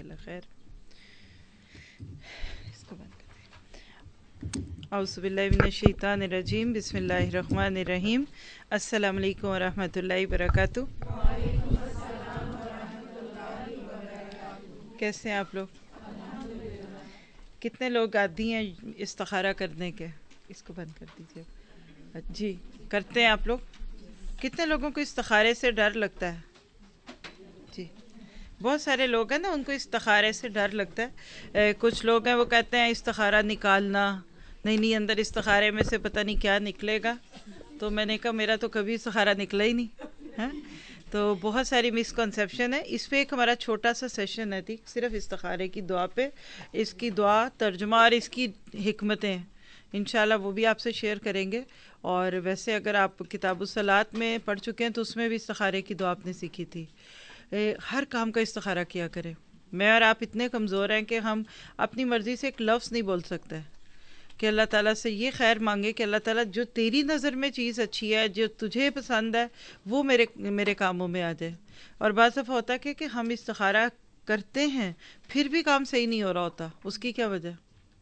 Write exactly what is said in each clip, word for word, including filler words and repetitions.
اللہ خیر. اس کو بند کر دیں. اعوذ باللہ من الشیطان الرجیم. بسم اللہ الرحمن الرحیم. السلام علیکم ورحمۃ اللہ وبرکاتہ. کیسے ہیں آپ لوگ؟ کتنے لوگ عادی ہیں استخارہ کرنے کے؟ اس کو بند کر دیجیے. جی کرتے ہیں آپ لوگ؟ کتنے لوگوں کو استخارے سے ڈر لگتا ہے؟ جی بہت سارے لوگ ہیں نا ان کو استخارے سے ڈر لگتا ہے. کچھ لوگ ہیں وہ کہتے ہیں استخارہ نکالنا نہیں نہیں اندر استخارے میں سے پتہ نہیں کیا نکلے گا. تو میں نے کہا میرا تو کبھی استخارہ نکلا ہی نہیں ہے. تو بہت ساری مسکنسیپشن ہے. اس پہ ایک ہمارا چھوٹا سا سیشن ہے تھی صرف استخارے کی دعا پہ. اس کی دعا ترجمہ اور اس کی حکمتیں انشاءاللہ وہ بھی آپ سے شیئر کریں گے. اور ویسے اگر آپ کتاب الصلاۃ میں پڑھ چکے ہیں تو اس میں بھی استخارے کی دعا آپ نے سیکھی تھی. ہر کام کا استخارہ کیا کریں. میں اور آپ اتنے کمزور ہیں کہ ہم اپنی مرضی سے ایک لفظ نہیں بول سکتے کہ اللہ تعالیٰ سے یہ خیر مانگے کہ اللہ تعالیٰ جو تیری نظر میں چیز اچھی ہے جو تجھے پسند ہے وہ میرے میرے کاموں میں آ جائے. اور بعض دفعہ ہوتا ہے کہ ہم استخارہ کرتے ہیں پھر بھی کام صحیح نہیں ہو رہا ہوتا. اس کی کیا وجہ؟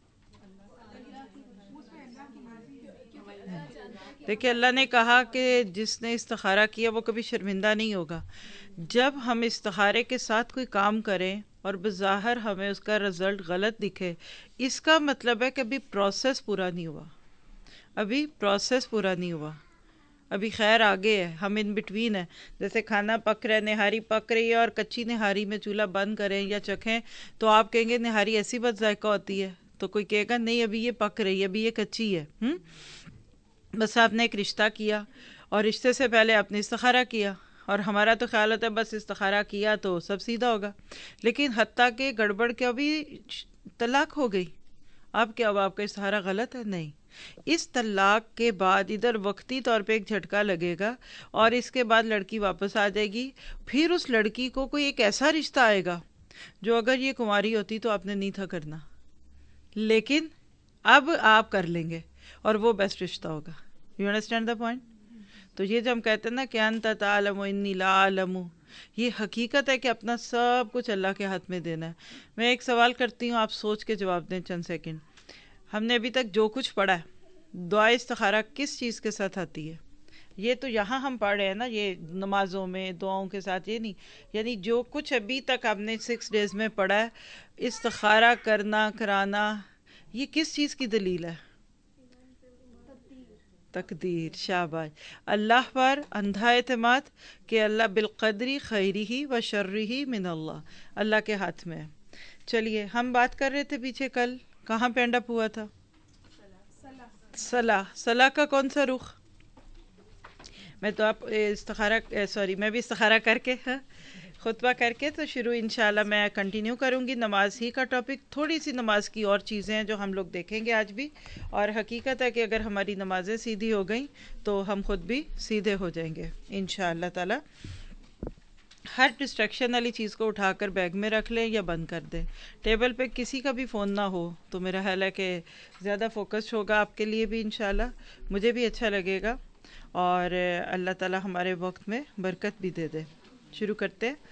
دیکھیں اللہ نے کہا کہ جس نے استخارہ کیا وہ کبھی شرمندہ نہیں ہوگا. جب ہم استخارے کے ساتھ کوئی کام کریں اور بظاہر ہمیں اس کا رزلٹ غلط دکھے اس کا مطلب ہے کہ ابھی پروسیس پورا نہیں ہوا. ابھی پروسیس پورا نہیں ہوا. ابھی خیر آگے ہے. ہم ان بٹوین ہیں. جیسے کھانا پک رہا ہے نہاری پک رہی ہے اور کچی نہاری میں چولہا بند کریں یا چکھیں تو آپ کہیں گے نہاری ایسی بد ذائقہ ہوتی ہے. تو کوئی کہے گا نہیں ابھی یہ پک رہی ہے ابھی یہ کچی ہے. ہم بس آپ نے ایک رشتہ کیا اور رشتے سے پہلے آپ نے استخارہ کیا اور ہمارا تو خیال ہوتا ہے بس استخارہ کیا تو سب سیدھا ہوگا. لیکن حتیٰ کہ گڑبڑ کیا بھی طلاق ہو گئی. اب کیا اب آپ کا استخارہ غلط ہے؟ نہیں. اس طلاق کے بعد ادھر وقتی طور پہ ایک جھٹکا لگے گا اور اس کے بعد لڑکی واپس آ جائے گی. پھر اس لڑکی کو کوئی ایک ایسا رشتہ آئے گا جو اگر یہ کنواری ہوتی تو آپ نے نہیں تھا کرنا لیکن اب آپ کر لیں گے اور وہ بیسٹ رشتہ ہوگا. You understand the point? تو یہ جو ہم کہتے ہیں نا کہ انت تعلم انی لا اعلم، یہ حقیقت ہے کہ اپنا سب کچھ اللہ کے ہاتھ میں دینا ہے. میں ایک سوال کرتی ہوں آپ سوچ کے جواب دیں چند سیکنڈ. ہم نے ابھی تک جو کچھ پڑھا ہے دعا استخارہ کس چیز کے ساتھ آتی ہے؟ یہ تو یہاں ہم پڑھ رہے ہیں نا یہ نمازوں میں دعاؤں کے ساتھ یہ نہیں. یعنی جو کچھ ابھی تک آپ نے سکس ڈیز میں پڑھا ہے استخارہ کرنا کرانا یہ کس چیز کی دلیل ہے؟ تقدیر. شاباش. اللہ پر اندھا اعتماد کہ اللہ بالقدری خیری ہی و شرری ہی من اللہ، اللہ کے ہاتھ میں ہے. چلیے ہم بات کر رہے تھے پیچھے کل کہاں پینڈ اپ ہوا تھا؟ صلاح. صلاح کا کون سا رخ؟ میں تو آپ استخارہ سوری میں بھی استخارہ کر کے خطبہ کر کے تو شروع انشاءاللہ میں کنٹینیو کروں گی نماز ہی کا ٹاپک. تھوڑی سی نماز کی اور چیزیں ہیں جو ہم لوگ دیکھیں گے آج بھی. اور حقیقت ہے کہ اگر ہماری نمازیں سیدھی ہو گئیں تو ہم خود بھی سیدھے ہو جائیں گے انشاءاللہ تعالی. ہر ڈسٹریکشن والی چیز کو اٹھا کر بیگ میں رکھ لیں یا بند کر دیں. ٹیبل پہ کسی کا بھی فون نہ ہو تو میرا خیال ہے کہ زیادہ فوکس ہوگا آپ کے لیے بھی انشاءاللہ. مجھے بھی اچھا لگے گا اور اللہ تعالی ہمارے وقت میں برکت بھی دے دے. شروع کرتے ہیں.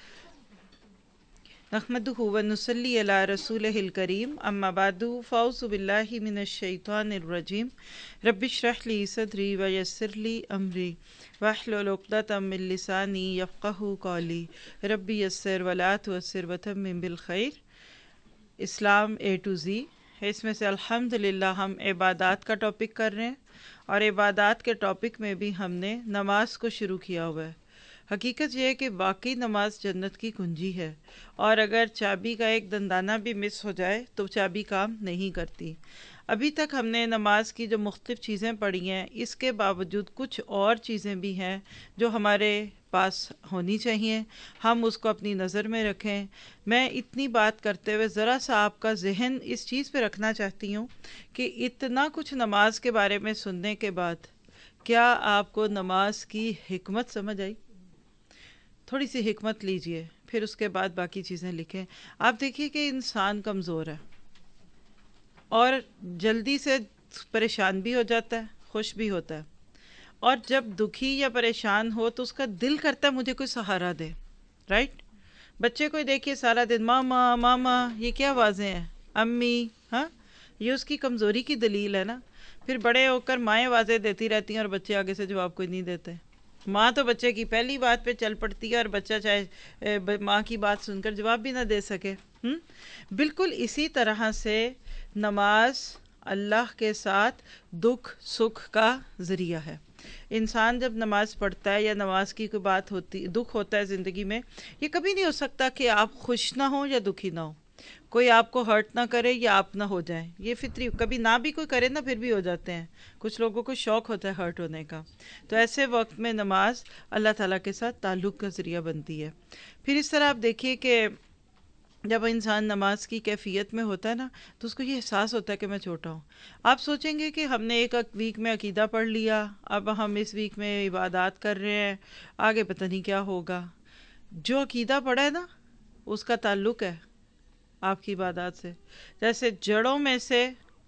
نحمدہ و نصلی علی رسولہ الکریم اما بعد فاعوذ باللہ من الشیطان الرجیم رب اشرح لی صدری ویسر لی امری واحلل عقدۃ من لسانی یفقہوا قولی رب یسر ولا تعسر وتمم بالخیر. اسلام اے ٹو زی ہے. اس میں سے الحمدللہ ہم عبادات کا ٹاپک کر رہے ہیں اور عبادات کے ٹاپک میں بھی ہم نے نماز کو شروع کیا ہوا ہے. حقیقت یہ ہے کہ واقعی نماز جنت کی کنجی ہے اور اگر چابی کا ایک دندانہ بھی مس ہو جائے تو چابی کام نہیں کرتی. ابھی تک ہم نے نماز کی جو مختلف چیزیں پڑھی ہیں اس کے باوجود کچھ اور چیزیں بھی ہیں جو ہمارے پاس ہونی چاہیے. ہم اس کو اپنی نظر میں رکھیں. میں اتنی بات کرتے ہوئے ذرا سا آپ کا ذہن اس چیز پہ رکھنا چاہتی ہوں کہ اتنا کچھ نماز کے بارے میں سننے کے بعد کیا آپ کو نماز کی حکمت سمجھ آئی؟ تھوڑی سی حکمت لیجئے پھر اس کے بعد باقی چیزیں لکھیں. آپ دیکھیے کہ انسان کمزور ہے اور جلدی سے پریشان بھی ہو جاتا ہے خوش بھی ہوتا ہے. اور جب دکھی یا پریشان ہو تو اس کا دل کرتا ہے مجھے کوئی سہارا دے. رائٹ؟ بچے کو دیکھیے سارا دن ماما ماما، یہ کیا آوازیں ہیں، امی، ہاں، یہ اس کی کمزوری کی دلیل ہے نا۔ پھر بڑے ہو کر مائیں آوازیں دیتی رہتی ہیں اور بچے آگے سے جواب کوئی نہیں دیتے۔ ماں تو بچے کی پہلی بات پہ چل پڑتی ہے اور بچہ چاہے ماں کی بات سن کر جواب بھی نہ دے سکے۔ ہم بالکل اسی طرح سے نماز اللہ کے ساتھ دکھ سکھ کا ذریعہ ہے۔ انسان جب نماز پڑھتا ہے یا نماز کی کوئی بات ہوتی، دکھ ہوتا ہے زندگی میں، یہ کبھی نہیں ہو سکتا کہ آپ خوش نہ ہوں یا دکھی نہ ہوں، کوئی آپ کو ہرٹ نہ کرے یا آپ نہ ہو جائیں، یہ فطری، کبھی نہ بھی کوئی کرے نا پھر بھی ہو جاتے ہیں، کچھ لوگوں کو شوق ہوتا ہے ہرٹ ہونے کا۔ تو ایسے وقت میں نماز اللہ تعالیٰ کے ساتھ تعلق کا ذریعہ بنتی ہے۔ پھر اس طرح آپ دیکھیے کہ جب انسان نماز کی کیفیت میں ہوتا ہے نا تو اس کو یہ احساس ہوتا ہے کہ میں چھوٹا ہوں۔ آپ سوچیں گے کہ ہم نے ایک ویک میں عقیدہ پڑھ لیا، اب ہم اس ویک میں عبادات کر رہے ہیں، آگے پتہ نہیں کیا ہوگا۔ جو عقیدہ پڑھا ہے نا اس کا تعلق ہے آپ کی عبادات سے۔ جیسے جڑوں میں سے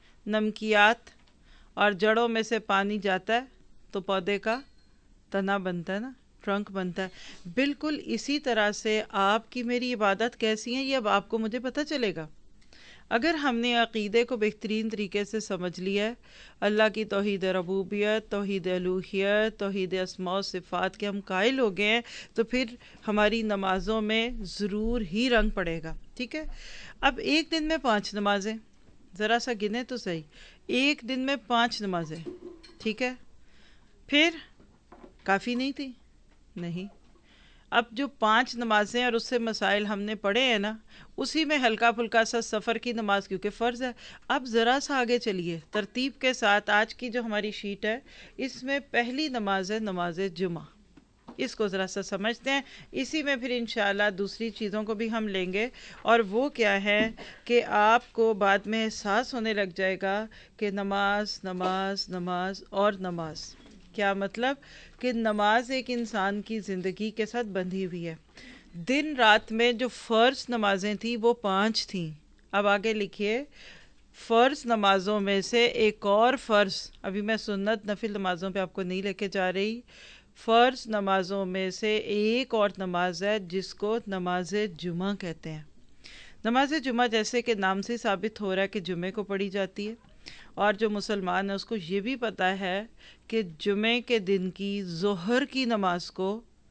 نمکیات اور جڑوں میں سے پانی جاتا ہے تو پودے کا تنا بنتا ہے نا، ٹرنک بنتا ہے، بالکل اسی طرح سے آپ کی میری عبادت کیسی ہیں یہ اب آپ کو مجھے پتہ چلے گا۔ اگر ہم نے عقیدے کو بہترین طریقے سے سمجھ لیا ہے، اللہ کی توحید ربوبیت، توحید الوہیت، توحید اسماء و صفات کے ہم قائل ہو گئے ہیں، تو پھر ہماری نمازوں میں ضرور ہی رنگ پڑے گا۔ ٹھیک ہے، اب ایک دن میں پانچ نمازیں، ذرا سا گنے تو صحیح، ایک دن میں پانچ نمازیں، ٹھیک ہے، پھر کافی نہیں تھی؟ نہیں۔ اب جو پانچ نمازیں اور اس سے مسائل ہم نے پڑھے ہیں نا، اسی میں ہلکا پھلکا سا سفر کی نماز کیونکہ فرض ہے۔ اب ذرا سا آگے چلیے ترتیب کے ساتھ، آج کی جو ہماری شیٹ ہے اس میں پہلی نماز ہے نماز جمعہ، اس کو ذرا سا سمجھتے ہیں، اسی میں پھر انشاءاللہ دوسری چیزوں کو بھی ہم لیں گے۔ اور وہ کیا ہے کہ آپ کو بعد میں احساس ہونے لگ جائے گا کہ نماز نماز نماز اور نماز، کیا مطلب کہ نماز ایک انسان کی زندگی کے ساتھ بندھی ہوئی ہے۔ دن رات میں جو فرض نمازیں تھیں وہ پانچ تھیں، اب آگے لکھیے، فرض نمازوں میں سے ایک اور فرض، ابھی میں سنت نفل نمازوں پہ آپ کو نہیں لے کے جا رہی، فرض نمازوں میں سے ایک اور نماز ہے جس کو نماز جمعہ کہتے ہیں۔ نماز جمعہ جیسے کہ نام سے ثابت ہو رہا ہے کہ جمعے کو پڑھی جاتی ہے، اور جو مسلمان ہے اس کو یہ بھی پتہ ہے کہ جمعے کے دن کی ظہر کی نماز کو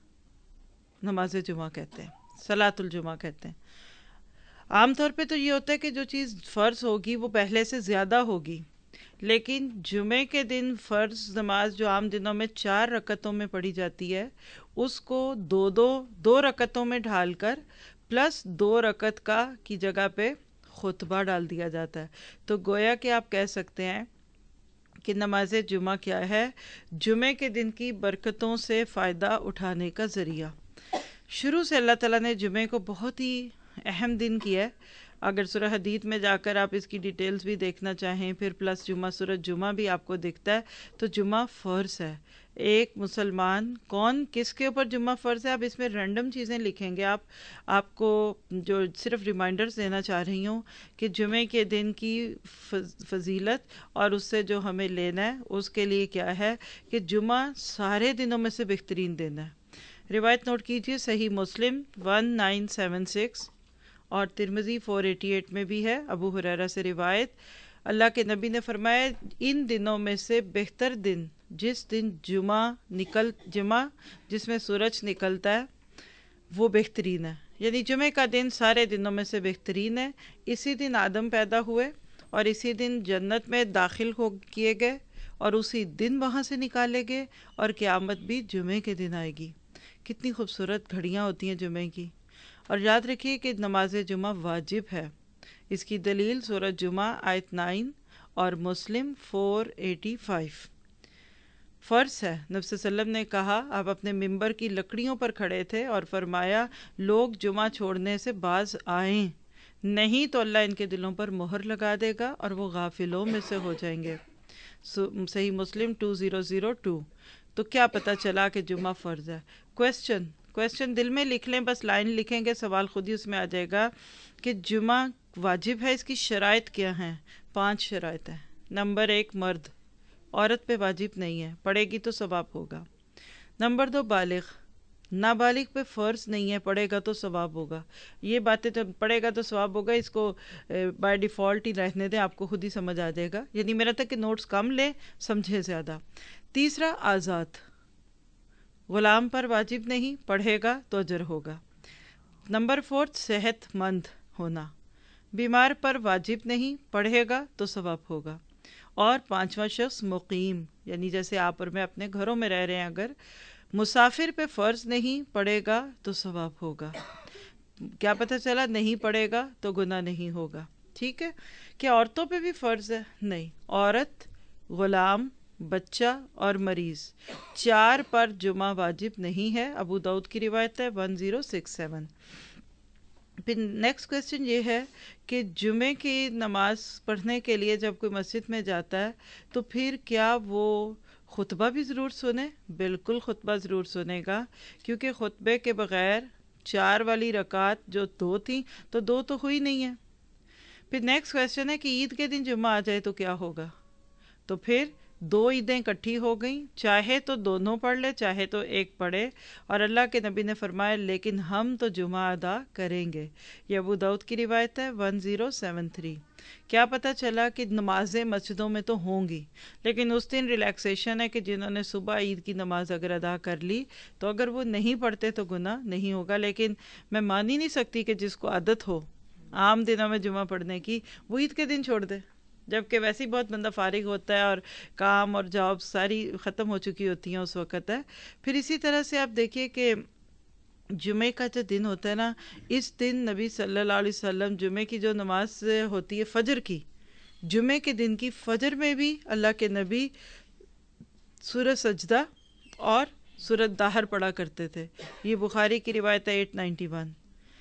نماز جمعہ کہتے ہیں، صلاۃ الجمعہ کہتے ہیں۔ عام طور پہ تو یہ ہوتا ہے کہ جو چیز فرض ہوگی وہ پہلے سے زیادہ ہوگی، لیکن جمعے کے دن فرض نماز جو عام دنوں میں چار رکعتوں میں پڑھی جاتی ہے، اس کو دو دو دو رکعتوں میں ڈھال کر پلس دو رکعت کا کی جگہ پہ خطبہ ڈال دیا جاتا ہے۔ تو گویا کہ آپ کہہ سکتے ہیں کہ نماز جمعہ کیا ہے؟ جمعے کے دن کی برکتوں سے فائدہ اٹھانے کا ذریعہ۔ شروع سے اللہ تعالیٰ نے جمعے کو بہت ہی اہم دن کیا ہے۔ اگر سورہ حدید میں جا کر آپ اس کی ڈیٹیلز بھی دیکھنا چاہیں، پھر پلس جمعہ سورہ جمعہ بھی آپ کو دکھتا ہے، تو جمعہ فرض ہے۔ ایک مسلمان کون کس کے اوپر جمعہ فرض ہے؟ اب اس میں رینڈم چیزیں لکھیں گے آپ آپ کو جو صرف ریمائنڈرز دینا چاہ رہی ہوں کہ جمعے کے دن کی فضیلت اور اس سے جو ہمیں لینا ہے اس کے لیے کیا ہے کہ جمعہ سارے دنوں میں سے بہترین دن ہے۔ روایت نوٹ کیجئے، صحیح مسلم ون نائن سیون سکس اور ترمذی فور ایٹی ایٹ میں بھی ہے، ابو ہریرہ سے روایت، اللہ کے نبی نے فرمایا ان دنوں میں سے بہتر دن جس دن جمعہ نکل جمعہ جس میں سورج نکلتا ہے وہ بہترین ہے، یعنی جمعے کا دن سارے دنوں میں سے بہترین ہے۔ اسی دن آدم پیدا ہوئے اور اسی دن جنت میں داخل ہو کیے گئے اور اسی دن وہاں سے نکالے گئے، اور قیامت بھی جمعے کے دن آئے گی۔ کتنی خوبصورت گھڑیاں ہوتی ہیں جمعے کی۔ اور یاد رکھیے کہ نماز جمعہ واجب ہے، اس کی دلیل سورہ جمعہ آیت نائن اور مسلم فور ایٹی فائیو۔ فرض ہے، نبی صلی اللہ علیہ وسلم نے کہا، آپ اپنے ممبر کی لکڑیوں پر کھڑے تھے اور فرمایا لوگ جمعہ چھوڑنے سے باز آئیں، نہیں تو اللہ ان کے دلوں پر مہر لگا دے گا اور وہ غافلوں میں سے ہو جائیں گے۔ صحیح مسلم ٹو زیرو زیرو ٹو۔ تو کیا پتہ چلا کہ جمعہ فرض ہے؟ کویسچن کویسچن دل میں لکھ لیں، بس لائن لکھیں گے سوال خود ہی اس میں آ جائے گا کہ جمعہ واجب ہے، اس کی شرائط کیا ہیں؟ پانچ شرائط ہیں۔ نمبر ایک، مرد، عورت پہ واجب نہیں ہے، پڑھے گی تو ثواب ہوگا۔ نمبر دو، بالغ، نابالغ پہ فرض نہیں ہے، پڑھے گا تو ثواب ہوگا. یہ باتیں تو پڑھے گا تو ثواب ہوگا، اس کو بائی ڈیفالٹ ہی رہنے دیں، آپ کو خود ہی سمجھ آ جائے گا. یعنی میرا تک کہ نوٹس کم لیں، سمجھے زیادہ. تیسرا آزاد، غلام پر واجب نہیں، پڑھے گا تو اجر ہوگا. نمبر فورتھ صحت مند ہونا، بیمار پر واجب نہیں، پڑھے گا تو ثواب ہوگا. اور پانچواں شخص مقیم، یعنی جیسے آپ اور میں اپنے گھروں میں رہ رہے ہیں، اگر مسافر پہ فرض نہیں، پڑھے گا تو ثواب ہوگا. کیا پتہ چلا نہیں پڑھے گا تو گناہ نہیں ہوگا. ٹھیک ہے. کیا عورتوں پہ بھی فرض ہے؟ نہیں. عورت، غلام، بچہ اور مریض، چار پر جمعہ واجب نہیں ہے. ابو داؤد کی روایت ہے ون زیرو سکس سیون. پھر نیکسٹ کویسچن یہ ہے کہ جمعے کی نماز پڑھنے کے لیے جب کوئی مسجد میں جاتا ہے تو پھر کیا وہ خطبہ بھی ضرور سنے؟ بالکل خطبہ ضرور سنے گا، کیونکہ خطبے کے بغیر چار والی رکعت جو دو تھیں تو دو تو ہوئی نہیں ہے. پھر نیکسٹ کویسچن ہے کہ عید کے دن جمعہ آ جائے تو کیا ہوگا؟ تو پھر دو عیدیں اکٹھی ہو گئیں، چاہے تو دونوں پڑھ لے، چاہے تو ایک پڑھے. اور اللہ کے نبی نے فرمایا لیکن ہم تو جمعہ ادا کریں گے. یہ ابو داؤد کی روایت ہے ون زیرو سیون تھری. کیا پتہ چلا کہ نمازیں مسجدوں میں تو ہوں گی، لیکن اس دن ریلیکسیشن ہے کہ جنہوں نے صبح عید کی نماز اگر ادا کر لی تو اگر وہ نہیں پڑھتے تو گناہ نہیں ہوگا. لیکن میں مان ہی نہیں سکتی کہ جس کو عادت ہو عام دنوں میں جمعہ پڑھنے کی، وہ عید کے دن چھوڑ دے، جبکہ ویسے ہی بہت بندہ فارغ ہوتا ہے اور کام اور جاب ساری ختم ہو چکی ہوتی ہیں اس وقت ہے. پھر اسی طرح سے آپ دیکھیے کہ جمعے کا جو دن ہوتا ہے نا، اس دن نبی صلی اللہ علیہ وسلم جمعے کی جو نماز ہوتی ہے فجر کی، جمعے کے دن کی فجر میں بھی اللہ کے نبی سورہ سجدہ اور سورہ داہر پڑھا کرتے تھے. یہ بخاری کی روایت ہے ایٹ نائنٹی ون.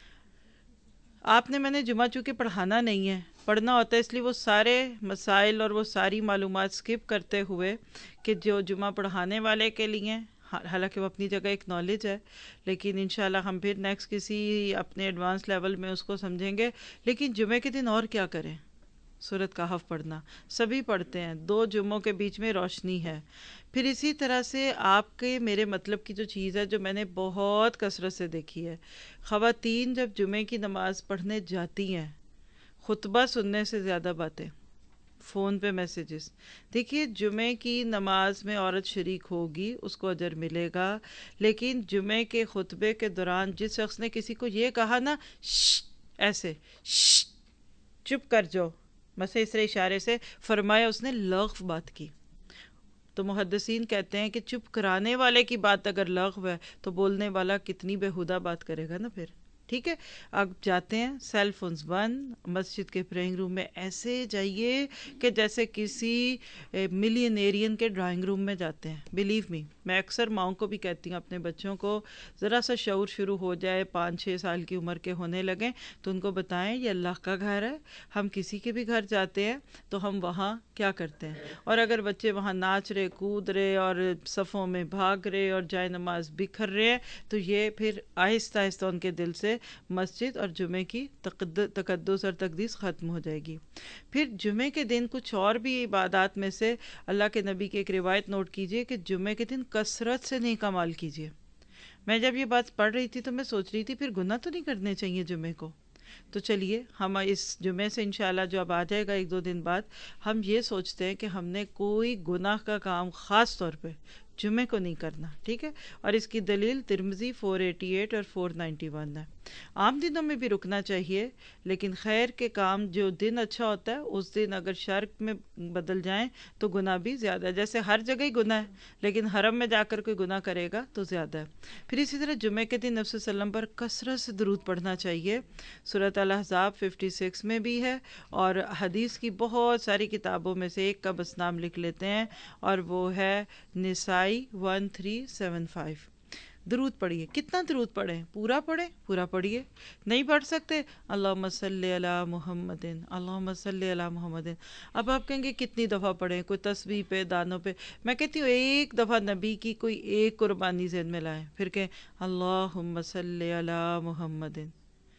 آپ نے میں نے جمعہ چونکہ پڑھانا نہیں ہے، پڑھنا ہوتا ہے، اس لیے وہ سارے مسائل اور وہ ساری معلومات سکپ کرتے ہوئے کہ جو جمعہ پڑھانے والے کے لیے، حالانکہ وہ اپنی جگہ ایک نالج ہے، لیکن انشاءاللہ ہم پھر نیکسٹ کسی اپنے ایڈوانس لیول میں اس کو سمجھیں گے. لیکن جمعے کے دن اور کیا کریں؟ سورۃ کہف پڑھنا سبھی پڑھتے ہیں، دو جمعوں کے بیچ میں روشنی ہے. پھر اسی طرح سے آپ کے میرے مطلب کی جو چیز ہے جو میں نے بہت کثرت سے دیکھی ہے، خواتین جب جمعے کی نماز پڑھنے جاتی ہیں، خطبہ سننے سے زیادہ باتیں، فون پہ میسیجز. دیکھیے جمعے کی نماز میں عورت شریک ہوگی، اس کو اجر ملے گا، لیکن جمعے کے خطبے کے دوران جس شخص نے کسی کو یہ کہا نا شش، ایسے شش، چپ کر جاؤ، مثلا اس طرح اشارے سے فرمایا، اس نے لغو بات کی. تو محدثین کہتے ہیں کہ چپ کرانے والے کی بات اگر لغو ہے تو بولنے والا کتنی بےہودہ بات کرے گا نا پھر. ٹھیک ہے. اب جاتے ہیں، سیل فونز بند، مسجد کے پریئنگ روم میں ایسے جائیے کہ جیسے کسی ملینیرین کے ڈرائنگ روم میں جاتے ہیں. بلیو می، میں اکثر ماؤں کو بھی کہتی ہوں اپنے بچوں کو ذرا سا شعور شروع ہو جائے، پانچ چھ سال کی عمر کے ہونے لگیں تو ان کو بتائیں یہ اللہ کا گھر ہے. ہم کسی کے بھی گھر جاتے ہیں تو ہم وہاں کیا کرتے ہیں، اور اگر بچے وہاں ناچ رہے، کود رہے اور صفوں میں بھاگ رہے اور جائے نماز بکھر رہے ہیں تو یہ پھر آہستہ آہستہ ان کے دل سے مسجد اور جمعے کی تقدس اور تقدیس ختم ہو جائے گی. پھر جمعے کے دن کچھ اور بھی عبادات میں سے اللہ کے نبی کی ایک روایت نوٹ کیجئے کہ جمعے کے دن کثرت سے نیک اعمال کیجئے. میں جب یہ بات پڑھ رہی تھی تو میں سوچ رہی تھی پھر گناہ تو نہیں کرنے چاہیے جمعے کو. تو چلیے ہم اس جمعے سے انشاءاللہ جو اب آ جائے گا ایک دو دن بعد، ہم یہ سوچتے ہیں کہ ہم نے کوئی گناہ کا کام خاص طور پہ جمعے کو نہیں کرنا. ٹھیک ہے. اور اس کی دلیل ترمذی فور ایٹی ایٹ اور فور نائنٹی ون ہے. عام دنوں میں بھی رکنا چاہیے، لیکن خیر کے کام جو دن اچھا ہوتا ہے اس دن اگر شر میں بدل جائیں تو گناہ بھی زیادہ ہے. جیسے ہر جگہ ہی گناہ ہے، لیکن حرم میں جا کر کوئی گناہ کرے گا تو زیادہ ہے. پھر اسی طرح جمعے کے دن نبی صلی اللہ علیہ وسلم پر کثرت سے درود پڑھنا چاہیے. سورۃ الاحزاب ففٹی سکس میں بھی ہے، اور حدیث کی بہت ساری کتابوں میں سے ایک کا بس نام لکھ لیتے ہیں، اور وہ ہے نسائی ون تھری سیون فائیو. درود پڑھیے. کتنا درود پڑھیں؟ پورا پڑھیں، پورا پڑھیے. نہیں پڑھ سکتے اللہم صلی علی محمد، اللہم صلی علی محمد. اب آپ کہیں گے کتنی دفعہ پڑھیں؟ کوئی تسبیح پہ، دانوں پہ. میں کہتی ہوں ایک دفعہ نبی کی کوئی ایک قربانی ذہن میں لائیں، پھر کہیں اللہم صلی علی محمد.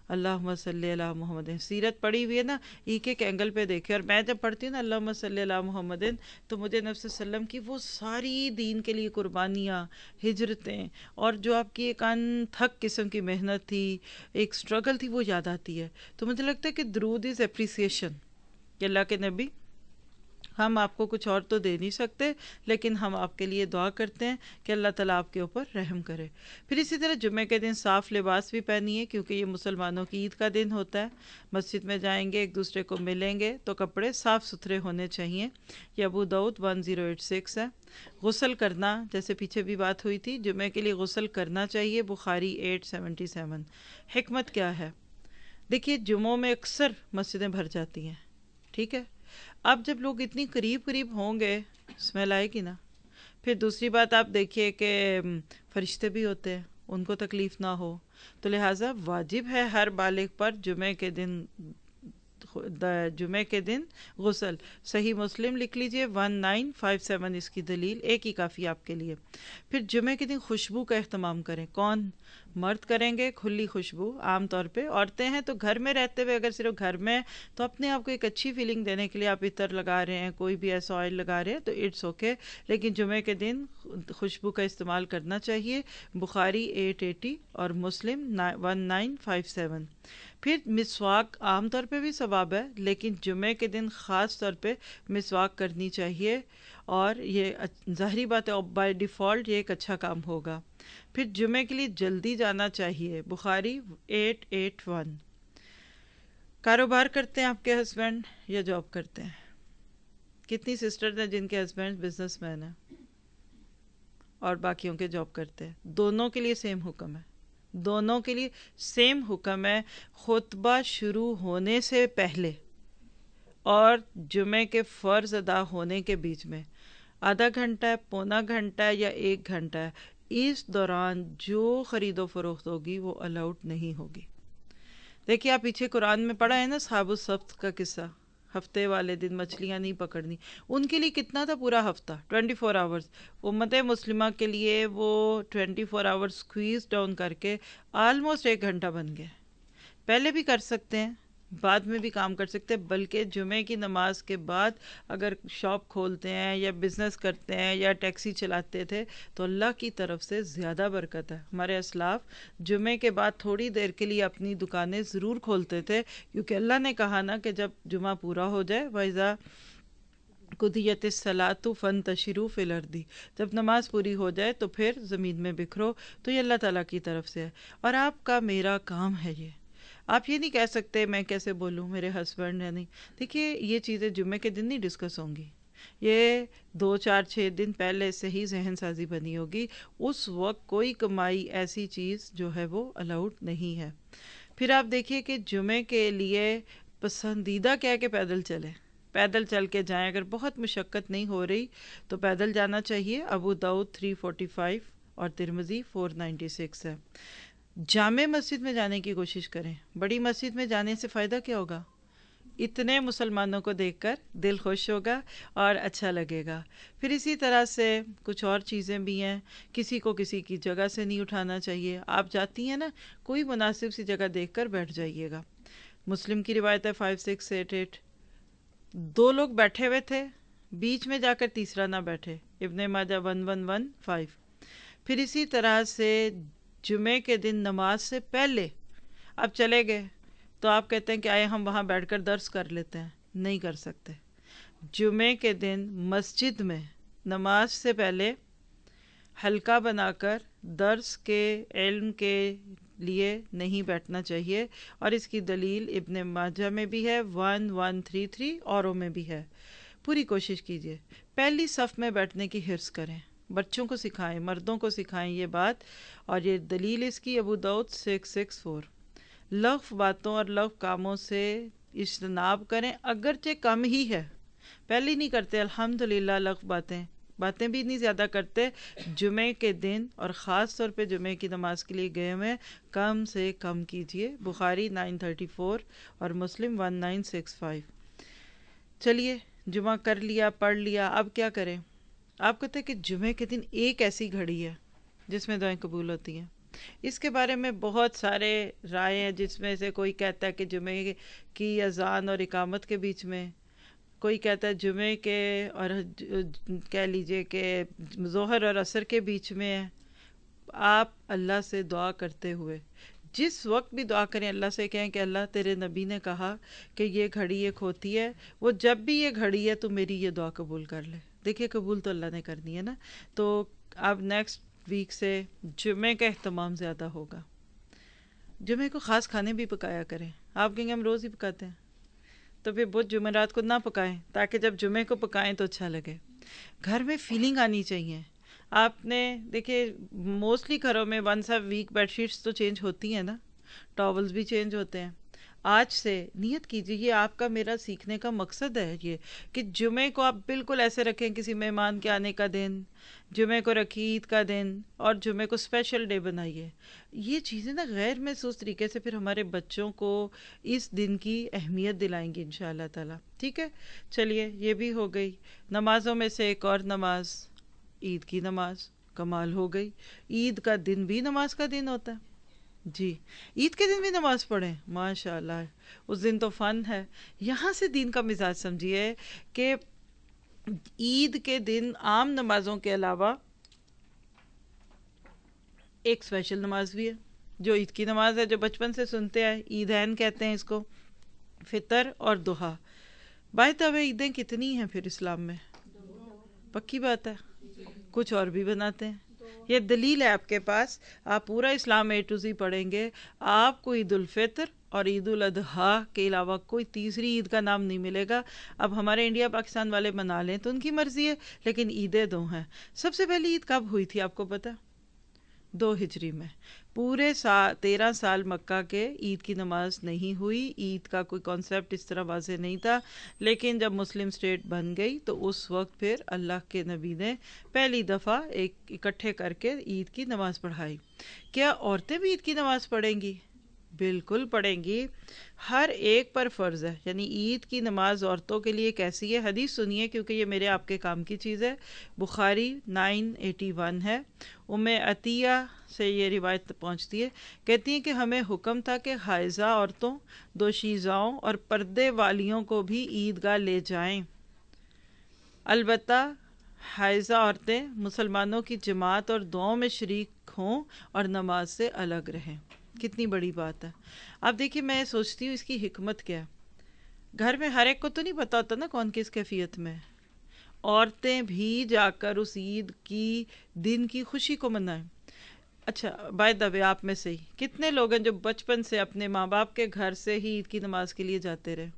اللہم صلی علی محمد، سیرت پڑھی ہوئی ہے نا، ایک ایک اینگل پہ دیکھے. اور میں جب پڑھتی ہوں نا اللہم صلی علی محمد، تو مجھے نبی صلی اللہ علیہ وسلم کی وہ ساری دین کے لیے قربانیاں، ہجرتیں، اور جو آپ کی ایک انتھک قسم کی محنت تھی، ایک سٹرگل تھی، وہ یاد آتی ہے. تو مجھے لگتا ہے کہ درود از اپریسیشن، کہ اللہ کے نبی ہم آپ کو کچھ اور تو دے نہیں سکتے، لیکن ہم آپ کے لیے دعا کرتے ہیں کہ اللہ تعالیٰ آپ کے اوپر رحم کرے. پھر اسی طرح جمعے کے دن صاف لباس بھی پہنیے، کیونکہ یہ مسلمانوں کی عید کا دن ہوتا ہے. مسجد میں جائیں گے، ایک دوسرے کو ملیں گے، تو کپڑے صاف ستھرے ہونے چاہیے. یہ ابو داؤد ون زیرو ایٹ سکس ہے. غسل کرنا، جیسے پیچھے بھی بات ہوئی تھی، جمعے کے لیے غسل کرنا چاہیے، بخاری ایٹ سیونٹی سیون. حکمت کیا ہے؟ دیکھیے جمعوں میں اکثر مسجدیں بھر جاتی ہیں، ٹھیک ہے. اب جب لوگ اتنی قریب قریب ہوں گے، اسمیل آئے گی نا. پھر دوسری بات آپ دیکھیے کہ فرشتے بھی ہوتے ہیں، ان کو تکلیف نہ ہو، تو لہٰذا واجب ہے ہر بالغ پر جمعے کے دن جمعے کے دن غسل. صحیح مسلم لکھ لیجئے ون نائن فائیو سیون، اس کی دلیل ایک ہی کافی آپ کے لیے. پھر جمعے کے دن خوشبو کا اہتمام کریں. کون؟ مرد کریں گے کھلی خوشبو. عام طور پہ عورتیں ہیں تو گھر میں رہتے ہوئے اگر صرف گھر میں، تو اپنے آپ کو ایک اچھی فیلنگ دینے کے لیے آپ عطر لگا رہے ہیں، کوئی بھی ایسا آئل لگا رہے ہیں، تو اٹس اوکے. لیکن جمعے کے دن خوشبو کا استعمال کرنا چاہیے. بخاری ایٹ ایٹی اور مسلم ون نائن فائیو سیون. پھر مسواک عام طور پہ بھی ثواب ہے، لیکن جمعے کے دن خاص طور پہ مسواک کرنی چاہیے، اور یہ ظاہری بات ہے بائی ڈیفالٹ یہ ایک اچھا کام ہوگا. پھر جمعے کے لیے جلدی جانا چاہیے. بخاری ایٹ ایٹ ون. کاروبار کرتے ہیں آپ کے ہسبینڈ یا جاب کرتے ہیں؟ کتنی سسٹرز ہیں جن کے ہسبینڈ بزنس مین ہیں اور باقیوں کے جاب کرتے ہیں؟ دونوں کے لیے سیم حکم ہے، دونوں کے لیے سیم حکم ہے. خطبہ شروع ہونے سے پہلے اور جمعے کے فرض ادا ہونے کے بیچ میں آدھا گھنٹہ ہے، پونا گھنٹہ ہے یا ایک گھنٹہ ہے، اس دوران جو خرید و فروخت ہوگی وہ الاؤڈ نہیں ہوگی. دیکھیے آپ پیچھے قرآن میں پڑھا ہے نا اصحاب السبت کا قصہ، ہفتے والے دن مچھلیاں نہیں پکڑنی. ان کے لیے کتنا تھا؟ پورا ہفتہ، ٹوینٹی فور آورس. امت مسلمہ کے لیے وہ twenty four hours squeeze down کر کے آلموسٹ ایک گھنٹہ بن گئے. پہلے بھی کر سکتے ہیں، بعد میں بھی کام کر سکتے ہیں، بلکہ جمعے کی نماز کے بعد اگر شاپ کھولتے ہیں یا بزنس کرتے ہیں یا ٹیکسی چلاتے تھے تو اللہ کی طرف سے زیادہ برکت ہے. ہمارے اسلاف جمعے کے بعد تھوڑی دیر کے لیے اپنی دکانیں ضرور کھولتے تھے، کیونکہ اللہ نے کہا نا کہ جب جمعہ پورا ہو جائے وَإِذَا قُضِيَتِ الصَّلَاةُ فَانتَشِرُوا فِي الْأَرْضِ، جب نماز پوری ہو جائے تو پھر زمین میں بکھرو. تو یہ اللہ تعالیٰ کی طرف سے ہے، اور آپ کا میرا کام ہے یہ. آپ یہ نہیں کہہ سکتے میں کیسے بولوں، میرے ہسبینڈ ہے نہیں. دیکھیے یہ چیزیں جمعے کے دن نہیں ڈسکس ہوں گی، یہ دو چار چھ دن پہلے سے ہی ذہن سازی بنی ہوگی. اس وقت کوئی کمائی ایسی چیز جو ہے وہ الاؤڈ نہیں ہے. پھر آپ دیکھیے کہ جمعے کے لیے پسندیدہ کیا ہے کہ پیدل چلیں، پیدل چل کے جائیں. اگر بہت مشقت نہیں ہو رہی تو پیدل جانا چاہیے. ابو داؤد تھری فورٹی فائیو اور ترمذی فور نائنٹی سکس ہے. جامع مسجد میں جانے کی کوشش کریں. بڑی مسجد میں جانے سے فائدہ کیا ہوگا؟ اتنے مسلمانوں کو دیکھ کر دل خوش ہوگا اور اچھا لگے گا. پھر اسی طرح سے کچھ اور چیزیں بھی ہیں. کسی کو کسی کی جگہ سے نہیں اٹھانا چاہیے. آپ جاتی ہیں نا، کوئی مناسب سی جگہ دیکھ کر بیٹھ جائیے گا. مسلم کی روایت ہے فائیو سکس ایٹ ایٹ. دو لوگ بیٹھے ہوئے تھے، بیچ میں جا کر تیسرا نہ بیٹھے. ابن ماجہ ون ون ون فائیو. پھر اسی طرح سے جمعے کے دن نماز سے پہلے اب چلے گئے تو آپ کہتے ہیں کہ آئے ہم وہاں بیٹھ کر درس کر لیتے ہیں. نہیں کر سکتے. جمعے کے دن مسجد میں نماز سے پہلے حلقہ بنا کر درس کے علم کے لیے نہیں بیٹھنا چاہیے، اور اس کی دلیل ابن ماجہ میں بھی ہے ون ون تھری تھری، اوروں میں بھی ہے. پوری کوشش کیجیے پہلی صف میں بیٹھنے کی حرص کریں. بچوں کو سکھائیں، مردوں کو سکھائیں یہ بات، اور یہ دلیل اس کی ابو داؤد سکس سکس فور. لغو باتوں اور لغو کاموں سے اجتناب کریں، اگرچہ کم ہی ہے. پہلے نہیں کرتے الحمدللہ لغو باتیں باتیں بھی نہیں زیادہ کرتے. جمعے کے دن اور خاص طور پہ جمعے کی نماز کے لیے گئے ہوئے کم سے کم کیجیے. بخاری نائن تھرٹی فور اور مسلم ون نائن سکس فائیو. چلیے جمعہ کر لیا، پڑھ لیا، اب کیا کریں؟ آپ کہتے ہیں کہ جمعے کے دن ایک ایسی گھڑی ہے جس میں دعائیں قبول ہوتی ہیں. اس کے بارے میں بہت سارے رائے ہیں، جس میں سے کوئی کہتا ہے کہ جمعے کی اذان اور اقامت کے بیچ میں، کوئی کہتا ہے جمعے کے اور کہہ لیجئے کہ ظہر اور عصر کے بیچ میں ہے۔ آپ اللہ سے دعا کرتے ہوئے جس وقت بھی دعا کریں، اللہ سے کہیں کہ اللہ تیرے نبی نے کہا کہ یہ گھڑی ایک ہوتی ہے، وہ جب بھی یہ گھڑی ہے تو میری یہ دعا قبول کر لے۔ دیکھیے قبول تو اللہ نے کرنی ہے نا۔ تو اب نیکسٹ ویک سے جمعے کا اہتمام زیادہ ہوگا، جمعے کو خاص کھانے بھی پکایا کریں۔ آپ کہیں گے ہم روز ہی پکاتے ہیں، تو پھر بہت جمعرات کو نہ پکائیں، تاکہ جب جمعے کو پکائیں تو اچھا لگے۔ گھر میں فیلنگ آنی چاہیے۔ آپ نے دیکھیں موسٹلی گھروں میں once a week bed sheets تو چینج ہوتی ہیں نا، ٹاولز بھی چینج ہوتے ہیں۔ آج سے نیت کیجیے، یہ آپ کا میرا سیکھنے کا مقصد ہے یہ کہ جمعے کو آپ بالکل ایسے رکھیں کسی مہمان کے آنے کا دن، جمعے کو رکھیے عید کا دن، اور جمعے کو اسپیشل ڈے بنائیے۔ یہ چیزیں نا غیر محسوس طریقے سے پھر ہمارے بچوں کو اس دن کی اہمیت دلائیں گی انشاءاللہ تعالی۔ ٹھیک ہے، چلیے یہ بھی ہو گئی۔ نمازوں میں سے ایک اور نماز عید کی نماز، کمال ہو گئی۔ عید کا دن بھی نماز کا دن ہوتا ہے جی، عید کے دن بھی نماز پڑھیں، ماشاء اللہ، اس دن تو فن ہے۔ یہاں سے دین کا مزاج سمجھیے کہ عید کے دن عام نمازوں کے علاوہ ایک اسپیشل نماز بھی ہے، جو عید کی نماز ہے، جو بچپن سے سنتے آئے، عیدین کہتے ہیں اس کو، فطر اور ضحیٰ۔ بائی دا وے عیدیں کتنی ہیں پھر اسلام میں؟ پکی بات ہے، کچھ اور بھی بناتے ہیں۔ یہ دلیل ہے آپ کے پاس، آپ پورا اسلام اے ٹو زی پڑھیں گے، آپ کو عید الفطر اور عید الاضحیٰ کے علاوہ کوئی تیسری عید کا نام نہیں ملے گا۔ اب ہمارے انڈیا پاکستان والے منا لیں تو ان کی مرضی ہے، لیکن عیدیں دو ہیں۔ سب سے پہلی عید کب ہوئی تھی آپ کو پتہ؟ دو ہجری میں۔ پورے سا تیرہ سال مکہ کے عید کی نماز نہیں ہوئی، عید کا کوئی کانسیپٹ اس طرح واضح نہیں تھا، لیکن جب مسلم اسٹیٹ بن گئی تو اس وقت پھر اللہ کے نبی نے پہلی دفعہ ایک اکٹھے کر کے عید کی نماز پڑھائی۔ کیا عورتیں بھی عید کی نماز پڑھیں گی؟ بالکل پڑھیں گی، ہر ایک پر فرض ہے۔ یعنی عید کی نماز عورتوں کے لیے کیسی ہے؟ حدیث سنیے، کیونکہ یہ میرے آپ کے کام کی چیز ہے۔ بخاری نائن ایٹی ون ہے، ام عطیہ سے یہ روایت پہنچتی ہے، کہتی ہیں کہ ہمیں حکم تھا کہ حائضہ عورتوں، دوشیزاؤں اور پردے والیوں کو بھی عیدگاہ لے جائیں، البتہ حائضہ عورتیں مسلمانوں کی جماعت اور دعاؤں میں شریک ہوں اور نماز سے الگ رہیں۔ کتنی بڑی بات ہے۔ اب دیکھیے میں سوچتی ہوں اس کی حکمت کیا ہے۔ گھر میں ہر ایک کو تو نہیں پتا ہوتا نا کون کس کیفیت میں، عورتیں بھی جا کر اس عید کی دن کی خوشی کو منائیں۔ اچھا بائی دا وے، آپ میں سے ہی کتنے لوگ ہیں جو بچپن سے اپنے ماں باپ کے گھر سے ہی عید کی نماز کے لیے جاتے رہے؟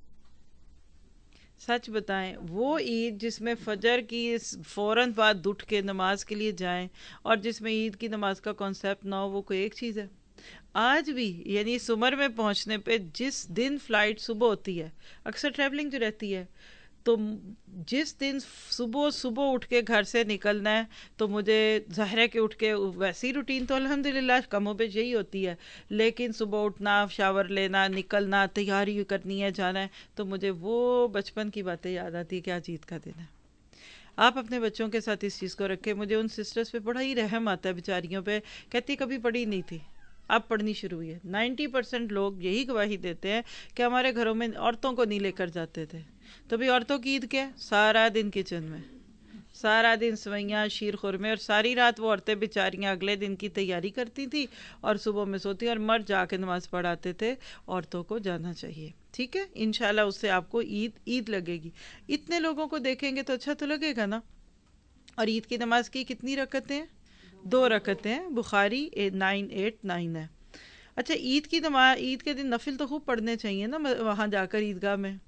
سچ بتائیں، وہ عید جس میں فجر کی فوراً بعد اٹھ کے نماز کے لیے جائیں اور جس میں عید کی نماز کا کانسیپٹ نہ ہو، وہ کوئی ایک چیز ہے۔ آج بھی یعنی اس عمر میں پہنچنے پہ جس دن فلائٹ صبح ہوتی ہے، اکثر ٹریولنگ جو رہتی ہے، تو جس دن صبح صبح اٹھ کے گھر سے نکلنا ہے تو مجھے ظاہر ہے کہ اٹھ کے ویسی روٹین تو الحمدللہ کم و بیش یہی ہوتی ہے، لیکن صبح اٹھنا، شاور لینا، نکلنا، تیاری کرنی ہے، جانا ہے، تو مجھے وہ بچپن کی باتیں یاد آتی کہ آج عید کا دن ہے۔ آپ اپنے بچوں کے ساتھ اس چیز کو رکھیں۔ مجھے ان سسٹرز پہ بڑا ہی رحم آتا ہے بیچاریوں پہ، کہتی کبھی پڑھی نہیں تھی، اب پڑھنی شروع ہوئی ہے۔ نائنٹی پرسینٹ لوگ یہی گواہی دیتے ہیں کہ ہمارے گھروں میں عورتوں کو نہیں لے کر جاتے تھے۔ تو بھی عورتوں کی عید کیا ہے؟ سارا دن کچن میں، سارا دن سوئیاں، شیر خورمے، اور ساری رات وہ عورتیں بیچاریاں اگلے دن کی تیاری کرتی تھیں اور صبح میں سوتی، اور مرد جا کے نماز پڑھاتے تھے۔ عورتوں کو جانا چاہیے، ٹھیک ہے، انشاءاللہ اس سے آپ کو عید عید لگے گی۔ اتنے لوگوں کو دیکھیں گے تو اچھا تو لگے گا نا۔ اور عید کی نماز کی کتنی رکعتیں ہیں؟ دو رکعتیں ہیں، بخاری نائن ایٹ نائن ہے۔ اچھا عید کی نماز، عید کے دن نفل تو خوب پڑھنے چاہیے نا وہاں جا کر عیدگاہ میں۔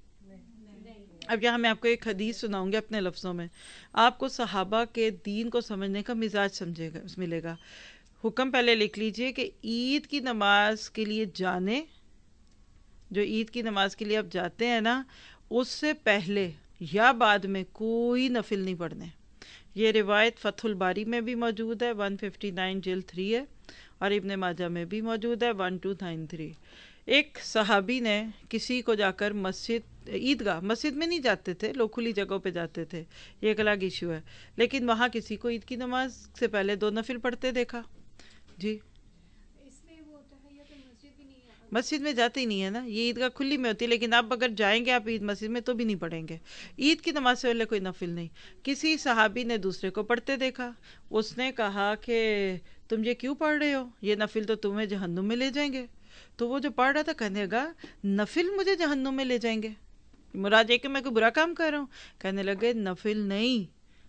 اب یہاں میں آپ کو ایک حدیث سناؤں گی اپنے لفظوں میں، آپ کو صحابہ کے دین کو سمجھنے کا مزاج سمجھے گا ملے گا۔ حکم پہلے لکھ لیجئے کہ عید کی نماز کے لیے جانے، جو عید کی نماز کے لیے آپ جاتے ہیں نا، اس سے پہلے یا بعد میں کوئی نفل نہیں پڑھنے۔ یہ روایت فتح الباری میں بھی موجود ہے، ون ففٹی نائن جلد تھری ہے، اور ابن ماجہ میں بھی موجود ہے، ون ٹو نائن تھری۔ ایک صحابی نے کسی کو جا کر مسجد، عیدگاہ، مسجد میں نہیں جاتے تھے لوگ، کھلی جگہوں پہ جاتے تھے، یہ ایک الگ ایشو ہے، لیکن وہاں کسی کو عید کی نماز سے پہلے دو نفل پڑھتے دیکھا۔ جی مسجد میں جاتے ہی نہیں ہے نا، یہ عیدگاہ کھلی میں ہوتی ہے، لیکن اب اگر جائیں گے آپ عید مسجد میں تو بھی نہیں پڑھیں گے. عید کی نماز سے پہلے کوئی نفل نہیں. کسی صحابی نے دوسرے کو پڑھتے دیکھا، اس نے کہا کہ تم یہ کیوں پڑھ رہے ہو، یہ نفل تو تمہیں جہنم میں لے جائیں گے. تو وہ جو پڑھ رہا تھا کہنے لگا نفل مجھے جہنم میں لے جائیں گے، مراد یہ کہ میں کوئی برا کام کر رہا ہوں. کہنے لگے نفل نہیں،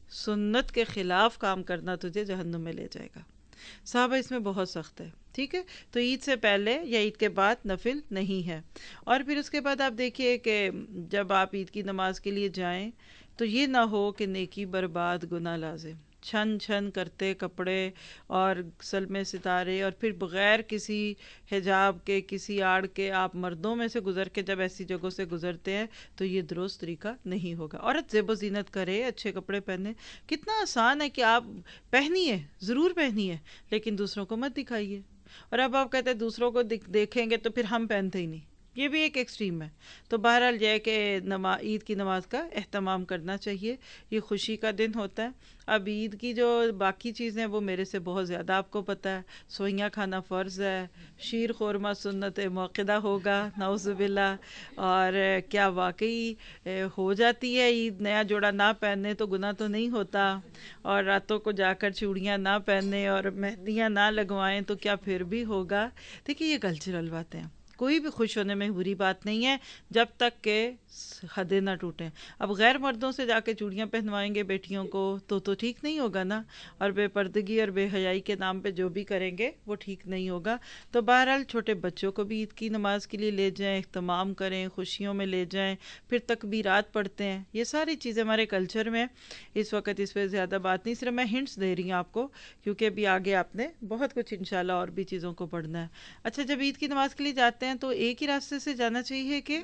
سنت کے خلاف کام کرنا تجھے جہنم میں لے جائے گا. صحابہ اس میں بہت سخت ہے. ٹھیک ہے، تو عید سے پہلے یا عید کے بعد نفل نہیں ہے. اور پھر اس کے بعد آپ دیکھیے کہ جب آپ عید کی نماز کے لیے جائیں تو یہ نہ ہو کہ نیکی برباد گناہ لازم، چھن چھن کرتے کپڑے اور سل میں ستارے، اور پھر بغیر کسی حجاب کے کسی آڑ کے آپ مردوں میں سے گزر کے جب ایسی جگہوں سے گزرتے ہیں تو یہ درست طریقہ نہیں ہوگا. عورت زیب و زینت کرے، اچھے کپڑے پہنے، کتنا آسان ہے کہ آپ پہنیے، ضرور پہنیے، لیکن دوسروں کو مت دکھائیے. اور اب آپ کہتے ہیں دوسروں کو دیکھیں گے تو پھر ہم پہنتے ہی نہیں، یہ بھی ایک ایکسٹریم ہے. تو بہرحال یہ ہے کہ نماز عید کی نماز کا اہتمام کرنا چاہیے، یہ خوشی کا دن ہوتا ہے. اب عید کی جو باقی چیزیں وہ میرے سے بہت زیادہ آپ کو پتہ ہے. سوئیاں کھانا فرض ہے، شیر خورما سنت موقدہ ہوگا نعوذ باللہ. اور کیا واقعی ہو جاتی ہے عید، نیا جوڑا نہ پہننے تو گناہ تو نہیں ہوتا، اور راتوں کو جا کر چوڑیاں نہ پہننے اور مہندیاں نہ لگوائیں تو کیا پھر بھی ہوگا. دیکھیے یہ کلچرل باتیں ہیں، کوئی بھی خوش ہونے میں بری بات نہیں ہے جب تک کہ حدیں نہ ٹوٹیں. اب غیر مردوں سے جا کے چوڑیاں پہنوائیں گے بیٹیوں کو تو تو ٹھیک نہیں ہوگا نا، اور بے پردگی اور بے حیائی کے نام پہ جو بھی کریں گے وہ ٹھیک نہیں ہوگا. تو بہرحال چھوٹے بچوں کو بھی عید کی نماز کے لیے لے جائیں، اہتمام کریں، خوشیوں میں لے جائیں، پھر تکبیرات پڑھتے ہیں. یہ ساری چیزیں ہمارے کلچر میں اس وقت اس پہ زیادہ بات نہیں، صرف میں ہنٹس دے رہی ہوں آپ کو، کیونکہ ابھی آگے آپ نے بہت کچھ انشاءاللہ اور بھی چیزوں کو پڑھنا ہے. اچھا، جب عید کی نماز کے لیے جاتے ہیں تو ایک ہی راستے سے جانا چاہیے کہ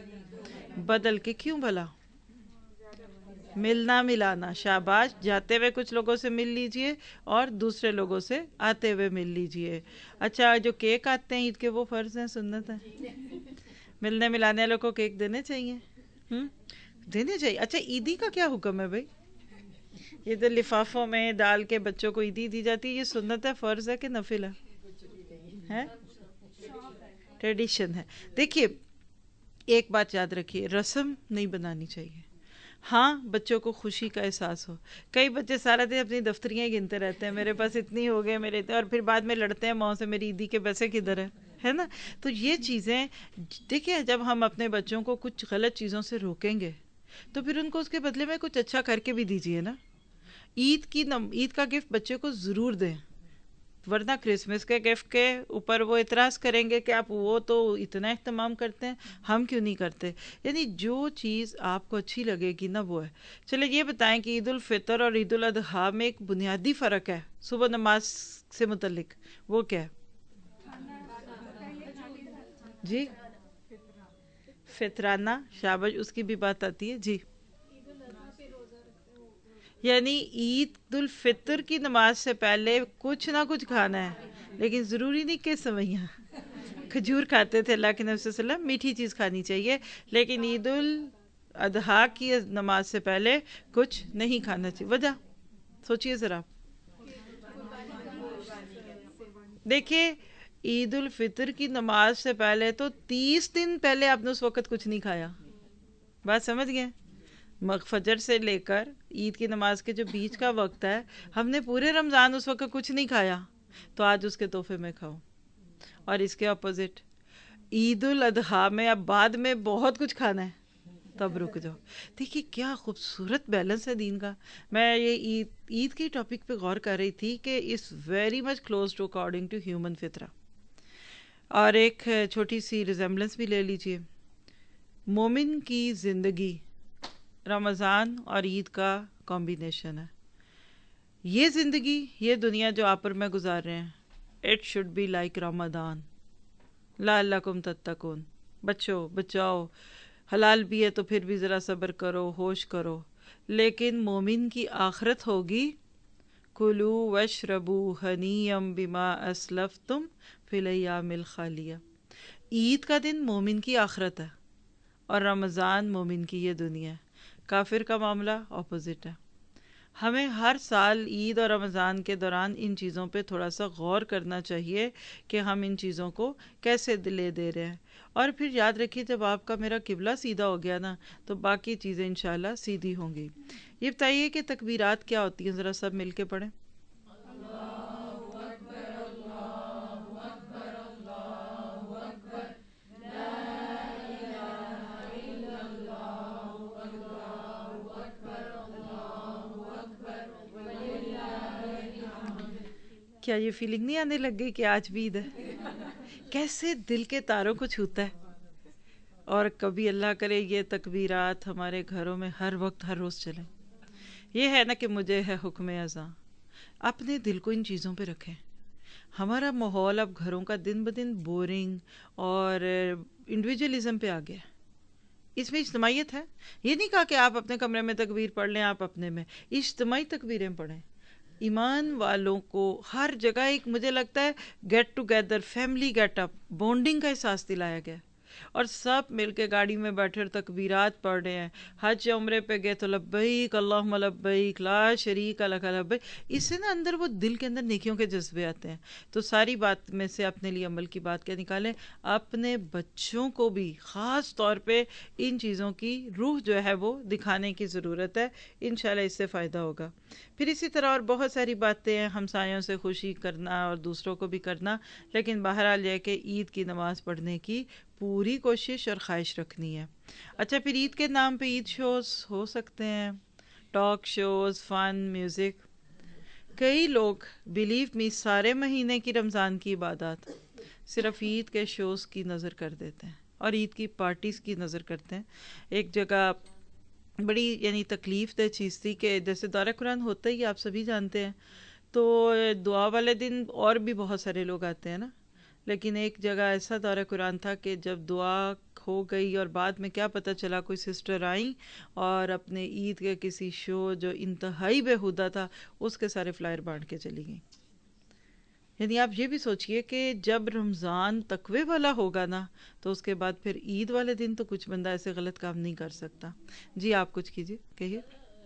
بدل کے؟ کیوں بھلا؟ ملنا ملانا، شاباش. جاتے ہوئے کچھ لوگوں سے مل لیجئے اور دوسرے لوگوں سے آتے ہوئے مل لیجئے. اچھا، جو کیک آتے ہیں عید کے وہ فرض ہیں سنت ہیں؟ ملنے ملانے والوں کو کیک دینے چاہیے، ہم دینے چاہیے. اچھا، عیدی کا کیا حکم ہے بھائی؟ یہ جو لفافوں میں ڈال کے بچوں کو عیدی دی جاتی ہے، یہ سنت ہے، فرض ہے کہ نفل ہے؟ ٹریڈیشن ہے. دیکھیے ایک بات یاد رکھیے، رسم نہیں بنانی چاہیے. ہاں بچوں کو خوشی کا احساس ہو. کئی بچے سارا دن اپنی دفتریاں ہی گنتے رہتے ہیں، میرے پاس اتنی ہو گئے میرے، اور پھر بعد میں لڑتے ہیں ماں سے میری عیدی کے پیسے کدھر ہے ہے نا. تو یہ چیزیں دیکھیں، جب ہم اپنے بچوں کو کچھ غلط چیزوں سے روکیں گے تو پھر ان کو اس کے بدلے میں کچھ اچھا کر کے بھی دیجیے نا. عید کی نم... عید کا گفٹ بچے کو ضرور دیں، ورنہ کرسمس کے گفٹ کے اوپر وہ اعتراض کریں گے کہ آپ وہ تو اتنا اہتمام کرتے ہیں، ہم کیوں نہیں کرتے. یعنی جو چیز آپ کو اچھی لگے گی نا وہ ہے. چلے یہ بتائیں کہ عید الفطر اور عید الاضحیٰ میں ایک بنیادی فرق ہے صبح نماز سے متعلق، وہ کیا ہے؟ جی فطرانہ، شاباش، اس کی بھی بات آتی ہے. جی یعنی عید الفطر کی نماز سے پہلے کچھ نہ کچھ کھانا ہے، لیکن ضروری نہیں کہ سوئیاں. کھجور کھاتے تھے اللہ کے نبی صلی اللہ علیہ وسلم، میٹھی چیز کھانی چاہیے، لیکن عید الاضحیٰ کی نماز سے پہلے کچھ نہیں کھانا چاہیے. وجہ سوچئے ذرا. دیکھیے عید الفطر کی نماز سے پہلے تو تیس دن پہلے آپ نے اس وقت کچھ نہیں کھایا. بات سمجھ گئے؟ فجر سے لے کر عید کی نماز کے جو بیچ کا وقت ہے، ہم نے پورے رمضان اس وقت کچھ نہیں کھایا، تو آج اس کے تحفے میں کھاؤ. اور اس کے اپوزٹ عید الاضحیٰ میں اب بعد میں بہت کچھ کھانا ہے، تب رک جاؤ. دیکھیے کیا خوبصورت بیلنس ہے دین کا. میں یہ عید عید کی ٹاپک پہ غور کر رہی تھی کہ اس very much close to according to human فطرہ. اور ایک چھوٹی سی ریزمبلنس بھی لے لیجئے. مومن کی زندگی رمضان اور عید کا کمبینیشن ہے. یہ زندگی، یہ دنیا جو آپ پر میں گزار رہے ہیں، it should be like Ramzan لعلکم تتقون. بچو بچاؤ، حلال بھی ہے تو پھر بھی ذرا صبر کرو، ہوش کرو. لیکن مومن کی آخرت ہوگی کلو وشربو ہنیئا بما اسلفتم فی الایام الخالیہ. عید کا دن مومن کی آخرت ہے اور رمضان مومن کی یہ دنیا ہے. کافر کا معاملہ اپوزٹ ہے. ہمیں ہر سال عید اور رمضان کے دوران ان چیزوں پہ تھوڑا سا غور کرنا چاہیے کہ ہم ان چیزوں کو کیسے دلے دے رہے ہیں. اور پھر یاد رکھیے جب آپ کا میرا قبلہ سیدھا ہو گیا نا تو باقی چیزیں انشاءاللہ سیدھی ہوں گی. یہ بتائیے کہ تکبیرات کیا ہوتی ہیں، ذرا سب مل کے پڑھیں. کیا یہ فیلنگ نہیں آنے لگ گئی کہ آج بھی عید ہے؟ کیسے دل کے تاروں کو چھوتا ہے. اور کبھی اللہ کرے یہ تکبیرات ہمارے گھروں میں ہر وقت ہر روز چلیں. یہ ہے نا کہ مجھے ہے حکم ازاں. اپنے دل کو ان چیزوں پہ رکھیں. ہمارا ماحول اب گھروں کا دن بدن بورنگ اور انڈیویجولزم پہ آ گیا. اس میں اجتماعیت ہے. یہ نہیں کہا کہ آپ اپنے کمرے میں تکبیر پڑھ لیں، آپ اپنے میں اجتماعی تکبیریں پڑھیں. ایمان والوں کو ہر جگہ ایک مجھے لگتا ہے get together, family get up, bonding کا احساس دلایا گیا اور سب مل کے گاڑی میں بیٹھے اور تکبیرات پڑھ رہے ہیں. حج یا عمرے پہ گئے تو لبیک اللہم لبیک لا شریک لک لبیک. اس سے نا اندر وہ دل کے اندر نیکیوں کے جذبے آتے ہیں. تو ساری بات میں سے اپنے لیے عمل کی بات کیا نکالیں، اپنے بچوں کو بھی خاص طور پہ ان چیزوں کی روح جو ہے وہ دکھانے کی ضرورت ہے. انشاءاللہ اس سے فائدہ ہوگا. پھر اسی طرح اور بہت ساری باتیں ہیں، ہمسایوں سے خوشی کرنا اور دوسروں کو بھی کرنا، لیکن بہرحال یہ کہ عید کی نماز پڑھنے کی پوری کوشش اور خواہش رکھنی ہے. اچھا پھر عید کے نام پہ عید شوز ہو سکتے ہیں، ٹاک شوز، فن، میوزک. کئی لوگ بلیو می سارے مہینے کی رمضان کی عبادات صرف عید کے شوز کی نظر کر دیتے ہیں اور عید کی پارٹیز کی نظر کرتے ہیں. ایک جگہ بڑی یعنی تکلیف دہ چیز تھی کہ جیسے دورہ قرآن ہوتا ہی آپ سبھی جانتے ہیں، تو دعا والے دن اور بھی بہت سارے لوگ آتے ہیں نا، لیکن ایک جگہ ایسا دورہ قرآن تھا کہ جب دعا ہو گئی اور بعد میں کیا پتہ چلا کوئی سسٹر آئیں اور اپنے عید کے کسی شو جو انتہائی بیہودہ تھا اس کے سارے فلائر بانٹ کے چلی گئیں. یعنی آپ یہ بھی سوچئے کہ جب رمضان تقوی والا ہوگا نا تو اس کے بعد پھر عید والے دن تو کچھ بندہ ایسے غلط کام نہیں کر سکتا. جی آپ کچھ کیجئے، کہیے.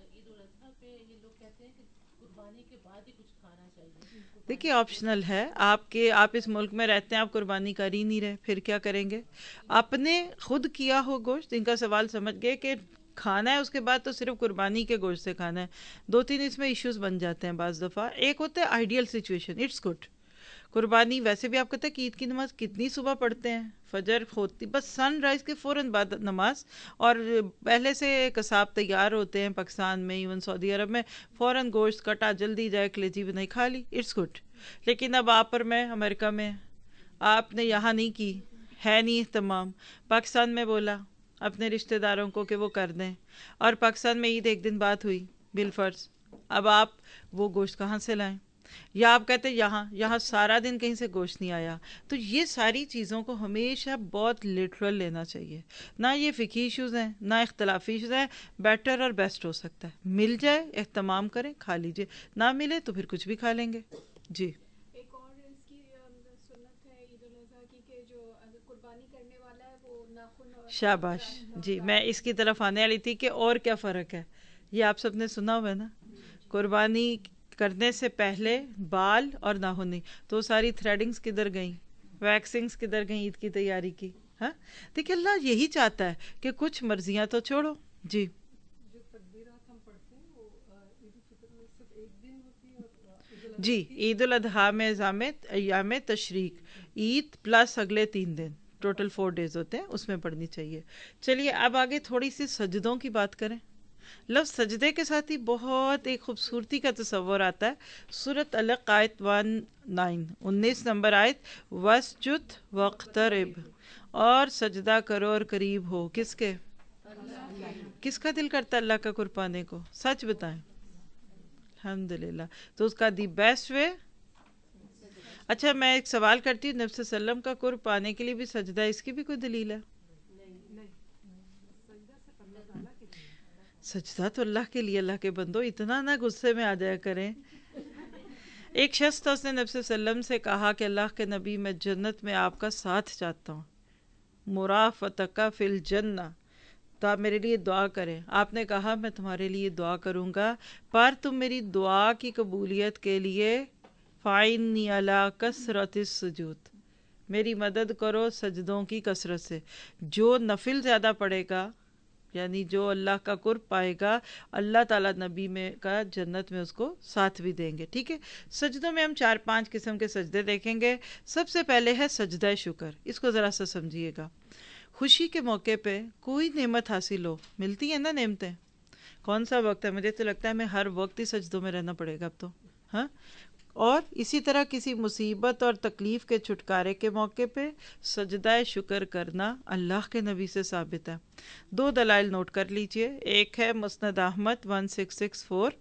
دیکھیے آپشنل ہے، آپ کے آپ اس ملک میں رہتے ہیں، آپ قربانی کر ہی نہیں رہے، پھر کیا کریں گے؟ اپنے خود کیا ہو گوشت، ان کا سوال سمجھ گئے کہ کھانا ہے اس کے بعد تو صرف قربانی کے گوشت سے کھانا ہے. دو تین اس میں ایشوز بن جاتے ہیں بعض دفعہ. ایک ہوتا ہے آئیڈیل سچویشن، اٹس گڈ. قربانی ویسے بھی آپ کہتے ہیں کہ عید کی نماز کتنی صبح پڑھتے ہیں، فجر ہوتی بس سن رائز کے فوراً بعد نماز، اور پہلے سے قصاب تیار ہوتے ہیں پاکستان میں، ایون سعودی عرب میں فوراً گوشت کٹا، جلدی جائے کلیجی بنائی کھا لی، اٹس گڈ. لیکن اب آپ اور میں امریکہ میں، آپ نے یہاں نہیں کی ہے، نہیں اہتمام. پاکستان میں بولا اپنے رشتہ داروں کو کہ وہ کر دیں، اور پاکستان میں عید ایک دن بعد ہوئی بالفرض. اب آپ وہ گوشت کہاں سے لائیں؟ یا آپ کہتے ہیں یہاں یہاں سارا دن کہیں سے گوشت نہیں آیا. تو یہ ساری چیزوں کو ہمیشہ بہت لٹرل لینا چاہیے. نہ یہ فقہی ایشوز ہیں نہ اختلافی ایشوز ہیں. بیٹر اور بیسٹ ہو سکتا ہے مل جائے، اہتمام کریں، کھا لیجئے. نہ ملے تو پھر کچھ بھی کھا لیں گے. جی ایک اور اس کی سنت ہے عید الاضحیٰ کی کہ جو قربانی کرنے والا ہے وہ ناخن اور شاباش. جی میں اس کی طرف آنے والی تھی کہ اور کیا فرق ہے. یہ آپ سب نے سنا ہوا ہے نا، قربانی کرنے سے پہلے بال اور ناخن، تو ساری تھریڈنگز کدھر گئیں، ویکسنگز کدھر گئیں عید کی تیاری کی. ہاں دیکھیں اللہ یہی چاہتا ہے کہ کچھ مرضیاں تو چھوڑو. جی جی عید الاضحیٰ میں ایام تشریق، عید پلس اگلے تین دن، ٹوٹل فور ڈیز ہوتے ہیں، اس میں پڑھنی چاہیے. چلیے اب آگے تھوڑی سی سجدوں کی بات کریں. لفظ سجدے کے ساتھ ہی بہت ایک خوبصورتی کا تصور آتا ہے. سورۃ علق آیت ون نائن انیس نمبر آیت، وَاسْجُدْ وَاقْتَرِب، اور سجدہ کرو اور قریب ہو. کس کے؟ کس کا دل کرتا ہے اللہ کا قرب پانے کو؟ سچ بتائیں. الحمدللہ. تو اس کا دی بیسٹ وے. اچھا میں ایک سوال کرتی ہوں، نبی صلی اللہ علیہ وسلم کا قرب پانے کے لیے بھی سجدہ، اس کی بھی کوئی دلیل ہے؟ سجدہ تو اللہ کے لیے. اللہ کے بندو اتنا نہ غصے میں آ جایا کریں. ایک شخص تھا، اس نے نبی صلی اللہ علیہ وسلم سے کہا کہ اللہ کے نبی میں جنت میں آپ کا ساتھ چاہتا ہوں، مرافقتک فی الجنہ، تو آپ میرے لیے دعا کریں. آپ نے کہا میں تمہارے لیے دعا کروں گا، پر تم میری دعا کی قبولیت کے لیے فَعِنِّي عَلَىٰ کثرت السجود، میری مدد کرو سجدوں کی کثرت سے. جو نفل زیادہ پڑھے گا، یعنی جو اللہ کا قرب پائے گا، اللہ تعالیٰ نبی میں کا جنت میں اس کو ساتھ بھی دیں گے. ٹھیک ہے، سجدوں میں ہم چار پانچ قسم کے سجدے دیکھیں گے. سب سے پہلے ہے سجدہ شکر. اس کو ذرا سا سمجھیے گا. خوشی کے موقع پہ کوئی نعمت حاصل ہو، ملتی ہیں نا نعمتیں، کون سا وقت ہے؟ مجھے تو لگتا ہے ہمیں ہر وقت ہی سجدوں میں رہنا پڑے گا اب تو. ہاں، اور اسی طرح کسی مصیبت اور تکلیف کے چھٹکارے کے موقع پہ سجدہ شکر کرنا اللہ کے نبی سے ثابت ہے. دو دلائل نوٹ کر لیجئے. ایک ہے مسند احمد ون سکس سکس فور،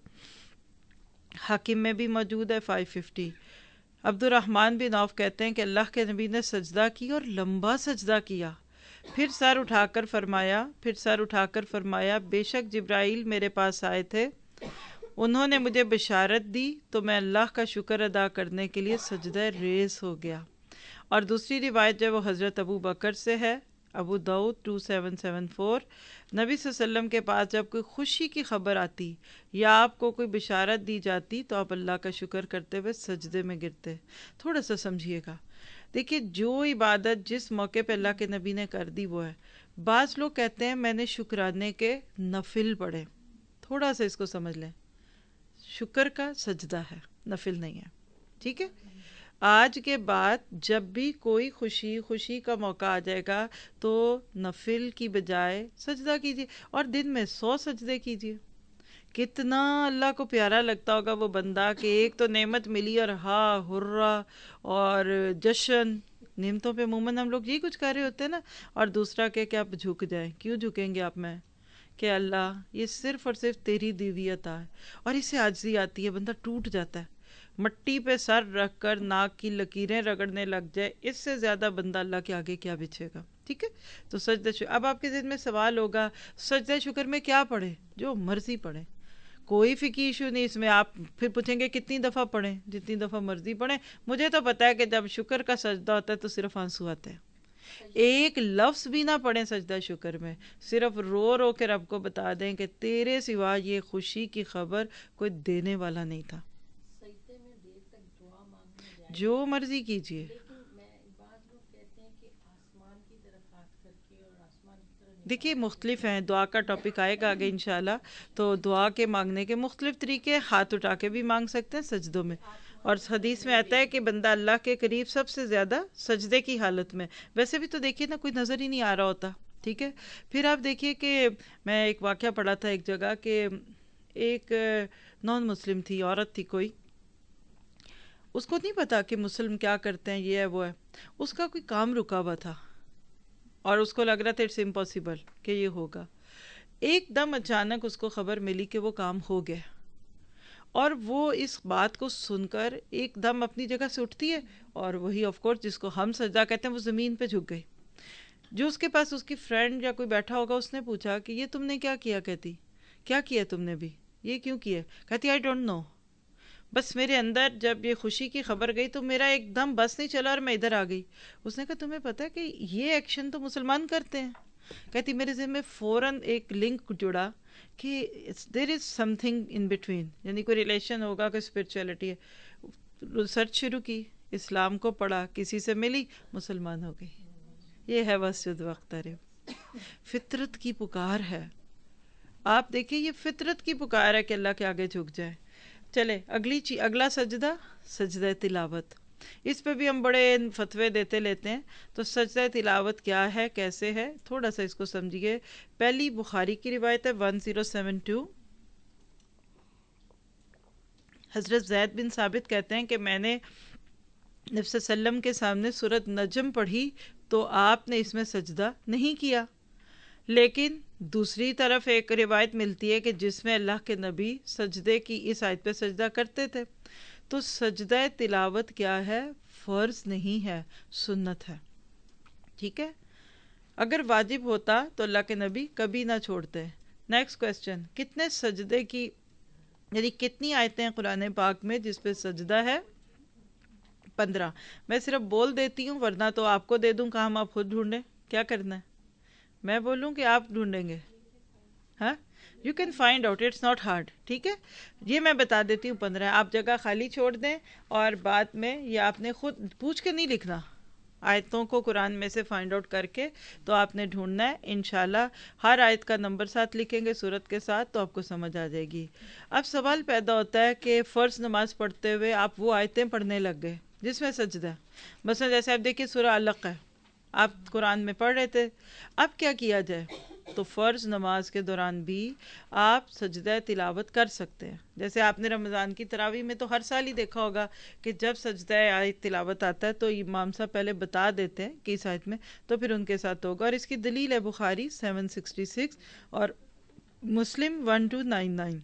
حاکم میں بھی موجود ہے فائیو ففٹی. عبد الرحمن بن عوف کہتے ہیں کہ اللہ کے نبی نے سجدہ کی اور لمبا سجدہ کیا، پھر سر اٹھا کر فرمایا پھر سر اٹھا کر فرمایا بے شک جبرائیل میرے پاس آئے تھے، انہوں نے مجھے بشارت دی تو میں اللہ کا شکر ادا کرنے کے لیے سجدہ ریز ہو گیا. اور دوسری روایت جو وہ حضرت ابو بکر سے ہے، ابو داؤد ٹو سیون سیون فور، نبی صلی اللہ علیہ وسلم کے پاس جب کوئی خوشی کی خبر آتی یا آپ کو کوئی بشارت دی جاتی تو آپ اللہ کا شکر کرتے ہوئے سجدے میں گرتے. تھوڑا سا سمجھیے گا. دیکھیے، جو عبادت جس موقع پہ اللہ کے نبی نے کر دی وہ ہے. بعض لوگ کہتے ہیں میں نے شکرانے کے نفل پڑھے. تھوڑا سا اس کو سمجھ لیں، شکر کا سجدہ ہے، نفل نہیں ہے. ٹھیک ہے، آج کے بعد جب بھی کوئی خوشی خوشی کا موقع آ جائے گا تو نفل کی بجائے سجدہ کیجیے، اور دن میں سو سجدے کیجیے. کتنا اللہ کو پیارا لگتا ہوگا وہ بندہ کہ ایک تو نعمت ملی اور ہاں ہرا اور جشن. نعمتوں پہ عموماً ہم لوگ یہی کچھ کر رہے ہوتے ہیں نا. اور دوسرا کہ کہ آپ جھک جائیں. کیوں جھکیں گے آپ؟ میں کہ اللہ یہ صرف اور صرف تیری دی ہوئی عطا ہے. اور اس سے عاجزی آتی ہے، بندہ ٹوٹ جاتا ہے. مٹی پہ سر رکھ کر ناک کی لکیریں رگڑنے لگ جائے، اس سے زیادہ بندہ اللہ کے آگے کیا بچھے گا. ٹھیک ہے، تو سجدہ شکر. اب آپ کے ذہن میں سوال ہوگا سجدہ شکر میں کیا پڑھیں؟ جو مرضی پڑھیں، کوئی فقہی ایشو نہیں اس میں. آپ پھر پوچھیں گے کتنی دفعہ پڑھیں؟ جتنی دفعہ مرضی پڑھیں. مجھے تو پتا ہے کہ جب شکر کا سجدہ ہوتا ہے تو صرف آنسو آتے ہیں. ایک لفظ بھی نہ پڑھیں سجدہ شکر میں، صرف رو رو کے رب کو بتا دیں کہ تیرے سوا یہ خوشی کی خبر کوئی دینے والا نہیں تھا. جو مرضی کیجیے. دیکھیے مختلف ہیں، دعا کا ٹاپک آئے گا آگے انشاءاللہ. تو دعا کے مانگنے کے مختلف طریقے، ہاتھ اٹھا کے بھی مانگ سکتے ہیں سجدوں میں. اور حدیث میں آتا ہے کہ بندہ اللہ کے قریب سب سے زیادہ سجدے کی حالت میں. ویسے بھی تو دیکھیے نا، کوئی نظر ہی نہیں آ رہا ہوتا. ٹھیک ہے، پھر آپ دیکھیے کہ میں ایک واقعہ پڑھا تھا ایک جگہ کہ ایک نان مسلم تھی، عورت تھی کوئی، اس کو نہیں پتا کہ مسلم کیا کرتے ہیں، یہ ہے وہ ہے. اس کا کوئی کام رکا ہوا تھا اور اس کو لگ رہا تھا اٹس امپاسبل کہ یہ ہوگا. ایک دم اچانک اس کو خبر ملی کہ وہ کام ہو گیا، اور وہ اس بات کو سن کر ایک دم اپنی جگہ سے اٹھتی ہے، اور وہی آف کورس جس کو ہم سجدہ کہتے ہیں وہ زمین پہ جھک گئی. جو اس کے پاس اس کی فرینڈ یا کوئی بیٹھا ہوگا اس نے پوچھا کہ یہ تم نے کیا کیا؟ کہتی کیا کیا تم نے بھی، یہ کیوں کیا؟ کہتی آئی ڈونٹ نو، بس میرے اندر جب یہ خوشی کی خبر گئی تو میرا ایک دم بس نہیں چلا اور میں ادھر آ گئی. اس نے کہا تمہیں پتہ ہے کہ یہ ایکشن تو مسلمان کرتے ہیں؟ کہتی میرے ذہن میں فوراً ایک لنک جڑا کہ دیر از سم تھنگ ان بٹوین، یعنی کوئی ریلیشن ہوگا، کوئی اسپرچولیٹی ہے. ریسرچ شروع کی، اسلام کو پڑھا، کسی سے ملی، مسلمان ہو گئی. یہ ہے وسجد واقترب. فطرت کی پکار ہے. آپ دیکھیں یہ فطرت کی پکار ہے کہ اللہ کے آگے جھک جائے. چلے اگلی چیز، اگلا سجدہ، سجدہ تلاوت. اس پہ بھی ہم بڑے فتوے دیتے لیتے ہیں. تو سجدہ تلاوت کیا ہے، کیسے ہے، تھوڑا سا اس کو سمجھیے. پہلی بخاری کی روایت ہے ون زیرو سیون ٹو. حضرت زید بن ثابت کہتے ہیں کہ میں نے نبی صلی اللہ علیہ وسلم کے سامنے سورۃ نجم پڑھی تو آپ نے اس میں سجدہ نہیں کیا. لیکن دوسری طرف ایک روایت ملتی ہے کہ جس میں اللہ کے نبی سجدے کی اس آیت پہ سجدہ کرتے تھے. تو سجدہ تلاوت کیا ہے؟ فرض نہیں ہے، سنت ہے. ٹھیک ہے، اگر واجب ہوتا تو اللہ کے نبی کبھی نہ چھوڑتے. نیکسٹ کویسچن، کتنے سجدے کی، یعنی کتنی آیتیں ہیں قرآن پاک میں جس پہ سجدہ ہے؟ پندرہ. میں صرف بول دیتی ہوں ورنہ تو آپ کو دے دوں کام، آپ خود ڈھونڈیں کیا کرنا ہے. میں بولوں کہ آپ ڈھونڈیں گے؟ ہاں، you can find out, it's not hard. ٹھیک ہے، یہ میں بتا دیتی ہوں پندرہ. آپ جگہ خالی چھوڑ دیں اور بعد میں یہ آپ نے خود پوچھ کے نہیں لکھنا، آیتوں کو قرآن میں سے فائنڈ آؤٹ کر کے تو آپ نے ڈھونڈنا ہے. انشاءاللہ ہر آیت کا نمبر ساتھ لکھیں گے سورت کے ساتھ تو آپ کو سمجھ آ جائے گی. اب سوال پیدا ہوتا ہے کہ فرض نماز پڑھتے ہوئے آپ وہ آیتیں پڑھنے لگ گئے جس میں سجدہ ہے. مثلا جیسے آپ دیکھیے سورہ علق ہے، آپ قرآن میں پڑھ رہے تھے، اب کیا کیا جائے؟ تو فرض نماز کے دوران بھی آپ سجدہ تلاوت کر سکتے ہیں. جیسے آپ نے رمضان کی تراویح میں تو ہر سال ہی دیکھا ہوگا کہ جب سجدہ آیت تلاوت آتا ہے تو امام صاحب پہلے بتا دیتے ہیں کہ اس آیت میں، تو پھر ان کے ساتھ ہوگا. اور اس کی دلیل ہے بخاری سیون سکسٹی سکس اور مسلم ون ٹو نائن نائن.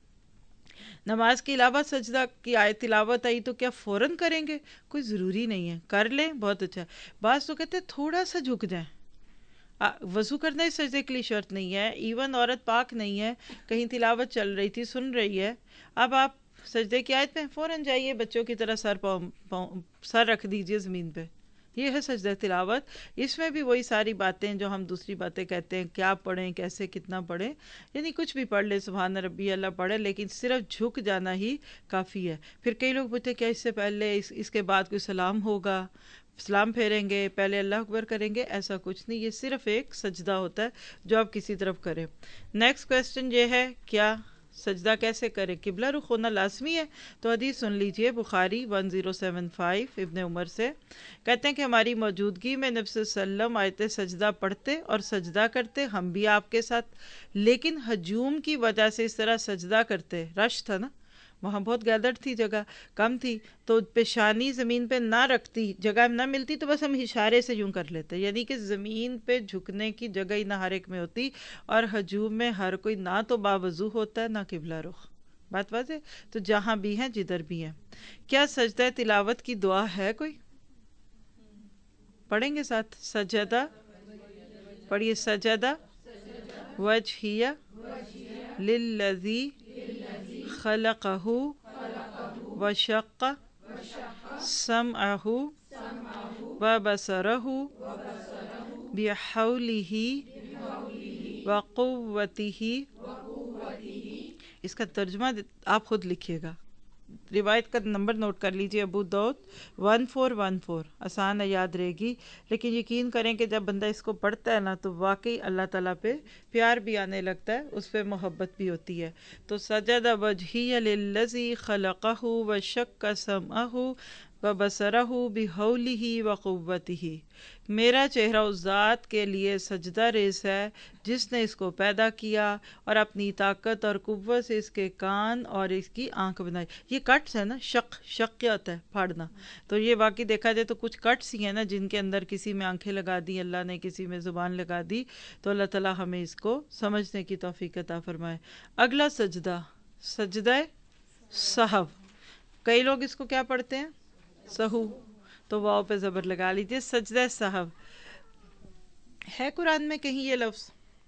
نماز کے علاوہ سجدہ کی آیت تلاوت آئی تو کیا فوراً کریں گے؟ کوئی ضروری نہیں ہے، کر لیں بہت اچھا. بعض تو کہتے ہیں تھوڑا سا جھک جائیں. وضو کرنا اس سجدے کے لیے شرط نہیں ہے، ایون عورت پاک نہیں ہے، کہیں تلاوت چل رہی تھی سن رہی ہے، اب آپ سجدے کی آیت پہ فوراً جائیے، بچوں کی طرح سر پاؤں پاؤں سر رکھ دیجئے زمین پہ. یہ ہے سجدہ تلاوت. اس میں بھی وہی ساری باتیں جو ہم دوسری باتیں کہتے ہیں، کیا پڑھیں، کیسے، کتنا پڑھیں، یعنی کچھ بھی پڑھ لے، سبحان ربی اللہ پڑھے، لیکن صرف جھک جانا ہی کافی ہے. پھر کئی لوگ پوچھتے ہیں کیا اس سے پہلے اس, اس کے بعد کوئی سلام ہوگا، سلام پھیریں گے، پہلے اللہ اکبر کریں گے؟ ایسا کچھ نہیں، یہ صرف ایک سجدہ ہوتا ہے جو آپ کسی طرف کریں. نیکسٹ کویسچن یہ ہے کیا سجدہ کیسے کریں؟ قبلہ رخ ہونا لازمی ہے. تو حدیث سن لیجئے، بخاری ون زیرو سیون فائیو ابن عمر سے کہتے ہیں کہ ہماری موجودگی میں نبی صلی اللہ علیہ وسلم آیت سجدہ پڑھتے اور سجدہ کرتے، ہم بھی آپ کے ساتھ، لیکن ہجوم کی وجہ سے اس طرح سجدہ کرتے، رش تھا نا وہاں، بہت گیدر تھی، جگہ کم تھی، تو پیشانی زمین پہ نہ رکھتی، جگہ نہ ملتی تو بس ہم اشارے سے یوں کر لیتے، یعنی کہ زمین پہ جھکنے کی جگہ ہی نہ ہر ایک میں ہوتی. اور ہجوم میں ہر کوئی نہ تو باوضو ہوتا ہے نہ قبلہ رخ. بات واضح؟ تو جہاں بھی ہیں جدھر بھی ہیں. کیا سجدہ تلاوت کی دعا ہے کوئی؟ پڑھیں گے ساتھ. سجدہ پڑھیے، سجدہ وجہیہ للذی خلقہ وشق سمعہ وبصرہ بحولہ وقوتہ. اس کا ترجمہ آپ خود لکھیے گا، روایت کا نمبر نوٹ کر لیجئے، ابو داؤد ون فور ون فور. آسان ہے، یاد رہے گی، لیکن یقین کریں کہ جب بندہ اس کو پڑھتا ہے نا تو واقعی اللہ تعالیٰ پہ پیار بھی آنے لگتا ہے، اس پہ محبت بھی ہوتی ہے. تو سجد وجہی للذی خلقہ وشق سمعہ وبصرہ بحولہ وقوتہ. میرا چہرہ اس ذات کے لیے سجدہ ریز ہے جس نے اس کو پیدا کیا اور اپنی طاقت اور قوت سے اس کے کان اور اس کی آنکھ بنائی. یہ کٹس ہے نا، شق شق کیا ہوتا ہے؟ پھاڑنا. تو یہ واقعی دیکھا جائے تو کچھ کٹس ہی ہیں نا جن کے اندر کسی میں آنکھیں لگا دی اللہ نے، کسی میں زبان لگا دی. تو اللہ تعالیٰ ہمیں اس کو سمجھنے کی توفیق عطا فرمائے. اگلا سجدہ، سجدہ سہو. کئی لوگ اس کو کیا پڑھتے ہیں؟ سہو. تو واو پہ زبر لگا لیجیے، سجدہ سہو. ہے قرآن میں کہیں یہ لفظ؟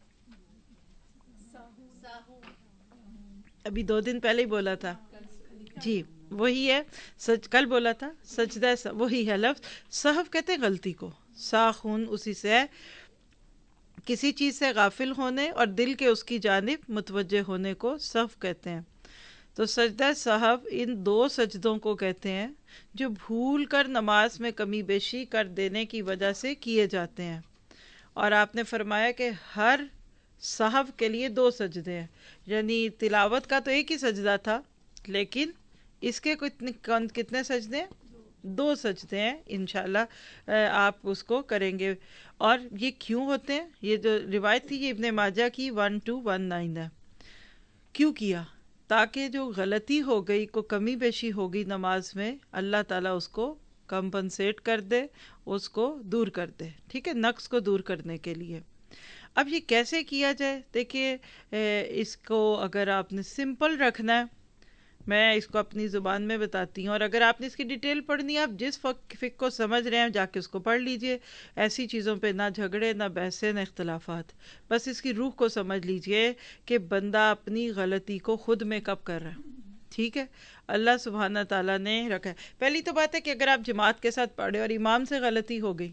ابھی دو دن پہلے ہی بولا تھا جی، وہی ہے، سج کل بولا تھا سجدہ، وہی ہے لفظ. سہو کہتے ہیں غلطی کو، ساخون اسی سے ہے، کسی چیز سے غافل ہونے اور دل کے اس کی جانب متوجہ ہونے کو سہو کہتے ہیں. تو سجدہ سہو ان دو سجدوں کو کہتے ہیں جو بھول کر نماز میں کمی بیشی کر دینے کی وجہ سے کیے جاتے ہیں. اور آپ نے فرمایا کہ ہر سہو کے لیے دو سجدے ہیں، یعنی تلاوت کا تو ایک ہی سجدہ تھا لیکن اس کے کتنے کتنے سجدے ہیں؟ دو سجدے ہیں. انشاءاللہ آپ اس کو کریں گے. اور یہ کیوں ہوتے ہیں؟ یہ جو روایت تھی یہ ابن ماجہ کی ون ٹو ون نائن ہے. کیوں کیا؟ تاکہ جو غلطی ہو گئی، کو کمی بیشی ہوگی نماز میں، اللہ تعالیٰ اس کو کمپنسیٹ کر دے، اس کو دور کر دے. ٹھیک ہے، نقص کو دور کرنے کے لیے. اب یہ کیسے کیا جائے؟ دیکھیے اس کو اگر آپ نے سمپل رکھنا ہے، میں اس کو اپنی زبان میں بتاتی ہوں، اور اگر آپ نے اس کی ڈیٹیل پڑھنی ہے، آپ جس فقہ کو سمجھ رہے ہیں جا کے اس کو پڑھ لیجئے. ایسی چیزوں پہ نہ جھگڑے، نہ بحثیں، نہ اختلافات. بس اس کی روح کو سمجھ لیجئے کہ بندہ اپنی غلطی کو خود میک اپ کر رہا ہے. ٹھیک ہے، اللہ سبحانہ تعالیٰ نے رکھا ہے. پہلی تو بات ہے کہ اگر آپ جماعت کے ساتھ پڑھے اور امام سے غلطی ہو گئی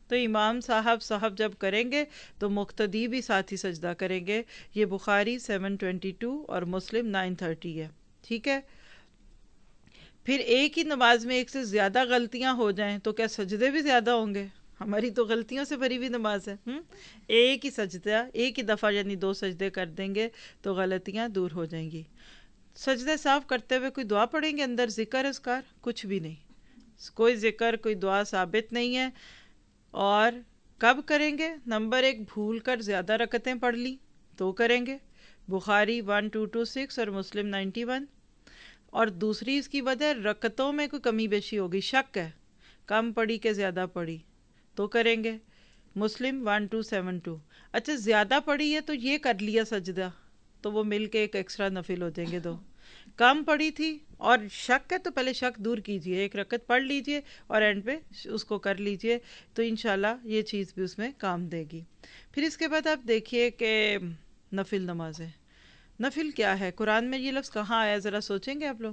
تو امام صاحب صاحب جب کریں گے تو مقتدی بھی ساتھ ہی سجدہ کریں گے. یہ بخاری سیون ٹوینٹی ٹو اور مسلم نائن تھرٹی ہے. ٹھیک ہے. پھر ایک ہی نماز میں ایک سے زیادہ غلطیاں ہو جائیں تو کیا سجدے بھی زیادہ ہوں گے؟ ہماری تو غلطیوں سے بھری ہوئی نماز ہے. ہم ایک ہی سجدہ ایک ہی دفعہ یعنی دو سجدے کر دیں گے تو غلطیاں دور ہو جائیں گی. سجدے صاف کرتے ہوئے کوئی دعا پڑھیں گے اندر ذکر اذکار؟ کچھ بھی نہیں. کوئی ذکر کوئی دعا ثابت نہیں ہے. اور کب کریں گے؟ نمبر ایک بھول کر زیادہ رکعتیں پڑھ لی تو کریں گے، بخاری ون ٹو ٹو سکس اور مسلم نائنٹی ون. اور دوسری اس کی وجہ رکعتوں میں کوئی کمی بیشی ہوگی، شک ہے کم پڑھی کہ زیادہ پڑھی تو کریں گے، مسلم ون ٹو سیون ٹو. اچھا زیادہ پڑھی ہے تو یہ کر لیا سجدہ تو وہ مل کے ایک ایکسٹرا نفل ہو جائیں گے دو. کم پڑھی تھی اور شک ہے تو پہلے شک دور کیجئے، ایک رکعت پڑھ لیجئے اور اینڈ پہ اس کو کر لیجئے تو انشاءاللہ یہ چیز بھی اس میں کام دے گی. پھر اس کے بعد آپ دیکھیے کہ نفل نمازیں. نفل کیا ہے؟ قرآن میں یہ لفظ کہاں آیا ذرا سوچیں گے آپ لوگ؟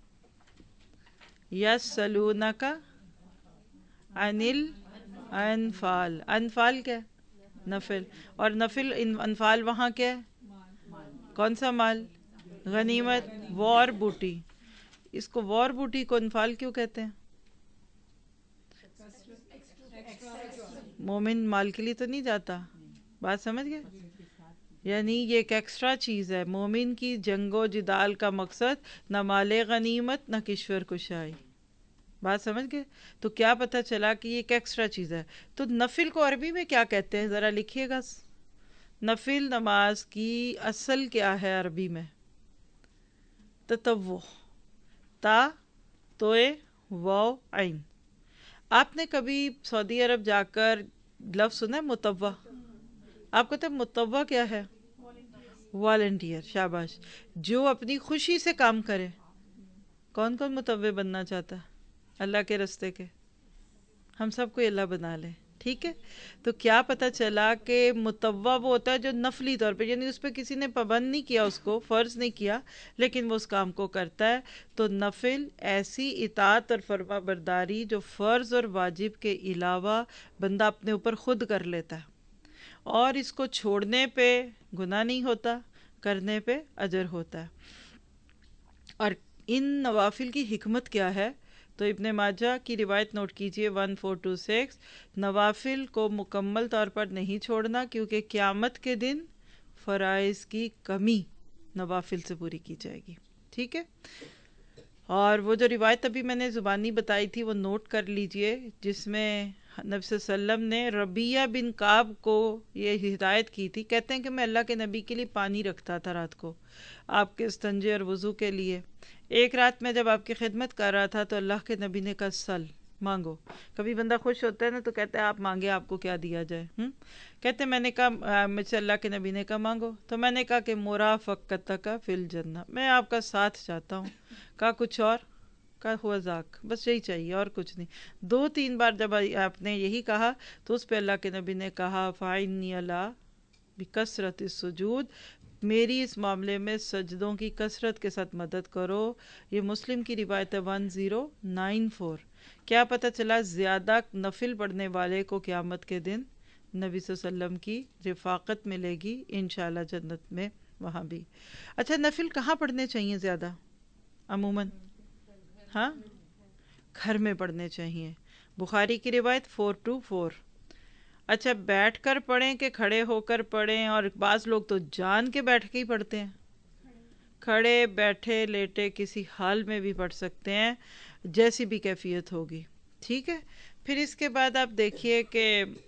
یسألونک عن الانفال. انفال کیا ہے؟ نفل. اور نفل انفال وہاں کیا ہے؟ کون سا مال؟ غنیمت، وار بوٹی. اس کو وار بوٹی کو انفال کیوں کہتے ہیں؟ مومن مال کے لیے تو نہیں جاتا، بات سمجھ گئے؟ یعنی یہ ایک ایکسٹرا چیز ہے. مومن کی جنگ و جدال کا مقصد نہ مال غنیمت نہ کشور کشائی. بات سمجھ گئے؟ تو کیا پتہ چلا کہ یہ ایک ایکسٹرا چیز ہے. تو نفل کو عربی میں کیا کہتے ہیں ذرا لکھیے گا. نفل نماز کی اصل کیا ہے عربی میں؟ تطوع. تا توئے واو عین. آپ نے کبھی سعودی عرب جا کر لفظ سنا ہے مطوع؟ آپ کو تو مطوع کیا ہے؟ والنٹیئر. شاباش. جو اپنی خوشی سے کام کرے. کون کون مطوع بننا چاہتا ہے اللہ کے رستے کے؟ ہم سب کو اللہ بنا لے. ٹھیک ہے. تو کیا پتہ چلا کہ مطوع وہ ہوتا ہے جو نفلی طور پہ، یعنی اس پہ کسی نے پابند نہیں کیا، اس کو فرض نہیں کیا لیکن وہ اس کام کو کرتا ہے. تو نفل ایسی اطاعت اور فرما برداری جو فرض اور واجب کے علاوہ بندہ اپنے اوپر خود کر لیتا ہے، اور اس کو چھوڑنے پہ گناہ نہیں ہوتا، کرنے پہ اجر ہوتا ہے. اور ان نوافل کی حکمت کیا ہے؟ تو ابن ماجہ کی روایت نوٹ کیجئے ون فور ٹو سکس. نوافل کو مکمل طور پر نہیں چھوڑنا کیونکہ قیامت کے دن فرائض کی کمی نوافل سے پوری کی جائے گی. ٹھیک ہے. اور وہ جو روایت ابھی میں نے زبانی بتائی تھی وہ نوٹ کر لیجئے، جس میں نبی صلی اللہ علیہ وسلم نے ربیہ بن کعب کو یہ ہدایت کی تھی. کہتے ہیں کہ میں اللہ کے نبی کے لیے پانی رکھتا تھا رات کو آپ کے استنجے اور وضو کے لیے. ایک رات میں جب آپ کی خدمت کر رہا تھا تو اللہ کے نبی نے کہا سل، مانگو. کبھی بندہ خوش ہوتا ہے نا تو کہتا ہے آپ مانگے آپ کو کیا دیا جائے. ہم کہتے ہیں میں نے کہا، مجھ سے اللہ کے نبی نے کہا مانگو. تو میں نے کہا کہ مرافقتک فی الجنہ، میں آپ کا ساتھ چاہتا ہوں. کہا کچھ اور؟ کہا ہوا ذاک، بس یہی چاہیے اور کچھ نہیں. دو تین بار جب آپ نے یہی کہا تو اس پہ اللہ کے نبی نے کہا فَعِنِّي عَلَىٰ بِكَثْرَةِ السُّجُودِ، میری اس معاملے میں سجدوں کی کثرت کے ساتھ مدد کرو. یہ مسلم کی روایت ہے ون زیرو نائن فور. کیا پتہ چلا؟ زیادہ نفل پڑھنے والے کو قیامت کے دن نبی صلی اللہ علیہ وسلم کی رفاقت ملے گی انشاءاللہ جنت میں وہاں بھی. اچھا نفل کہاں پڑھنے چاہیے زیادہ عموماً؟ ہاں گھر میں پڑھنے چاہیے. بخاری کی روایت فور ٹو فور. اچھا بیٹھ کر پڑھیں کہ کھڑے ہو کر پڑھیں؟ اور بعض لوگ تو جان کے بیٹھ کے ہی پڑھتے ہیں. کھڑے بیٹھے لیٹے کسی حال میں بھی پڑھ سکتے ہیں جیسی بھی کیفیت ہوگی. ٹھیک ہے. پھر اس کے بعد آپ دیکھیے کہ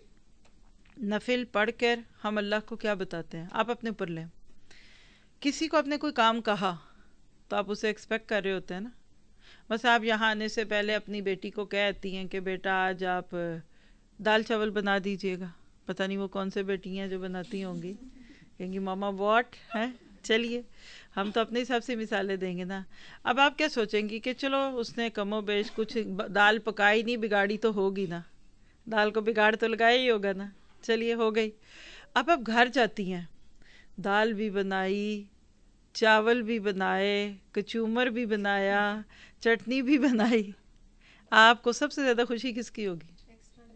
نفل پڑھ کر ہم اللہ کو کیا بتاتے ہیں. آپ اپنے اوپر لیں. کسی کو آپ نے کوئی کام کہا تو آپ اسے ایکسپیکٹ کر رہے ہوتے ہیں نا. بس آپ یہاں آنے سے پہلے اپنی بیٹی کو کہتی ہیں کہ بیٹا آج آپ دال چاول بنا دیجئے گا. پتہ نہیں وہ کون سے بیٹی ہیں جو بناتی ہوں گی، کہیں گی ماما واٹ ہے. چلیے ہم تو اپنے حساب سے مثالیں دیں گے نا. اب آپ کیا سوچیں گی کہ چلو اس نے کم و بیش کچھ دال پکائی نہیں، بگاڑی تو ہوگی نا، دال کو بگاڑ تو لگایا ہی ہوگا نا. چلیے ہو گئی. اب آپ گھر جاتی ہیں، دال بھی بنائی، چاول بھی بنائے، کچومر بھی بنایا، چٹنی بھی بنائی. آپ کو سب سے زیادہ خوشی کس کی ہوگی؟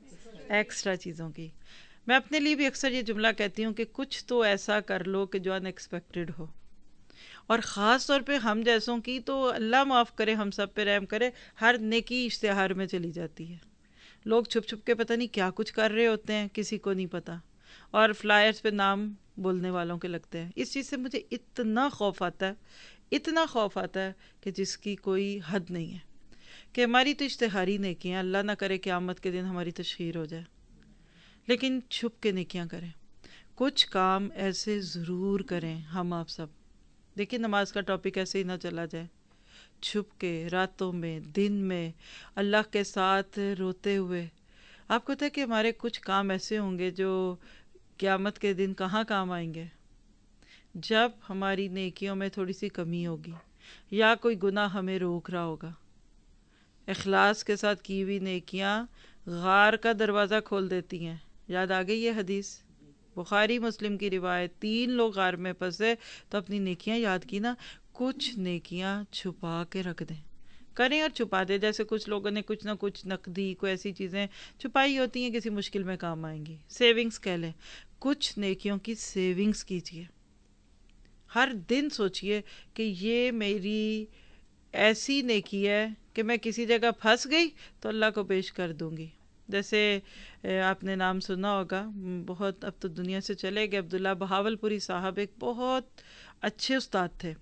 ایکسٹرا چیزوں کی. میں اپنے لیے بھی اکثر یہ جملہ کہتی ہوں کہ کچھ تو ایسا کر لو کہ جو ان ایکسپیکٹڈ ہو، اور خاص طور پہ ہم جیسوں کی تو اللہ معاف کرے، ہم سب پہ رحم کرے، ہر نیکی اشتہار میں چلی جاتی ہے. لوگ چھپ چھپ کے پتہ نہیں کیا کچھ کر رہے ہوتے ہیں، کسی کو نہیں پتہ، اور فلائرز پہ نام بولنے والوں کے لگتے ہیں. اس چیز سے مجھے اتنا خوف آتا ہے، اتنا خوف آتا ہے کہ جس کی کوئی حد نہیں ہے، کہ ہماری تو اشتہاری نیکیاں، اللہ نہ کرے قیامت کے دن ہماری تشہیر ہو جائے، لیکن چھپ کے نیکیاں کریں. کچھ کام ایسے ضرور کریں ہم آپ سب. دیکھیں نماز کا ٹاپک ایسے ہی نہ چلا جائے. چھپ کے، راتوں میں، دن میں، اللہ کے ساتھ روتے ہوئے. آپ کو پتہ ہے کہ ہمارے کچھ کام ایسے ہوں گے جو قیامت کے دن کہاں کام آئیں گے؟ جب ہماری نیکیوں میں تھوڑی سی کمی ہوگی، یا کوئی گناہ ہمیں روک رہا ہوگا. اخلاص کے ساتھ کی ہوئی نیکیاں غار کا دروازہ کھول دیتی ہیں. یاد آ گئی یہ حدیث، بخاری مسلم کی روایت. تین لوگ غار میں پھنسے تو اپنی نیکیاں یاد کی نا. کچھ نیکیاں چھپا کے رکھ دیں، کریں اور چھپا دیں. جیسے کچھ لوگوں نے کچھ نہ کچھ نقدی کوئی ایسی چیزیں چھپائی ہوتی ہیں، کسی مشکل میں کام آئیں گی. سیونگز کہہ لیں. کچھ نیکیوں کی سیونگز کیجیے. ہر دن سوچئے کہ یہ میری ایسی نیکی ہے کہ میں کسی جگہ پھنس گئی تو اللہ کو پیش کر دوں گی. جیسے آپ نے نام سنا ہوگا، بہت اب تو دنیا سے چلے گئے، عبداللہ بہاول پوری صاحب ایک بہت اچھے استاد تھے،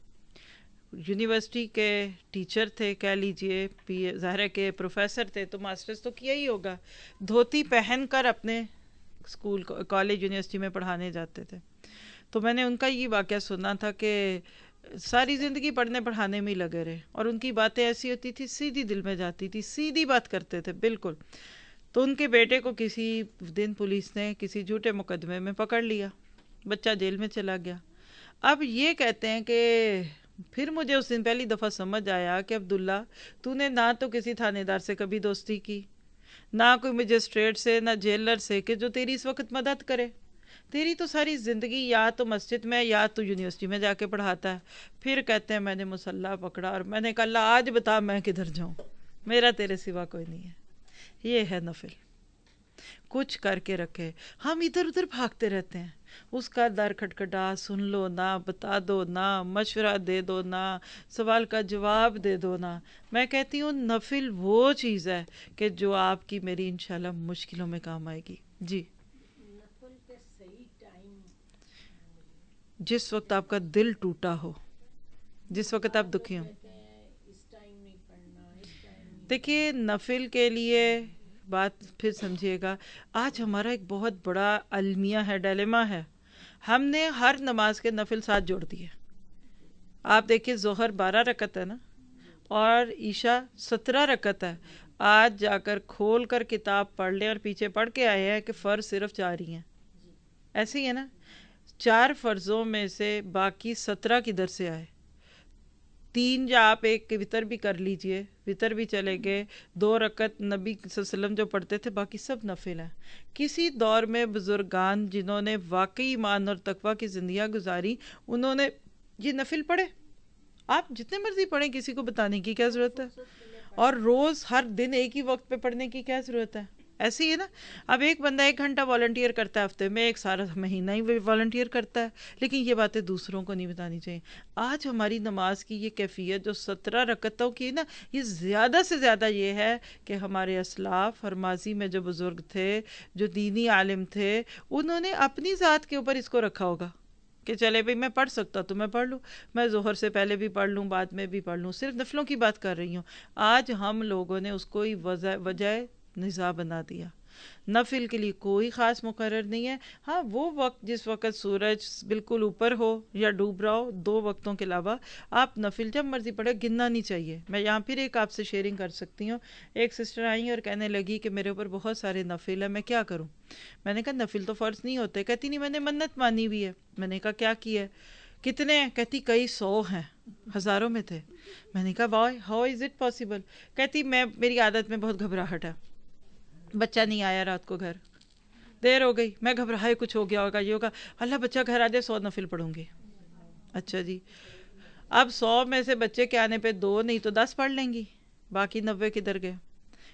یونیورسٹی کے ٹیچر تھے کہہ لیجئے، پی ظاہر کے پروفیسر تھے تو ماسٹرز تو کیا ہی ہوگا. دھوتی پہن کر اپنے اسکول کالج یونیورسٹی میں پڑھانے جاتے تھے. تو میں نے ان کا یہ واقعہ سنا تھا کہ ساری زندگی پڑھنے پڑھانے میں ہی لگے رہے، اور ان کی باتیں ایسی ہوتی تھی سیدھی دل میں جاتی تھی، سیدھی بات کرتے تھے بالکل. تو ان کے بیٹے کو کسی دن پولیس نے کسی جھوٹے مقدمے میں پکڑ لیا، بچہ جیل میں چلا گیا. اب یہ کہتے ہیں کہ پھر مجھے اس دن پہلی دفعہ سمجھ آیا کہ عبداللہ تو نے نہ تو کسی تھانے دار سے کبھی دوستی کی، نہ کوئی مجسٹریٹ سے، نہ جیلر سے کہ جو تیری اس وقت مدد کرے. تیری تو ساری زندگی یا تو مسجد میں یا تو یونیورسٹی میں جا کے پڑھاتا ہے. پھر کہتے ہیں میں نے مسلح پکڑا اور میں نے کہا اللہ آج بتا میں کدھر جاؤں، میرا تیرے سوا کوئی نہیں ہے. یہ ہے نفل. کچھ کر کے رکھے. ہم ادھر ادھر بھاگتے رہتے ہیں، اس کا در کھٹکھٹا، سن لو نا، بتا دو نا، مشورہ دے دو نا، سوال کا جواب دے دو نا. میں کہتی ہوں نفل وہ چیز ہے کہ جو آپ کی میری انشاءاللہ مشکلوں میں کام آئے گی. جی، جس وقت آپ کا دل ٹوٹا ہو، جس وقت آپ دکھی ہوں. دیکھیے نفل کے لیے بات پھر سمجھیے گا، آج ہمارا ایک بہت بڑا المیہ ہے، ڈیلیما ہے. ہم نے ہر نماز کے نفل ساتھ جوڑ دیے. آپ دیکھیے ظہر بارہ رکعت ہے نا، اور عشاء سترہ رکعت ہے. آج جا کر کھول کر کتاب پڑھ لیں اور پیچھے پڑھ کے آئے ہیں کہ فرض صرف چار ہی ہیں. ایسے ہی ہے نا، چار فرضوں میں سے باقی سترہ کدھر سے آئے؟ تین یا آپ ایک وطر بھی کر لیجئے، وطر بھی چلے گئے. دو رکعت نبی صلی اللہ علیہ وسلم جو پڑھتے تھے، باقی سب نفل ہیں. کسی دور میں بزرگان جنہوں نے واقعی ایمان اور تقوی کی زندگیاں گزاری، انہوں نے یہ نفل پڑھے. آپ جتنے مرضی پڑھیں، کسی کو بتانے کی کیا ضرورت ہے؟ اور روز ہر دن ایک ہی وقت پہ پڑھنے کی کیا ضرورت ہے؟ ایسے ہی ہے نا. اب ایک بندہ ایک گھنٹہ والنٹیئر کرتا ہے ہفتے میں، ایک سارا مہینہ ہی والنٹیئر کرتا ہے، لیکن یہ باتیں دوسروں کو نہیں بتانی چاہیے. آج ہماری نماز کی یہ کیفیت جو سترہ رکعتوں کی نا، یہ زیادہ سے زیادہ یہ ہے کہ ہمارے اسلاف اور ماضی میں جو بزرگ تھے، جو دینی عالم تھے، انہوں نے اپنی ذات کے اوپر اس کو رکھا ہوگا کہ چلے بھئی میں پڑھ سکتا تو میں پڑھ لوں، میں ظہر سے پہلے بھی پڑھ لوں، بعد میں بھی پڑھ لوں. صرف نفلوں کی بات کر رہی ہوں. آج ہم لوگوں نے اس کو ہی وجہ نزاع بنا دیا. نفل کے لیے کوئی خاص مقرر نہیں ہے. ہاں وہ وقت جس وقت سورج بالکل اوپر ہو یا ڈوب رہا ہو، دو وقتوں کے علاوہ آپ نفل جب مرضی پڑھے، گننا نہیں چاہیے. میں یہاں پھر ایک آپ سے شیئرنگ کر سکتی ہوں. ایک سسٹر آئیں اور کہنے لگی کہ میرے اوپر بہت سارے نفل ہیں، میں کیا کروں؟ میں نے کہا نفل تو فرض نہیں ہوتے. کہتی نہیں، میں نے منت مانی بھی ہے. میں نے کہا کیا کی ہے؟ کتنے ہیں؟ کہتی کئی سو ہیں، ہزاروں میں تھے. میں نے کہا why how is it possible? کہتی میں میری عادت میں بہت گھبراہٹ ہے، بچہ نہیں آیا رات کو گھر، دیر ہو گئی، میں گھبراہے کچھ ہو گیا ہوگا، یہ ہوگا، اللہ بچہ گھر آ جائے سو نفل پڑھوں گی. اچھا جی، اب سو میں سے بچے کے آنے پہ دو نہیں تو دس پڑھ لیں گی، باقی نوے کدھر گئے؟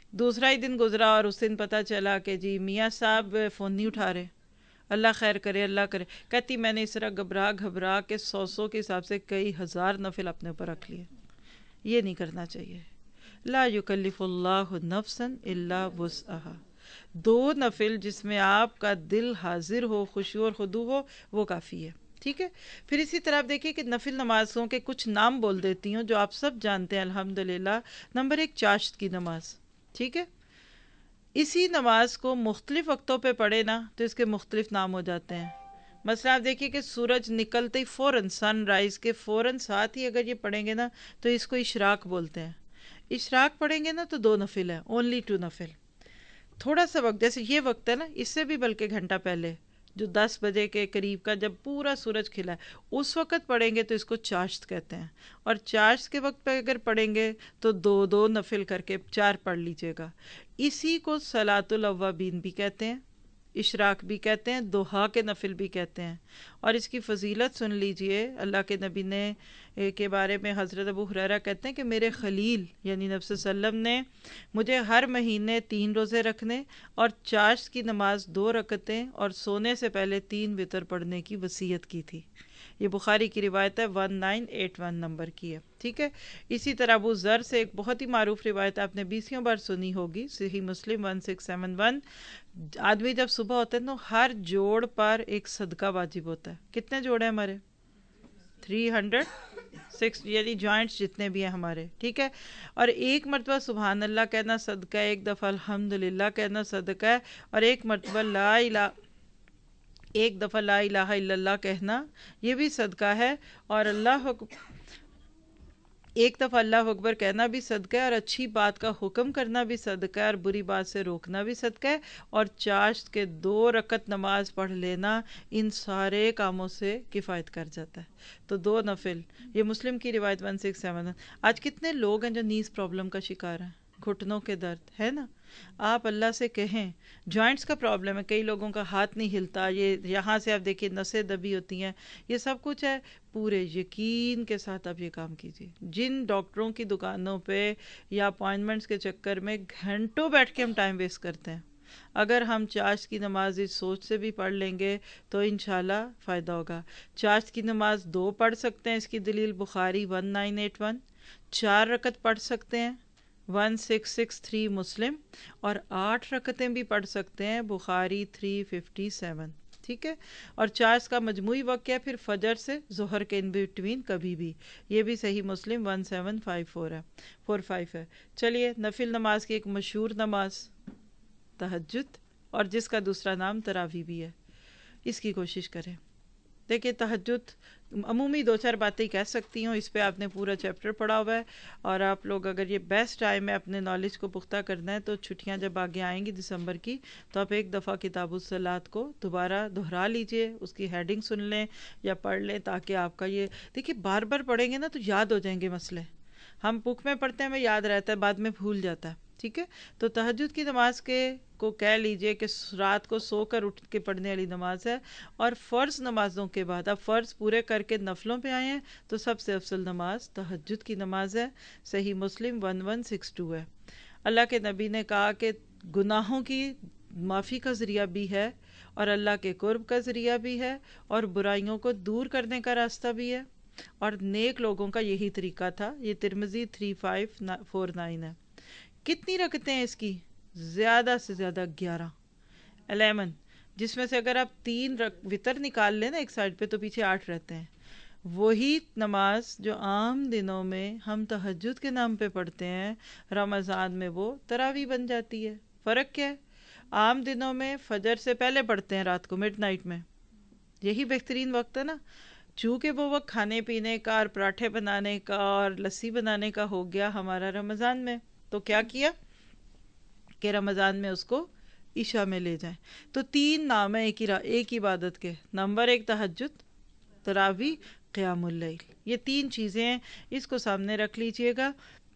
دوسرا ہی دن گزرا اور اس دن پتہ چلا کہ جی میاں صاحب فون نہیں اٹھا رہے، اللہ خیر کرے اللہ کرے. کہتی میں نے اس طرح گھبرا گھبرا کے سو سو کے حساب سے کئی ہزار نفل اپنے اوپر رکھ لیے. یہ نہیں کرنا چاہیے. لا یکلف اللہ نفسا الا وسعہا. دو نفل جس میں آپ کا دل حاضر ہو، خشوع اور خضوع ہو، وہ کافی ہے. ٹھیک ہے. پھر اسی طرح آپ دیکھیے کہ نفل نمازوں کے کچھ نام بول دیتی ہوں جو آپ سب جانتے ہیں الحمدللہ. نمبر ایک چاشت کی نماز. ٹھیک ہے. اسی نماز کو مختلف وقتوں پہ پڑھے نا تو اس کے مختلف نام ہو جاتے ہیں. مثلا آپ دیکھیے کہ سورج نکلتے ہی فوراً سن رائز کے فوراً ساتھ ہی اگر یہ پڑھیں گے نا تو اس کو اشراق بولتے ہیں. اشراق پڑھیں گے نا تو دو نفل ہیں، اونلی ٹو نفل. تھوڑا سا وقت جیسے یہ وقت ہے نا، اس سے بھی بلکہ گھنٹہ پہلے جو دس بجے کے قریب کا جب پورا سورج کھلا ہے اس وقت پڑھیں گے تو اس کو چاشت کہتے ہیں. اور چاشت کے وقت پہ اگر پڑھیں گے تو دو دو نفل کر کے چار پڑھ لیجئے گا. اسی کو صلاۃ الاوابین بھی کہتے ہیں، اشراق بھی کہتے ہیں، دوحا کے نفل بھی کہتے ہیں. اور اس کی فضیلت سن لیجئے. اللہ کے نبی نے کے بارے میں حضرت ابو ہریرہ کہتے ہیں کہ میرے خلیل یعنی نبی صلی اللہ علیہ وسلم نے مجھے ہر مہینے تین روزے رکھنے اور چاشت کی نماز دو رکعتیں اور سونے سے پہلے تین وتر پڑھنے کی وصیت کی تھی. یہ بخاری کی روایت ہے، one nine eight one number کی ہے. ٹھیک ہے. اسی طرح ابو ذر سے ایک بہت ہی معروف روایت آپ نے بیسیوں بار سنی ہوگی، صحیح مسلم ون سکس سیون ون. آدمی جب صبح ہوتا ہے تو ہر جوڑ پر ایک صدقہ واجب ہوتا ہے. کتنے جوڑ ہیں ہمارے؟ تھری ہنڈریڈ سکس یعنی جوائنٹس جتنے بھی ہیں ہمارے. ٹھیک ہے. اور ایک مرتبہ سبحان اللہ کہنا صدقہ ہے، ایک دفعہ الحمدللہ کہنا صدقہ ہے، اور ایک مرتبہ لا الہ ایک دفعہ لا الہ الا اللہ کہنا یہ بھی صدقہ ہے. اور اللہ ایک دفعہ اللہ اکبر کہنا بھی صدقہ ہے، اور اچھی بات کا حکم کرنا بھی صدقہ ہے، اور بری بات سے روکنا بھی صدقہ ہے. اور چاشت کے دو رکعت نماز پڑھ لینا ان سارے کاموں سے کفایت کر جاتا ہے. تو دو نفل. یہ مسلم کی روایت ون سکس سیون. آج کتنے لوگ ہیں جو نیز پرابلم کا شکار ہیں، گھٹنوں کے درد ہے نا. آپ اللہ سے کہیں. جوائنٹس کا پرابلم ہے، کئی لوگوں کا ہاتھ نہیں ہلتا، یہ یہاں سے آپ دیکھیے نسیں دبی ہوتی ہیں، یہ سب کچھ ہے. پورے یقین کے ساتھ آپ یہ کام کیجیے. جن ڈاکٹروں کی دکانوں پہ یا اپوائنٹمنٹس کے چکر میں گھنٹوں بیٹھ کے ہم ٹائم ویسٹ کرتے ہیں، اگر ہم چاشت کی نماز اس سوچ سے بھی پڑھ لیں گے تو انشاءاللہ فائدہ ہوگا. چاشت کی نماز دو پڑھ سکتے ہیں، اس کی دلیل بخاری ون نائن ایٹ ون. چار رکعت پڑھ سکتے ہیں ون سکس سکس تھری مسلم. اور آٹھ رکعتیں بھی پڑھ سکتے ہیں بخاری تھری ففٹی سیون. ٹھیک ہے. اور چاشت کا مجموعی وقت کیا پھر فجر سے ظہر کے ان بٹوین کبھی بھی. یہ بھی صحیح مسلم ون سیون فائیو فور ہے فور فائیو ہے. چلیے نفل نماز کی ایک مشہور نماز تہجد، اور جس کا دوسرا نام تراویح بھی ہے، اس کی کوشش کریں. دیکھیں تہجد عمومی دو چار باتیں کہہ سکتی ہوں، اس پہ آپ نے پورا چیپٹر پڑھا ہوا ہے. اور آپ لوگ اگر یہ بیسٹ ٹائم ہے اپنے نالج کو پختہ کرنا ہے تو چھٹیاں جب آگے آئیں گی دسمبر کی تو آپ ایک دفعہ کتاب الصلاۃ کو دوبارہ دہرا لیجئے، اس کی ہیڈنگ سن لیں یا پڑھ لیں، تاکہ آپ کا یہ دیکھیے بار بار پڑھیں گے نا تو یاد ہو جائیں گے مسئلے. ہم بک میں پڑھتے ہیں ہمیں یاد رہتا ہے، بعد میں بھول جاتا ہے. ٹھیک ہے. تو تہجد کی نماز کے کو کہہ لیجئے کہ رات کو سو کر اٹھ کے پڑھنے والی نماز ہے. اور فرض نمازوں کے بعد اب فرض پورے کر کے نفلوں پہ آئے ہیں تو سب سے افضل نماز تہجد کی نماز ہے. صحیح مسلم ون ون سکس ٹو ہے. اللہ کے نبی نے کہا کہ گناہوں کی معافی کا ذریعہ بھی ہے، اور اللہ کے قرب کا ذریعہ بھی ہے، اور برائیوں کو دور کرنے کا راستہ بھی ہے. اور نیک لوگوں کا یہی طریقہ تھا. یہ ترمذی تھری فائیو فور نائن ہے. کتنی رکعتیں ہیں اس کی؟ زیادہ سے زیادہ گیارہ الیون، جس میں سے اگر آپ تین وطر نکال لیں نا ایک سائڈ پہ تو پیچھے آٹھ رہتے ہیں. وہی نماز جو عام دنوں میں ہم تہجد کے نام پہ پڑھتے ہیں رمضان میں وہ تراویح بن جاتی ہے. فرق کیا ہے؟ عام دنوں میں فجر سے پہلے پڑھتے ہیں رات کو مڈ نائٹ میں، یہی بہترین وقت ہے نا. چونکہ وہ وقت کھانے پینے کا اور پراٹھے بنانے کا اور لسی بنانے کا ہو گیا ہمارا رمضان میں، تو کیا کیا کہ رمضان میں اس کو عشاء میں لے جائیں. تو تین نام ہیں ایک ہی ایک عبادت کے. نمبر ایک تہجد، تراویح، قیام اللیل. یہ تین چیزیں ہیں، اس کو سامنے رکھ لیجئے گا.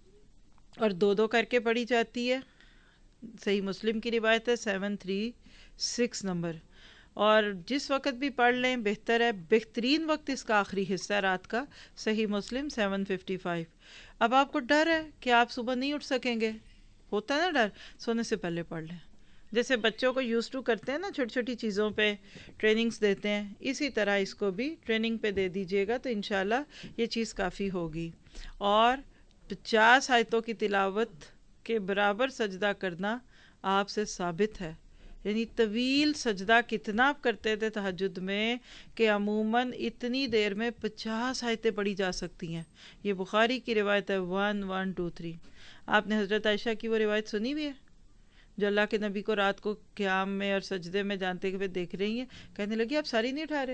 اور دو دو کر کے پڑھی جاتی ہے. صحیح مسلم کی روایت ہے سیون تھری سکس نمبر. اور جس وقت بھی پڑھ لیں بہتر ہے. بہترین وقت اس کا آخری حصہ ہے رات کا. صحیح مسلم سیون ففٹی فائیو. اب آپ کو ڈر ہے کہ آپ صبح نہیں اٹھ سکیں گے، ہوتا ہے نا ڈر، سونے سے پہلے پڑھ لیں. جیسے بچوں کو یوز ٹو کرتے ہیں نا چھوٹی چھوٹی چیزوں پہ ٹریننگز دیتے ہیں، اسی طرح اس کو بھی ٹریننگ پہ دے دیجیے گا تو انشاءاللہ یہ چیز کافی ہوگی. اور پچاس آیتوں کی تلاوت کے برابر سجدہ کرنا آپ سے ثابت ہے. یعنی طویل سجدہ کتنا آپ کرتے تھے تہجد میں کہ عموماً اتنی دیر میں پچاس آیتیں پڑھی جا سکتی ہیں. یہ بخاری کی روایت ہے ون ون ٹو تھری. آپ نے حضرت عائشہ کی وہ روایت سنی بھی ہے جو اللہ کے نبی کو رات کو قیام میں اور سجدے میں جانتے ہوئے دیکھ رہی ہیں، کہنے لگی آپ ساری نہیں اٹھا رہے،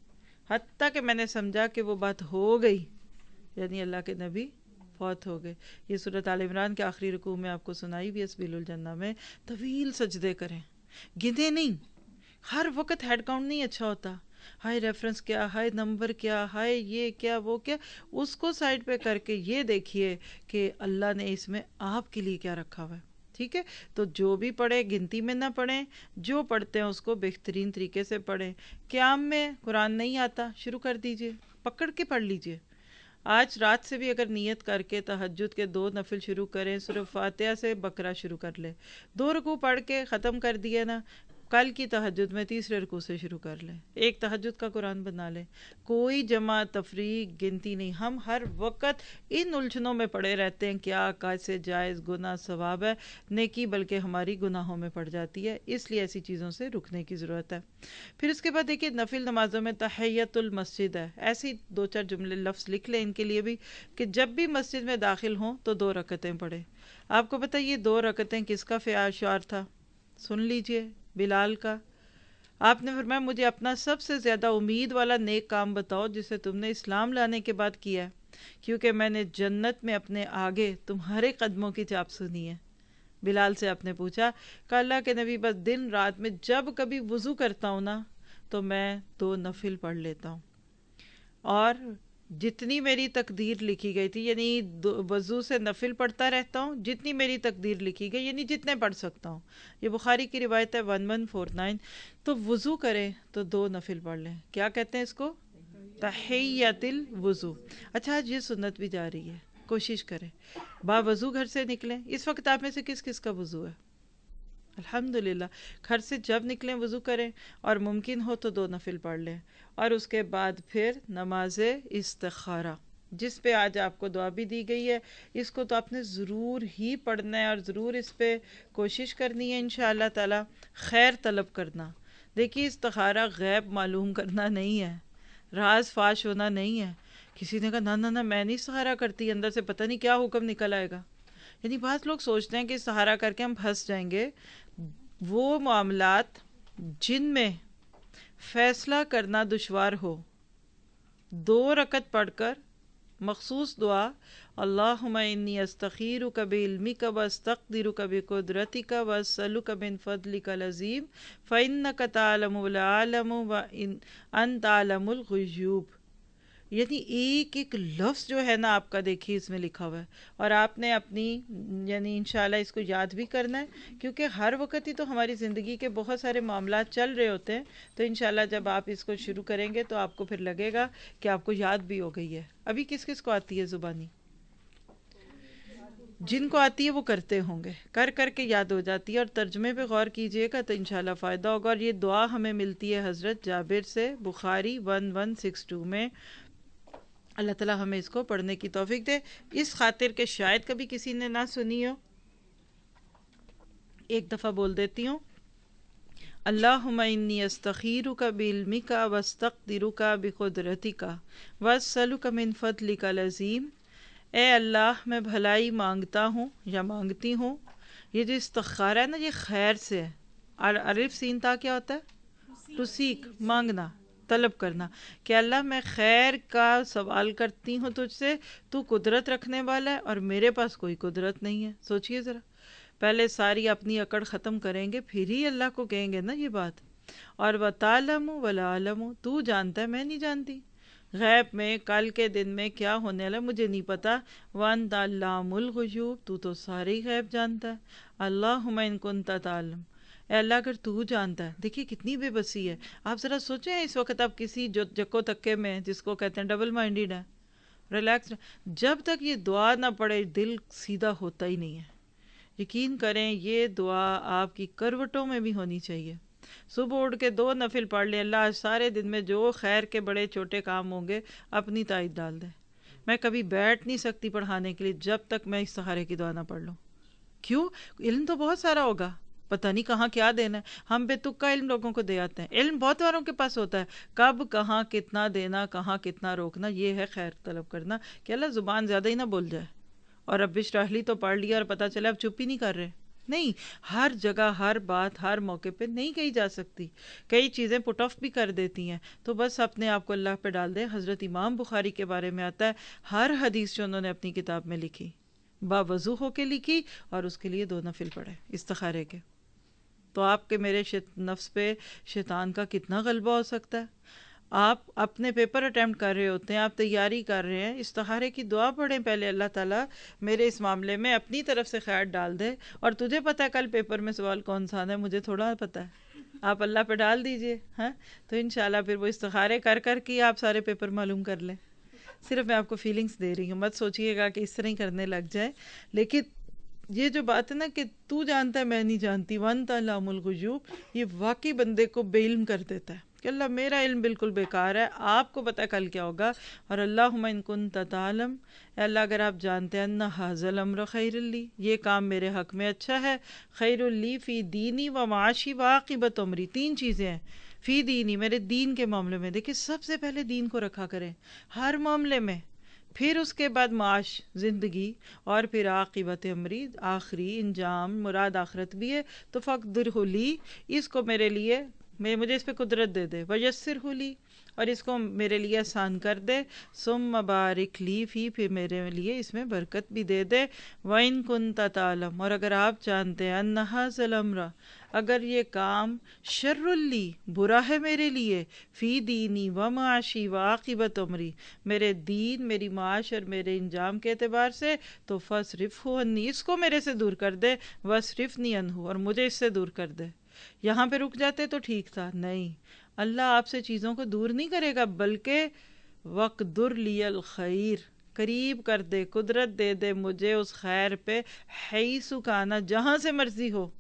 حتیٰ کہ میں نے سمجھا کہ وہ بات ہو گئی، یعنی اللہ کے نبی فوت ہو گئے. یہ سورۃ آل عمران کے آخری رکوع میں آپ کو سنائی بھی ہے سبیل الجنہ میں. طویل سجدے کریں، گنے نہیں، ہر وقت ہیڈ کاؤنٹ نہیں اچھا ہوتا، ہائے ریفرنس کیا، ہائے نمبر کیا، ہائے یہ کیا وہ کیا، اس کو سائڈ پہ کر کے یہ دیکھیے کہ اللہ نے اس میں آپ کے لیے کیا رکھا ہوا ہے. ٹھیک ہے، تو جو بھی پڑھے گنتی میں نہ پڑھیں، جو پڑھتے ہیں اس کو بہترین طریقے سے پڑھیں. قیام میں قرآن نہیں آتا، شروع کر دیجئے، پکڑ کے پڑھ لیجئے. آج رات سے بھی اگر نیت کر کے تہجد کے دو نفل شروع کریں، سورہ فاتحہ سے بقرہ شروع کر لیں، دو رکوع پڑھ کے ختم کر دیے نا، کل کی تہجد میں تیسرے رکوع سے شروع کر لیں، ایک تہجد کا قرآن بنا لیں. کوئی جمع تفریق گنتی نہیں. ہم ہر وقت ان الجھنوں میں پڑے رہتے ہیں، کیا کیسے جائز گناہ ثواب ہے، نیکی بلکہ ہماری گناہوں میں پڑ جاتی ہے. اس لیے ایسی چیزوں سے رکنے کی ضرورت ہے. پھر اس کے بعد دیکھیے نفل نمازوں میں تحیۃ المسجد ہے. ایسی دو چار جملے لفظ لکھ لیں ان کے لیے بھی کہ جب بھی مسجد میں داخل ہوں تو دو رکعتیں پڑھیں. آپ کو پتہ یہ دو رکعتیں کس کا شعار تھا؟ سن لیجئے، بلال کا. آپ نے فرمایا مجھے اپنا سب سے زیادہ امید والا نیک کام بتاؤ جسے تم نے اسلام لانے کے بعد کیا ہے، کیونکہ میں نے جنت میں اپنے آگے تمہارے قدموں کی چاپ سنی ہے. بلال سے آپ نے پوچھا کہ اللہ کے نبی بس دن رات میں جب کبھی وضو کرتا ہوں نا تو میں دو نفل پڑھ لیتا ہوں، اور جتنی میری تقدیر لکھی گئی تھی، یعنی وضو سے نفل پڑھتا رہتا ہوں جتنی میری تقدیر لکھی گئی، یعنی جتنے پڑھ سکتا ہوں. یہ بخاری کی روایت ہے ون ون فور نائن. تو وضو کریں تو دو نفل پڑھ لیں. کیا کہتے ہیں اس کو؟ تحیۃ الوضو. اچھا آج یہ سنت بھی جا رہی ہے، کوشش کریں با وضو گھر سے نکلیں. اس وقت آپ میں سے کس کس کا وضو ہے؟ الحمدللہ. گھر سے جب نکلیں وضو کریں، اور ممکن ہو تو دو نفل پڑھ لیں. اور اس کے بعد پھر نماز استخارہ، جس پہ آج آپ کو دعا بھی دی گئی ہے، اس کو تو آپ نے ضرور ہی پڑھنا ہے اور ضرور اس پہ کوشش کرنی ہے انشاءاللہ تعالی. خیر طلب کرنا. دیکھیے استخارہ غیب معلوم کرنا نہیں ہے، راز فاش ہونا نہیں ہے. کسی نے کہا نہ نہ نہ میں نہیں استخارہ کرتی، اندر سے پتہ نہیں کیا حکم نکل آئے گا. یعنی بعض لوگ سوچتے ہیں کہ استخارہ کر کے ہم پھنس جائیں گے. وہ معاملات جن میں فیصلہ کرنا دشوار ہو، دو رکعت پڑھ کر مخصوص دعا اللہم انی استخیرک بعلمک واستقدرک بقدرتک واسألک من فضلک العظیم فإنک تعلم ولا اعلم وانت عالم الغیوب. یعنی ایک ایک لفظ جو ہے نا آپ کا دیکھیے اس میں لکھا ہوا ہے، اور آپ نے اپنی یعنی انشاءاللہ اس کو یاد بھی کرنا ہے، کیونکہ ہر وقت ہی تو ہماری زندگی کے بہت سارے معاملات چل رہے ہوتے ہیں. تو انشاءاللہ جب آپ اس کو شروع کریں گے تو آپ کو پھر لگے گا کہ آپ کو یاد بھی ہو گئی ہے. ابھی کس کس کو آتی ہے زبانی؟ جن کو آتی ہے وہ کرتے ہوں گے، کر کر کے یاد ہو جاتی ہے. اور ترجمے پہ غور کیجئے گا تو انشاءاللہ فائدہ ہوگا. اور یہ دعا ہمیں ملتی ہے حضرت جابر سے بخاری ون ون سکس ٹو میں. اللہ تعالیٰ ہمیں اس کو پڑھنے کی توفیق دے. اس خاطر کہ شاید کبھی کسی نے نہ سنی ہو، ایک دفعہ بول دیتی ہوں. اللہم انی استخیرک بعلمک واستقدرک بقدرتک واسألک من فضلک العظیم. اے اللہ میں بھلائی مانگتا ہوں یا مانگتی ہوں. یہ جو استخارہ ہے نا یہ خیر سے ہے. اور الف سین تا کیا ہوتا ہے؟ ٹو سیک، مانگنا، طلب کرنا، کہ اللہ میں خیر کا سوال کرتی ہوں تجھ سے، تو قدرت رکھنے والا ہے اور میرے پاس کوئی قدرت نہیں ہے. سوچئے ذرا، پہلے ساری اپنی اکڑ ختم کریں گے پھر ہی اللہ کو کہیں گے نا یہ بات. اور وَتَعْلَمُ وَلَا أَعْلَمُ، تو جانتا ہے میں نہیں جانتی، غیب میں کل کے دن میں کیا ہونے والا مجھے نہیں پتا. وَأَنْتَ عَلَّامُ الْغُیُوبِ، تو تو سارے غیب جانتا ہے. اللہم ان کنت تعلم، اے اللہ اگر تو جانتا ہے. دیکھیے کتنی بے بسی ہے. آپ ذرا سوچیں اس وقت آپ کسی جو جکو تکے میں، جس کو کہتے ہیں ڈبل مائنڈیڈ ہے، ریلیکس، جب تک یہ دعا نہ پڑے دل سیدھا ہوتا ہی نہیں ہے. یقین کریں یہ دعا آپ کی کروٹوں میں بھی ہونی چاہیے. صبح اٹھ کے دو نفل پڑھ لیں، اللہ آج سارے دن میں جو خیر کے بڑے چھوٹے کام ہوں گے اپنی تائید ڈال دیں. میں کبھی بیٹھ نہیں سکتی پڑھانے کے لیے جب تک میں استخارے کی دعا نہ پڑھ لوں. کیوں؟ علم تو بہت سارا ہوگا، پتہ نہیں کہاں کیا دینا ہے. ہم بے تکا علم لوگوں کو دے آتے ہیں. علم بہت والوں کے پاس ہوتا ہے، کب کہاں کتنا دینا، کہاں کتنا روکنا. یہ ہے خیر طلب کرنا کہ اللہ زبان زیادہ ہی نہ بول جائے. اور رب اشرح لی تو پڑھ لیا اور پتہ چلا اب چپ ہی نہیں کر رہے. نہیں، ہر جگہ ہر بات ہر موقع پہ نہیں کہی جا سکتی. کئی چیزیں پٹ آف بھی کر دیتی ہیں. تو بس اپنے آپ کو اللہ پہ ڈال دیں. حضرت امام بخاری کے بارے میں آتا ہے ہر حدیث جو انہوں نے اپنی کتاب میں لکھی باوضو ہو کے لکھی اور اس کے لیے دو نفل پڑھے استخارے کے. تو آپ کے میرے شیط نفس پہ شیطان کا کتنا غلبہ ہو سکتا ہے. آپ اپنے پیپر اٹیمپٹ کر رہے ہوتے ہیں، آپ تیاری کر رہے ہیں، استخارے کی دعا پڑھیں پہلے، اللہ تعالیٰ میرے اس معاملے میں اپنی طرف سے خیر ڈال دے. اور تجھے پتہ ہے کل پیپر میں سوال کون سا آنا ہے، مجھے تھوڑا پتہ ہے. آپ اللہ پہ ڈال دیجئے ہاں، تو انشاءاللہ پھر وہ استخارے کر کر کے آپ سارے پیپر معلوم کر لیں. صرف میں آپ کو فیلنگز دے رہی ہوں، مت سوچئے گا کہ اس طرح ہی کرنے لگ جائے. لیکن یہ جو بات ہے نا کہ تو جانتا ہے میں نہیں جانتی، وَأَنْتَ عَلَّامُ الْغُیُوبِ، یہ واقعی بندے کو بے علم کر دیتا ہے کہ اللہ میرا علم بالکل بیکار ہے، آپ کو پتہ کل کیا ہوگا. اور اللہم ان کنت تعلم، اے اللہ اگر آپ جانتے ہیں ان ھذا الامر خیر لی، یہ کام میرے حق میں اچھا ہے، خیر لی فی دینی و معاشی و عاقبت امری. تین چیزیں ہیں فی دینی، میرے دین کے معاملے میں. دیکھیں سب سے پہلے دین کو رکھا کریں ہر معاملے میں، پھر اس کے بعد معاش زندگی، اور پھر عاقبت امری آخری انجام، مراد آخرت بھی ہے. تو فقدرہ لی، اس کو میرے لیے، میں مجھے اس پہ قدرت دے دے. ویسرہ لی، اور اس کو میرے لیے آسان کر دے. ثم بارک لی فی، پھر میرے لیے اس میں برکت بھی دے دے. وَإِن كُنتَ تَعْلَمُ، اور اگر آپ جانتے ہیں ان ھذا الامر، اگر یہ کام شر لی برا ہے میرے لیے، فی دینی و معاشی و عاقبت امری، میرے دین میری معاش اور میرے انجام کے اعتبار سے، تو فاصرفہ عنی، اس کو میرے سے دور کر دے. واصرفنی عنہ، اور مجھے اس سے دور کر دے. یہاں پہ رک جاتے تو ٹھیک تھا. نہیں، اللہ آپ سے چیزوں کو دور نہیں کرے گا، بلکہ وَقْدُرْ لِيَ الْخَيْرِ، قریب کر دے، قدرت دے دے مجھے اس خیر پہ، حیث کانا، جہاں سے مرضی ہو.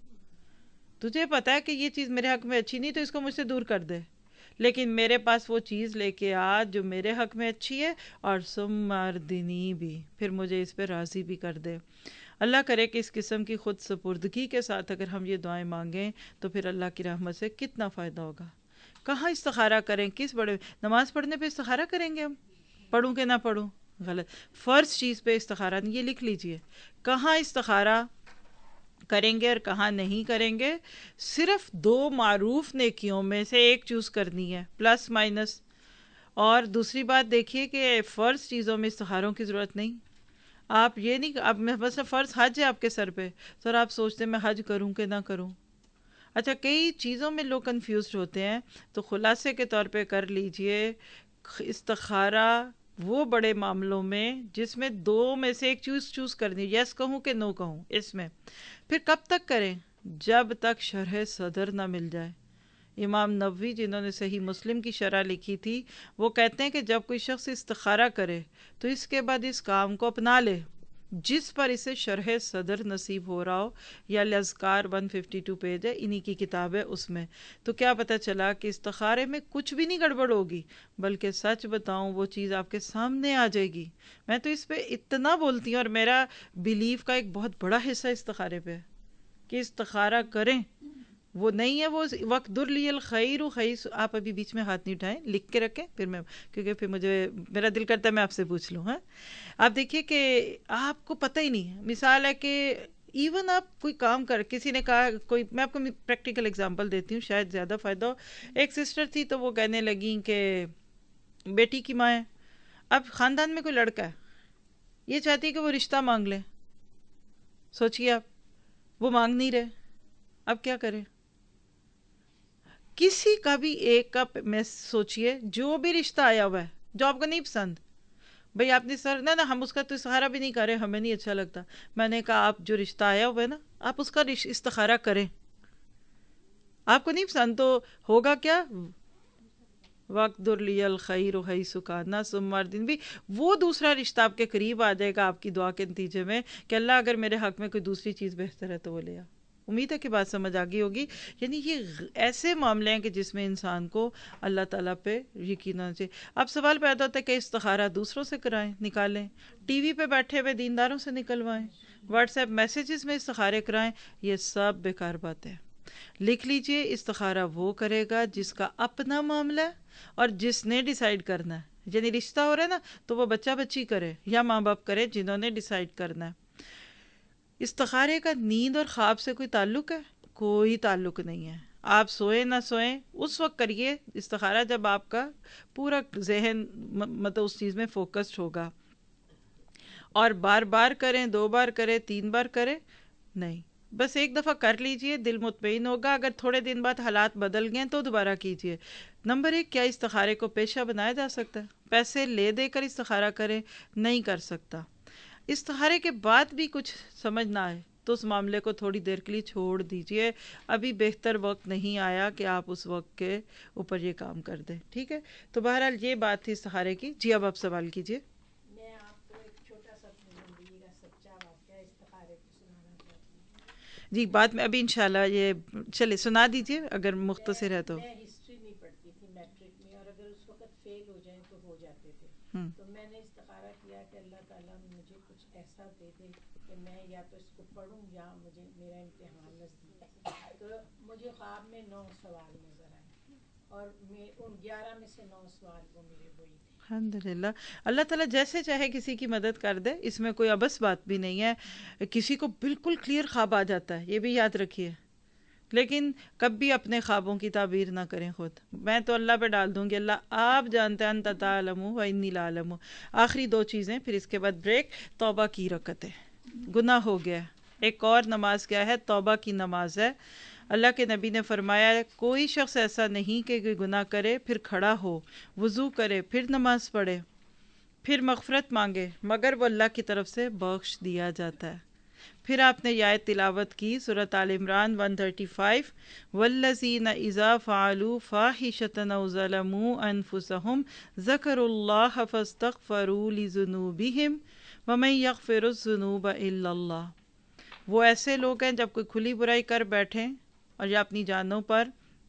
تجھے پتا ہے کہ یہ چیز میرے حق میں اچھی نہیں تو اس کو مجھ سے دور کر دے، لیکن میرے پاس وہ چیز لے کے آ جو میرے حق میں اچھی ہے، اور ثم اردنی بھی، پھر مجھے اس پہ راضی بھی کر دے. اللہ کرے کہ اس قسم کی خود سپردگی کے ساتھ اگر ہم یہ دعائیں مانگیں تو پھر اللہ کی رحمت سے کتنا فائدہ ہوگا. کہاں استخارہ کریں، کس بڑے نماز پڑھنے پہ استخارہ کریں گے ہم، پڑھوں کہ نہ پڑھوں، غلط. فرض چیز پہ استخارہ نہیں، یہ لکھ لیجئے کہاں استخارہ کریں گے اور کہاں نہیں کریں گے. صرف دو معروف نیکیوں میں سے ایک چوز کرنی ہے، پلس مائنس. اور دوسری بات دیکھیے کہ فرض چیزوں میں استخاروں کی ضرورت نہیں. آپ یہ نہیں، اب میں بس فرض حج ہے آپ کے سر پہ، سر آپ سوچتے ہیں میں حج کروں کہ نہ کروں. اچھا کئی چیزوں میں لوگ کنفیوزڈ ہوتے ہیں، تو خلاصے کے طور پہ کر لیجئے استخارہ وہ بڑے معاملوں میں جس میں دو میں سے ایک چوز چوز کرنی، یس کہوں کہ نو کہوں. اس میں پھر کب تک کریں؟ جب تک شرح صدر نہ مل جائے. امام نووی جنہوں نے صحیح مسلم کی شرح لکھی تھی، وہ کہتے ہیں کہ جب کوئی شخص استخارہ کرے تو اس کے بعد اس کام کو اپنا لے جس پر اسے شرح صدر نصیب ہو رہا ہو. یا الاذکار ایک سو باون پیج ہے، انہی کی کتاب ہے اس میں. تو کیا پتہ چلا کہ استخارے میں کچھ بھی نہیں گڑبڑ ہوگی، بلکہ سچ بتاؤں وہ چیز آپ کے سامنے آ جائے گی. میں تو اس پہ اتنا بولتی ہوں، اور میرا بیلیف کا ایک بہت بڑا حصہ استخارے پہ ہے کہ استخارہ کریں. وہ نہیں ہے وہ وَقْدُرْ لِيَ الْخَيْرُ خَيْرُ. آپ ابھی بیچ میں ہاتھ نہیں اٹھائیں، لکھ کے رکھیں پھر میں، کیونکہ پھر مجھے میرا دل کرتا ہے میں آپ سے پوچھ لوں. ہاں آپ دیکھیے کہ آپ کو پتہ ہی نہیں ہے، مثال ہے کہ ایون آپ کوئی کام کر، کسی نے کہا کوئی، میں آپ کو پریکٹیکل اگزامپل دیتی ہوں شاید زیادہ فائدہ ہو. ایک سسٹر تھی تو وہ کہنے لگیں کہ بیٹی کی ماں ہے، اب خاندان میں کوئی لڑکا ہے، یہ چاہتی ہے کہ وہ رشتہ مانگ لیں. سوچئے آپ، وہ مانگ نہیں رہے، اب کیا کریں؟ کسی کا بھی ایک کا میں سوچئے جو بھی رشتہ آیا ہوا ہے جو آپ کو نہیں پسند، بھئی آپ نے سر نہ نہ ہم اس کا تو استخارہ بھی نہیں کریں، ہمیں نہیں اچھا لگتا. میں نے کہا آپ جو رشتہ آیا ہوا ہے نا، آپ اس کا استخارہ کریں. آپ کو نہیں پسند تو ہوگا کیا؟ وقت درلی الخیر حیث کان ثم دن بھی وہ دوسرا رشتہ آپ کے قریب آ جائے گا آپ کی دعا کے نتیجے میں کہ اللہ اگر میرے حق میں کوئی دوسری چیز بہتر ہے تو وہ لے آ. امید ہے کہ بات سمجھ آ گئی ہوگی. یعنی یہ ایسے معاملے ہیں کہ جس میں انسان کو اللہ تعالیٰ پہ یقین ہونا چاہیے. اب سوال پیدا ہوتا ہے کہ استخارہ دوسروں سے کرائیں، نکالیں، ٹی وی پہ بیٹھے ہوئے دینداروں سے نکلوائیں، واٹس ایپ میسیجز میں استخارے کرائیں. یہ سب بیکار باتیں. لکھ لیجئے استخارہ وہ کرے گا جس کا اپنا معاملہ ہے اور جس نے ڈیسائیڈ کرنا ہے. یعنی رشتہ ہو رہا ہے نا تو وہ بچہ بچی کرے یا ماں باپ کرے جنہوں نے ڈیسائیڈ کرنا ہے. استخارے کا نیند اور خواب سے کوئی تعلق ہے؟ کوئی تعلق نہیں ہے. آپ سوئیں نہ سوئیں اس وقت کریے استخارہ جب آپ کا پورا ذہن مطلب اس چیز میں فوکسڈ ہوگا. اور بار بار کریں، دو بار کریں، تین بار کریں نہیں، بس ایک دفعہ کر لیجئے، دل مطمئن ہوگا. اگر تھوڑے دن بعد حالات بدل گئے تو دوبارہ کیجئے. نمبر ایک، کیا استخارے کو پیشہ بنایا جا سکتا ہے؟ پیسے لے دے کر استخارہ کریں، نہیں کر سکتا. استخارے کے بعد بھی کچھ سمجھ نہ آئے تو اس معاملے کو تھوڑی دیر کے لیے چھوڑ دیجئے. ابھی بہتر وقت نہیں آیا کہ آپ اس وقت کے اوپر یہ کام کر دیں. ٹھیک ہے، تو بہرحال یہ بات تھی استخارے کی. جی اب آپ سوال کیجئے. میں آپ کو ایک چھوٹا سا اپنی زندگی کا سچا واقعہ استخارے کو سنانا چاہتی ہوں. جی بعد میں ابھی انشاءاللہ یہ چلے سنا دیجئے اگر مختصر ہے تو. میں ہسٹری نہیں پڑھتی تھی میٹرک میں، اور اگر اس وقت فیل ہو جائیں تو ہو جاتے تھے. تو میں نے استخارہ کیا کہ اللہ تعالیٰ مجھے کچھ ایسا دے دے کہ میں یا تو اس کو پڑھوں یا مجھے میرا امتحان نزدیک ہے. تو مجھے خواب میں نو سوال نظر آئے اور میں ان گیارہ میں سے نو سوال وہ میرے وہی تھے. الحمدللہ. اللہ تعالیٰ جیسے چاہے کسی کی مدد کر دے، اس میں کوئی ابس بات بھی نہیں ہے. کسی کو بالکل کلیئر خواب آ جاتا ہے، یہ بھی یاد رکھیے، لیکن کبھی اپنے خوابوں کی تعبیر نہ کریں خود. میں تو اللہ پہ ڈال دوں گی، اللہ آپ جانتے ہیں، انت تعلم و انی لا اعلم. آخری دو چیزیں پھر اس کے بعد بریک. توبہ کی رکعتیں، گناہ ہو گیا. ایک اور نماز کیا ہے؟ توبہ کی نماز ہے. اللہ کے نبی نے فرمایا کوئی شخص ایسا نہیں کہ کوئی گناہ کرے پھر کھڑا ہو، وضو کرے، پھر نماز پڑھے، پھر مغفرت مانگے مگر وہ اللہ کی طرف سے بخش دیا جاتا ہے. پھر آپ نے یہ آیت تلاوت کی سورۃ آل عمران ایک سو پینتیس، والذین اذا فعلوا فاحشۃ او ظلموا انفسهم ذکروا اللہ فاستغفروا لذنوبہم ومن یغفر الذنوب الا اللہ. وہ ایسے لوگ ہیں جب کوئی کھلی برائی کر بیٹھیں اور یا اپنی جانوں پر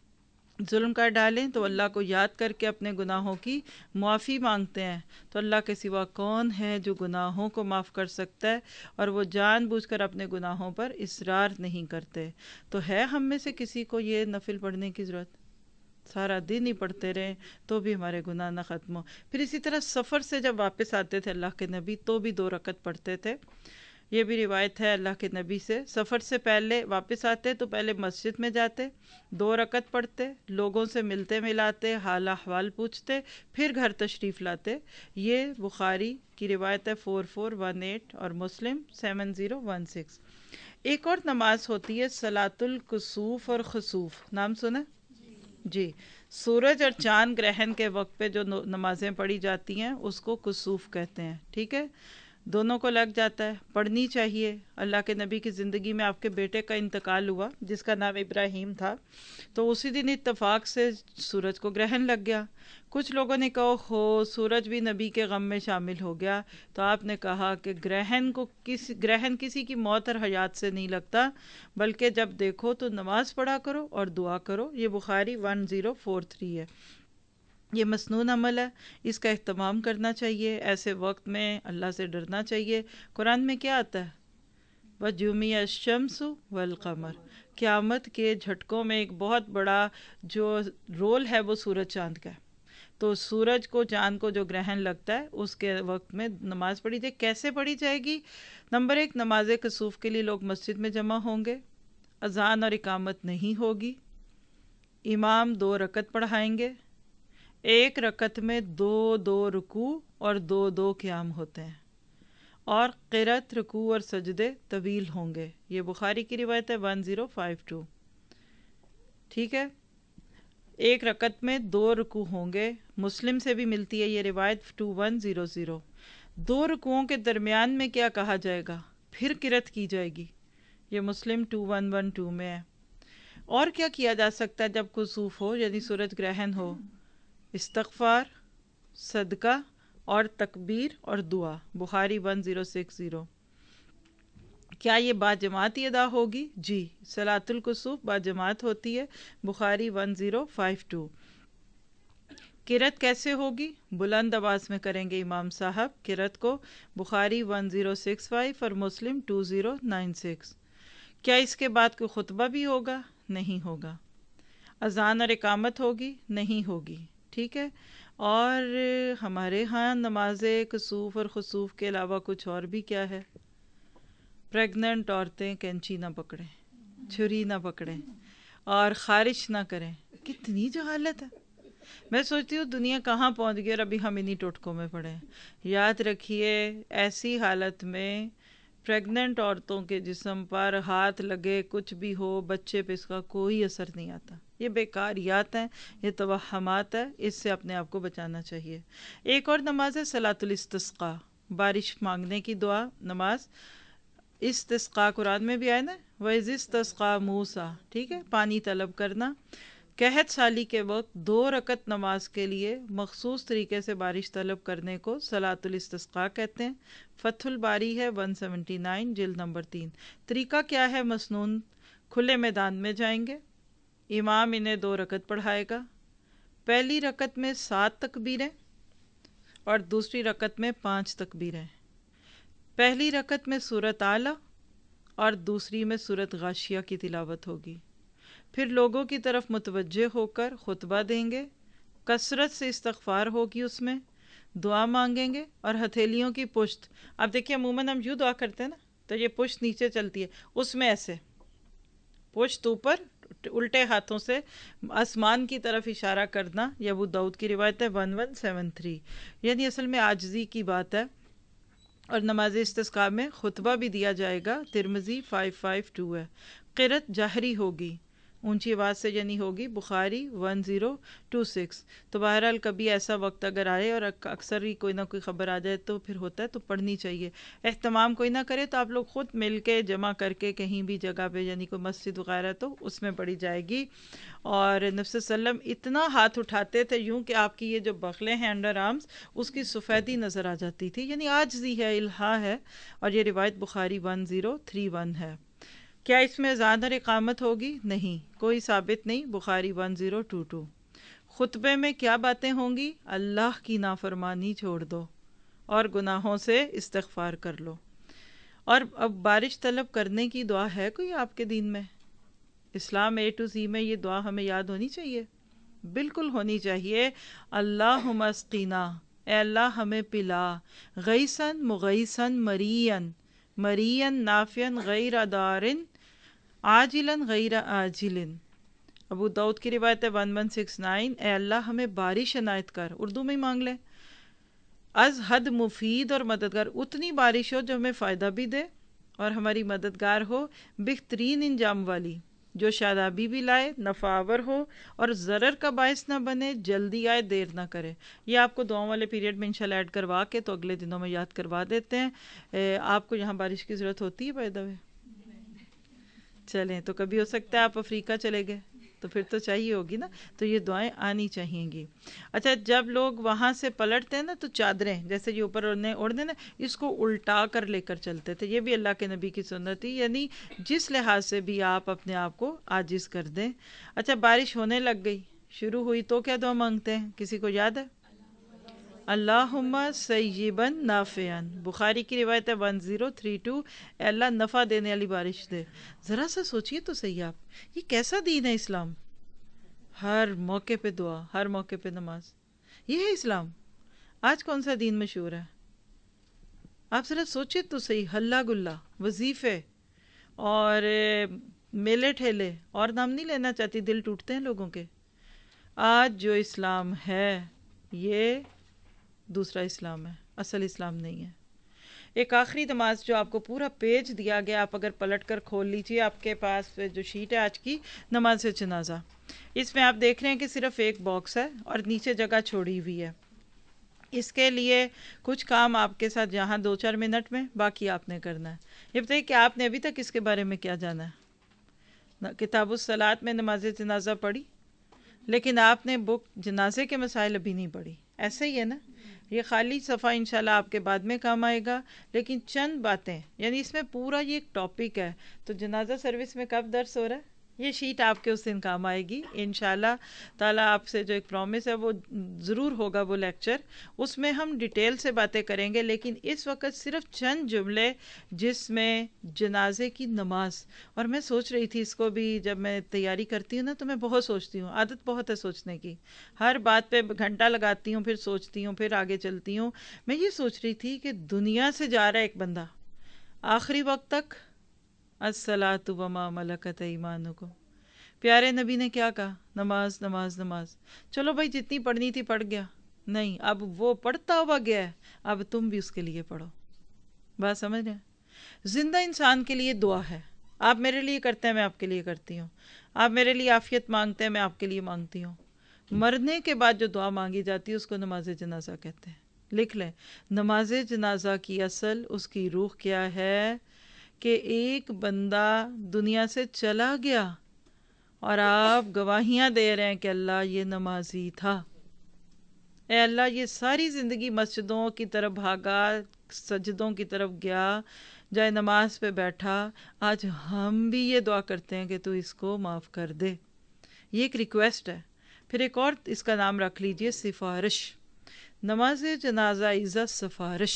ظلم کر ڈالیں تو اللہ کو یاد کر کے اپنے گناہوں کی معافی مانگتے ہیں. تو اللہ کے سوا کون ہے جو گناہوں کو معاف کر سکتا ہے، اور وہ جان بوجھ کر اپنے گناہوں پر اصرار نہیں کرتے. تو ہے ہم میں سے کسی کو یہ نفل پڑھنے کی ضرورت؟ سارا دن ہی پڑھتے رہیں تو بھی ہمارے گناہ نہ ختم ہو. پھر اسی طرح سفر سے جب واپس آتے تھے اللہ کے نبی تو بھی دو رکعت پڑھتے تھے. یہ بھی روایت ہے اللہ کے نبی سے. سفر سے پہلے واپس آتے تو پہلے مسجد میں جاتے، دو رکعت پڑھتے، لوگوں سے ملتے ملاتے، حال احوال پوچھتے، پھر گھر تشریف لاتے. یہ بخاری کی روایت ہے فور فور ون ایٹ اور مسلم سیون زیرو ون سکس. ایک اور نماز ہوتی ہے صلاۃ الکسوف اور خسوف. نام سنا؟ جی. سورج اور چاند گرہن کے وقت پہ جو نمازیں پڑھی جاتی ہیں اس کو کسوف کہتے ہیں. ٹھیک ہے، دونوں کو لگ جاتا ہے، پڑھنی چاہیے. اللہ کے نبی کی زندگی میں آپ کے بیٹے کا انتقال ہوا جس کا نام ابراہیم تھا، تو اسی دن اتفاق سے سورج کو گرہن لگ گیا. کچھ لوگوں نے کہا ہو سورج بھی نبی کے غم میں شامل ہو گیا. تو آپ نے کہا کہ گرہن کو کسی گرہن کسی کی موت اور حیات سے نہیں لگتا، بلکہ جب دیکھو تو نماز پڑھا کرو اور دعا کرو. یہ بخاری ون زیرو فور تھری ہے. یہ مسنون عمل ہے، اس کا اہتمام کرنا چاہیے. ایسے وقت میں اللہ سے ڈرنا چاہیے. قرآن میں کیا آتا ہے؟ وَجُمِعَ الشَّمْسُ وَالْقَمَرُ. قیامت کے جھٹکوں میں ایک بہت بڑا جو رول ہے وہ سورج چاند کا ہے. تو سورج کو چاند کو جو گرہن لگتا ہے اس کے وقت میں نماز پڑھی جائے. کیسے پڑھی جائے گی؟ نمبر ایک، نماز کسوف کے لیے لوگ مسجد میں جمع ہوں گے، اذان اور اقامت نہیں ہوگی، امام دو رکعت پڑھائیں گے. ایک رکعت میں دو دو رکوع اور دو دو قیام ہوتے ہیں، اور قرأت، رکوع اور سجدے طویل ہوں گے. یہ بخاری کی روایت ہے ون زیرو فائیو ٹو. ٹھیک ہے، ایک رکعت میں دو رکوع ہوں گے. مسلم سے بھی ملتی ہے یہ روایت ٹو ون زیرو زیرو. دو رکوعوں کے درمیان میں کیا کہا جائے گا؟ پھر قرأت کی جائے گی. یہ مسلم ٹو ون ون ٹو میں ہے. اور کیا کیا جا سکتا ہے جب کسوف ہو یعنی سورج گرہن ہو؟ استغفار، صدقہ اور تکبیر اور دعا، بخاری ون زیرو سکس زیرو۔ کیا یہ باجماعت ہی ادا ہوگی؟ جی، صلاۃ الکسوف باجماعت ہوتی ہے، بخاری ون زیرو فائیو ٹو۔ قرأت کیسے ہوگی؟ بلند آواز میں کریں گے امام صاحب قرأت کو، بخاری ون زیرو سکس فائیو اور مسلم ٹو زیرو نائن سکس۔ کیا اس کے بعد کوئی خطبہ بھی ہوگا؟ نہیں ہوگا۔ اذان اور اقامت ہوگی؟ نہیں ہوگی، ٹھیک ہے۔ اور ہمارے ہاں نماز کسوف اور خسوف کے علاوہ کچھ اور بھی کیا ہے؟ پریگننٹ عورتیں کینچی نہ پکڑیں، چھری نہ پکڑیں اور خارش نہ کریں۔ کتنی جہالت ہے! میں سوچتی ہوں دنیا کہاں پہنچ گئی اور ابھی ہم انہی ٹوٹکوں میں پڑے ہیں۔ یاد رکھیے ایسی حالت میں پریگننٹ عورتوں کے جسم پر ہاتھ لگے کچھ بھی ہو، بچے پہ اس کا کوئی اثر نہیں آتا۔ یہ بیکاریات ہیں، یہ توہمات ہیں، اس سے اپنے آپ کو بچانا چاہیے۔ ایک اور نماز ہے صلاۃ الاستسقاء، بارش مانگنے کی دعا نماز۔ استسقاء قرآن میں بھی آئے نا، وَإِذِ اسْتَسْقَىٰ مُوسَىٰ، ٹھیک ہے، پانی طلب کرنا۔ قحط سالی کے وقت دو رکعت نماز کے لیے مخصوص طریقے سے بارش طلب کرنے کو صلاۃ الاستسقاء کہتے ہیں۔ فتح الباری ہے ون سیونٹی نائن جلد نمبر تین۔ طریقہ کیا ہے؟ مسنون، کھلے میدان میں جائیں گے، امام انہیں دو رکعت پڑھائے گا، پہلی رکعت میں سات تکبیریں اور دوسری رکعت میں پانچ تکبیریں۔ پہلی رکعت میں سورۃ اعلیٰ اور دوسری میں سورۃ غاشیہ کی تلاوت ہوگی۔ پھر لوگوں کی طرف متوجہ ہو کر خطبہ دیں گے، کثرت سے استغفار ہوگی، اس میں دعا مانگیں گے اور ہتھیلیوں کی پشت، اب دیکھیے عموماً ہم یوں دعا کرتے ہیں نا تو یہ پشت نیچے چلتی ہے، اس میں ایسے پشت اوپر الٹے ہاتھوں سے آسمان کی طرف اشارہ کرنا، یہ ابو داؤد کی روایت ہے ون ون سیون تھری، یعنی اصل میں عاجزی کی بات ہے۔ اور نماز استسقاء میں خطبہ بھی دیا جائے گا، ترمذی فائیو فائیو ٹو ہے۔ قرأت جہری ہوگی، اونچی آواز سے یعنی ہوگی، بخاری ون زیرو ٹو سکس۔ تو بہرحال کبھی ایسا وقت اگر آئے اور اکثر ہی کوئی نہ کوئی خبر آ جائے تو پھر ہوتا ہے تو پڑھنی چاہیے۔ اہتمام کوئی نہ کرے تو آپ لوگ خود مل کے جمع کر کے کہیں بھی جگہ پہ، یعنی کوئی مسجد وغیرہ تو اس میں پڑھی جائے گی۔ اور نبی صلی اللہ علیہ وسلم اتنا ہاتھ اٹھاتے تھے یوں کہ آپ کی یہ جو بغلیں ہیں انڈر آرمز، اس کی سفیدی نظر آ جاتی تھی، یعنی عاجزی ہے، الہا ہے۔ اور یہ روایت بخاری ون زیرو تھری ون ہے۔ کیا اس میں اذان اور اقامت ہوگی؟ نہیں، کوئی ثابت نہیں، بخاری ون زیرو ٹو ٹو۔ خطبے میں کیا باتیں ہوں گی؟ اللہ کی نافرمانی چھوڑ دو اور گناہوں سے استغفار کر لو۔ اور اب بارش طلب کرنے کی دعا ہے کوئی آپ کے دین میں؟ اسلام اے ٹو زی میں یہ دعا ہمیں یاد ہونی چاہیے، بالکل ہونی چاہیے۔ اللہم اسقنا، اے اللہ ہمیں پلا، غیثن مغیثن مرین، مرین نافعن غیر دارن، عاجلاً غیر آجلن۔ ابو داؤد کی روایت ہے ون ون سکس نائن، اے اللہ ہمیں بارش عنایت کر، اردو میں ہی مانگ لیں، از حد مفید اور مددگار، اتنی بارش ہو جو ہمیں فائدہ بھی دے اور ہماری مددگار ہو، بہترین انجام والی، جو شادابی بھی لائے، نفعاور ہو اور ضرر کا باعث نہ بنے، جلدی آئے، دیر نہ کرے۔ یہ آپ کو دعاؤں والے پیریڈ میں انشاءاللہ ایڈ کروا کے تو اگلے دنوں میں یاد کروا دیتے ہیں۔ آپ کو یہاں بارش کی ضرورت ہوتی ہے بائی دا وے؟ چلیں، تو کبھی ہو سکتا ہے آپ افریقہ چلے گئے تو پھر تو چاہیے ہوگی نا، تو یہ دعائیں آنی چاہیے گی۔ اچھا، جب لوگ وہاں سے پلٹتے ہیں نا تو چادریں جیسے یہ اوپر اوڑھنے اوڑھنے نا، اس کو الٹا کر لے کر چلتے تھے، یہ بھی اللہ کے نبی کی سنت تھی، یعنی جس لحاظ سے بھی آپ اپنے آپ کو عاجز کر دیں۔ اچھا، بارش ہونے لگ گئی، شروع ہوئی تو کیا دعا مانگتے ہیں؟ کسی کو یاد ہے؟ اللہم سیباً نافعاً، بخاری کی روایت ہے ون زیرو تھری ٹو، اے اللہ نفع دینے والی بارش دے۔ ذرا سا سوچئے تو صحیح آپ، یہ کیسا دین ہے اسلام؟ ہر موقع پہ دعا، ہر موقع پہ نماز، یہ ہے اسلام؟ آج کون سا دین مشہور ہے؟ آپ ذرا سوچئے تو صحیح، ہلا گلا، وظیفے اور میلے ٹھیلے، اور نام نہیں لینا چاہتی، دل ٹوٹتے ہیں لوگوں کے۔ آج جو اسلام ہے یہ دوسرا اسلام ہے، اصل اسلام نہیں ہے۔ ایک آخری نماز جو آپ کو پورا پیج دیا گیا، آپ اگر پلٹ کر کھول لیجئے، آپ کے پاس جو شیٹ ہے آج کی، نماز جنازہ، اس میں آپ دیکھ رہے ہیں کہ صرف ایک باکس ہے اور نیچے جگہ چھوڑی ہوئی ہے۔ اس کے لیے کچھ کام آپ کے ساتھ یہاں دو چار منٹ میں، باقی آپ نے کرنا ہے۔ یہ بتائیے کہ آپ نے ابھی تک اس کے بارے میں کیا جانا ہے؟ کتاب الصلاۃ میں نماز جنازہ پڑھی؟ لیکن آپ نے بک جنازے کے مسائل ابھی نہیں پڑھی، ایسا ہی ہے نا؟ یہ خالی صفحہ انشاءاللہ آپ کے بعد میں کام آئے گا، لیکن چند باتیں، یعنی اس میں پورا یہ ایک ٹاپک ہے. تو جنازہ سروس میں کب درس ہو رہا ہے؟ یہ شیٹ آپ کے اس دن کام آئے گی انشاءاللہ تعالیٰ. آپ سے جو ایک پرومس ہے وہ ضرور ہوگا وہ لیکچر، اس میں ہم ڈیٹیل سے باتیں کریں گے. لیکن اس وقت صرف چند جملے جس میں جنازے کی نماز، اور میں سوچ رہی تھی اس کو بھی جب میں تیاری کرتی ہوں نا تو میں بہت سوچتی ہوں، عادت بہت ہے سوچنے کی، ہر بات پہ گھنٹہ لگاتی ہوں، پھر سوچتی ہوں، پھر آگے چلتی ہوں. میں یہ سوچ رہی تھی کہ دنیا سے جا رہا ہے ایک بندہ آخری وقت تک، الصلاۃ وما ملکت ایمانکم. پیارے نبی نے کیا کہا؟ نماز نماز نماز. چلو بھائی جتنی پڑھنی تھی پڑھ گیا، نہیں اب وہ پڑھتا ہوا گیا ہے، اب تم بھی اس کے لیے پڑھو. بات سمجھ رہے ہیں؟ زندہ انسان کے لیے دعا ہے. آپ میرے لیے کرتے ہیں، میں آپ کے لیے کرتی ہوں. آپ میرے لیے عافیت مانگتے ہیں، میں آپ کے لیے مانگتی ہوں. مرنے کے بعد جو دعا مانگی جاتی ہے اس کو نماز جنازہ کہتے ہیں. لکھ لیں، نماز جنازہ کی اصل، اس کی روح کیا ہے کہ ایک بندہ دنیا سے چلا گیا اور آپ گواہیاں دے رہے ہیں کہ اللہ یہ نمازی تھا. اے اللہ یہ ساری زندگی مسجدوں کی طرف بھاگا، سجدوں کی طرف گیا، جائے نماز پہ بیٹھا، آج ہم بھی یہ دعا کرتے ہیں کہ تو اس کو معاف کر دے. یہ ایک ریکویسٹ ہے. پھر ایک اور اس کا نام رکھ لیجئے، سفارش. نماز جنازہ از اے سفارش.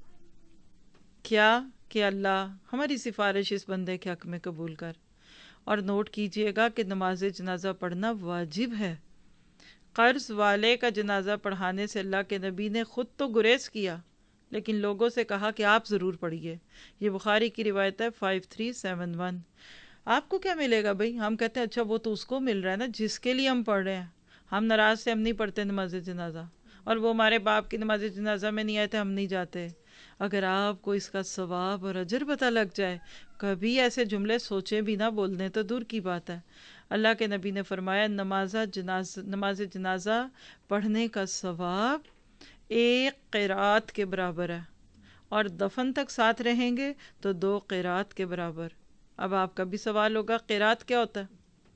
کیا کہ اللہ ہماری سفارش اس بندے کے حق میں قبول کر. اور نوٹ کیجئے گا کہ نماز جنازہ پڑھنا واجب ہے. قرض والے کا جنازہ پڑھانے سے اللہ کے نبی نے خود تو گریز کیا، لیکن لوگوں سے کہا کہ آپ ضرور پڑھیے. یہ بخاری کی روایت ہے فائیو تھری سیون ون. آپ کو کیا ملے گا بھائی؟ ہم کہتے ہیں اچھا وہ تو اس کو مل رہا ہے نا جس کے لیے ہم پڑھ رہے ہیں. ہم ناراض سے ہم نہیں پڑھتے نماز جنازہ، اور وہ ہمارے باپ کی نماز جنازہ میں نہیں آئے تھے ہم نہیں جاتے. اگر آپ کو اس کا ثواب اور اجر پتہ لگ جائے، کبھی ایسے جملے سوچے بھی نہ بولنے تو دور کی بات ہے. اللہ کے نبی نے فرمایا نماز جنازہ نماز جنازہ پڑھنے کا ثواب ایک قرات کے برابر ہے، اور دفن تک ساتھ رہیں گے تو دو قرات کے برابر. اب آپ کا بھی سوال ہوگا قرات کیا ہوتا ہے؟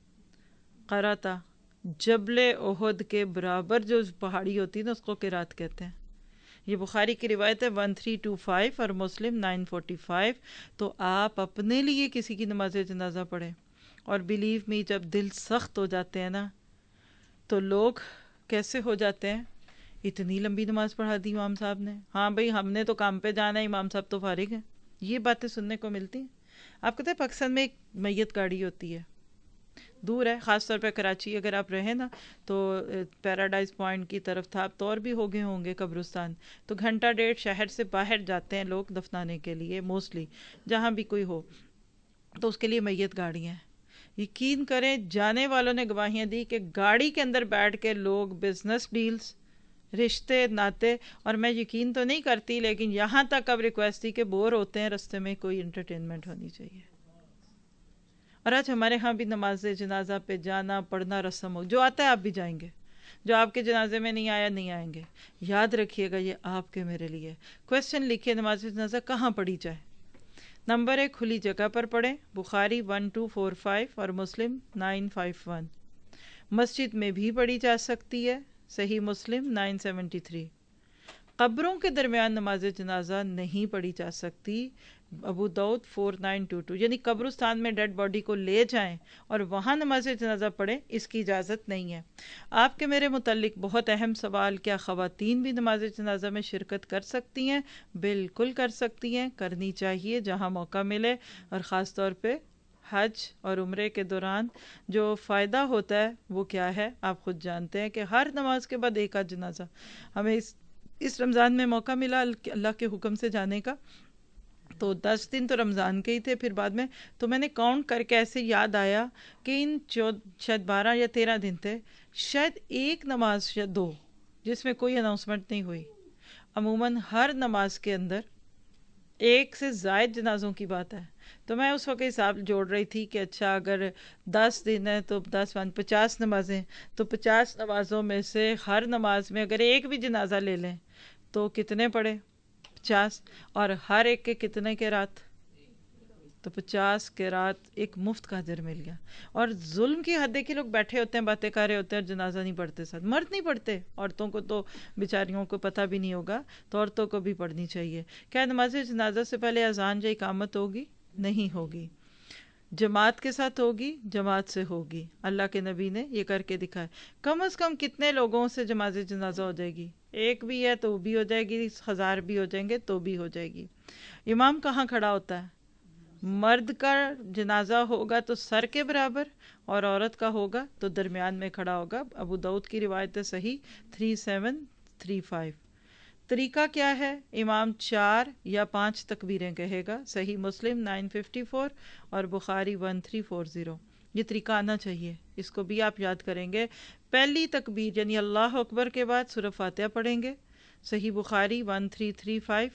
قراتا جبل احد کے برابر جو پہاڑی ہوتی ہے نا اس کو قرات کہتے ہیں. یہ بخاری کی روایت ہے ون تھری ٹو فائیو اور مسلم نائن فورٹی فائیو. تو آپ اپنے لیے کسی کی نماز جنازہ پڑھیں. اور بلیو می جب دل سخت ہو جاتے ہیں نا تو لوگ کیسے ہو جاتے ہیں، اتنی لمبی نماز پڑھا دی امام صاحب نے، ہاں بھائی ہم نے تو کام پہ جانا ہے، امام صاحب تو فارغ ہیں. یہ باتیں سننے کو ملتی ہیں. آپ کہتے ہیں پاکستان میں ایک میت گاڑی ہوتی ہے، دور ہے، خاص طور پہ کراچی اگر آپ رہیں نا تو پیراڈائز پوائنٹ کی طرف تھا، اب تو اور بھی ہو گئے ہوں گے قبرستان. تو گھنٹہ ڈیڑھ شہر سے باہر جاتے ہیں لوگ دفنانے کے لیے، موسٹلی جہاں بھی کوئی ہو تو اس کے لیے میت گاڑیاں ہیں. یقین کریں جانے والوں نے گواہیاں دی کہ گاڑی کے اندر بیٹھ کے لوگ بزنس ڈیلز، رشتے ناتے، اور میں یقین تو نہیں کرتی لیکن یہاں تک اب ریکویسٹ تھی کہ بور ہوتے ہیں رستے میں کوئی انٹرٹینمنٹ ہونی چاہیے. اور آج ہمارے ہاں بھی نماز جنازہ پہ جانا پڑھنا رسم ہو. جو آتا ہے آپ بھی جائیں گے، جو آپ کے جنازے میں نہیں آیا نہیں آئیں گے. یاد رکھیے گا یہ آپ کے میرے لیے. کویسچن لکھیے نماز جنازہ کہاں پڑھی جائے. نمبر ایک کھلی جگہ پر پڑھیں، بخاری ون ٹو فور فائیو اور مسلم نائن فائیو ون. مسجد میں بھی پڑھی جا سکتی ہے، صحیح مسلم نائن سیونٹی تھری. قبروں کے درمیان نماز جنازہ نہیں پڑھی جا سکتی، ابو داؤد فور نائن ٹو ٹو. یعنی قبرستان میں ڈیڈ باڈی کو لے جائیں اور وہاں نماز جنازہ پڑھیں، اس کی اجازت نہیں ہے. آپ کے میرے متعلق بہت اہم سوال، کیا خواتین بھی نماز جنازہ میں شرکت کر سکتی ہیں؟ بالکل کر سکتی ہیں، کرنی چاہیے جہاں موقع ملے. اور خاص طور پہ حج اور عمرے کے دوران جو فائدہ ہوتا ہے وہ کیا ہے آپ خود جانتے ہیں کہ ہر نماز کے بعد ایک آدھ جنازہ. ہمیں اس اس رمضان میں موقع ملا اللہ کے حکم سے جانے کا، تو دس دن تو رمضان کے ہی تھے، پھر بعد میں تو میں نے کاؤنٹ کر کے ایسے یاد آیا کہ ان شاید بارہ یا تیرہ دن تھے، شاید ایک نماز یا دو جس میں کوئی اناؤنسمنٹ نہیں ہوئی. عموماً ہر نماز کے اندر ایک سے زائد جنازوں کی بات ہے. تو میں اس وقت حساب جوڑ رہی تھی کہ اچھا اگر دس دن ہے تو دس ون پچاس نمازیں، تو پچاس نمازوں میں سے ہر نماز میں اگر ایک بھی جنازہ لے لیں تو کتنے پڑے؟ پچاس. اور ہر ایک کے کتنے کے رات؟ تو پچاس قرات ایک مفت کا اجر مل گیا. اور ظلم کی حد کے لوگ بیٹھے ہوتے ہیں، باتیں کر رہے ہوتے ہیں اور جنازہ نہیں پڑھتے ساتھ. مرد نہیں پڑھتے، عورتوں کو تو بیچاریوں کو پتہ بھی نہیں ہوگا، تو عورتوں کو بھی پڑھنی چاہیے. کیا نماز جنازہ سے پہلے اذان یا اقامت ہوگی؟ نہیں ہوگی. جماعت کے ساتھ ہوگی؟ جماعت سے ہوگی. اللہ کے نبی نے یہ کر کے دکھایا. کم از کم کتنے لوگوں سے نماز جنازہ ہو جائے گی؟ ایک بھی ہے تو بھی ہو جائے گی، ہزار بھی ہو جائیں گے تو بھی ہو جائے گی. امام کہاں کھڑا ہوتا ہے؟ مرد کا جنازہ ہوگا تو سر کے برابر، اور عورت کا ہوگا تو درمیان میں کھڑا ہوگا. ابو داؤد کی روایت صحیح تھری سیون تھری فائیو. طریقہ کیا ہے؟ امام چار یا پانچ تکبیریں کہے گا. صحیح مسلم نائن ففٹی فور اور بخاری ون تھری فور زیرو. یہ طریقہ آنا چاہیے، اس کو بھی آپ یاد کریں گے. پہلی تکبیر یعنی اللہ اکبر کے بعد سورہ فاتحہ پڑھیں گے. صحیح بخاری ون تھری تھری فائیو.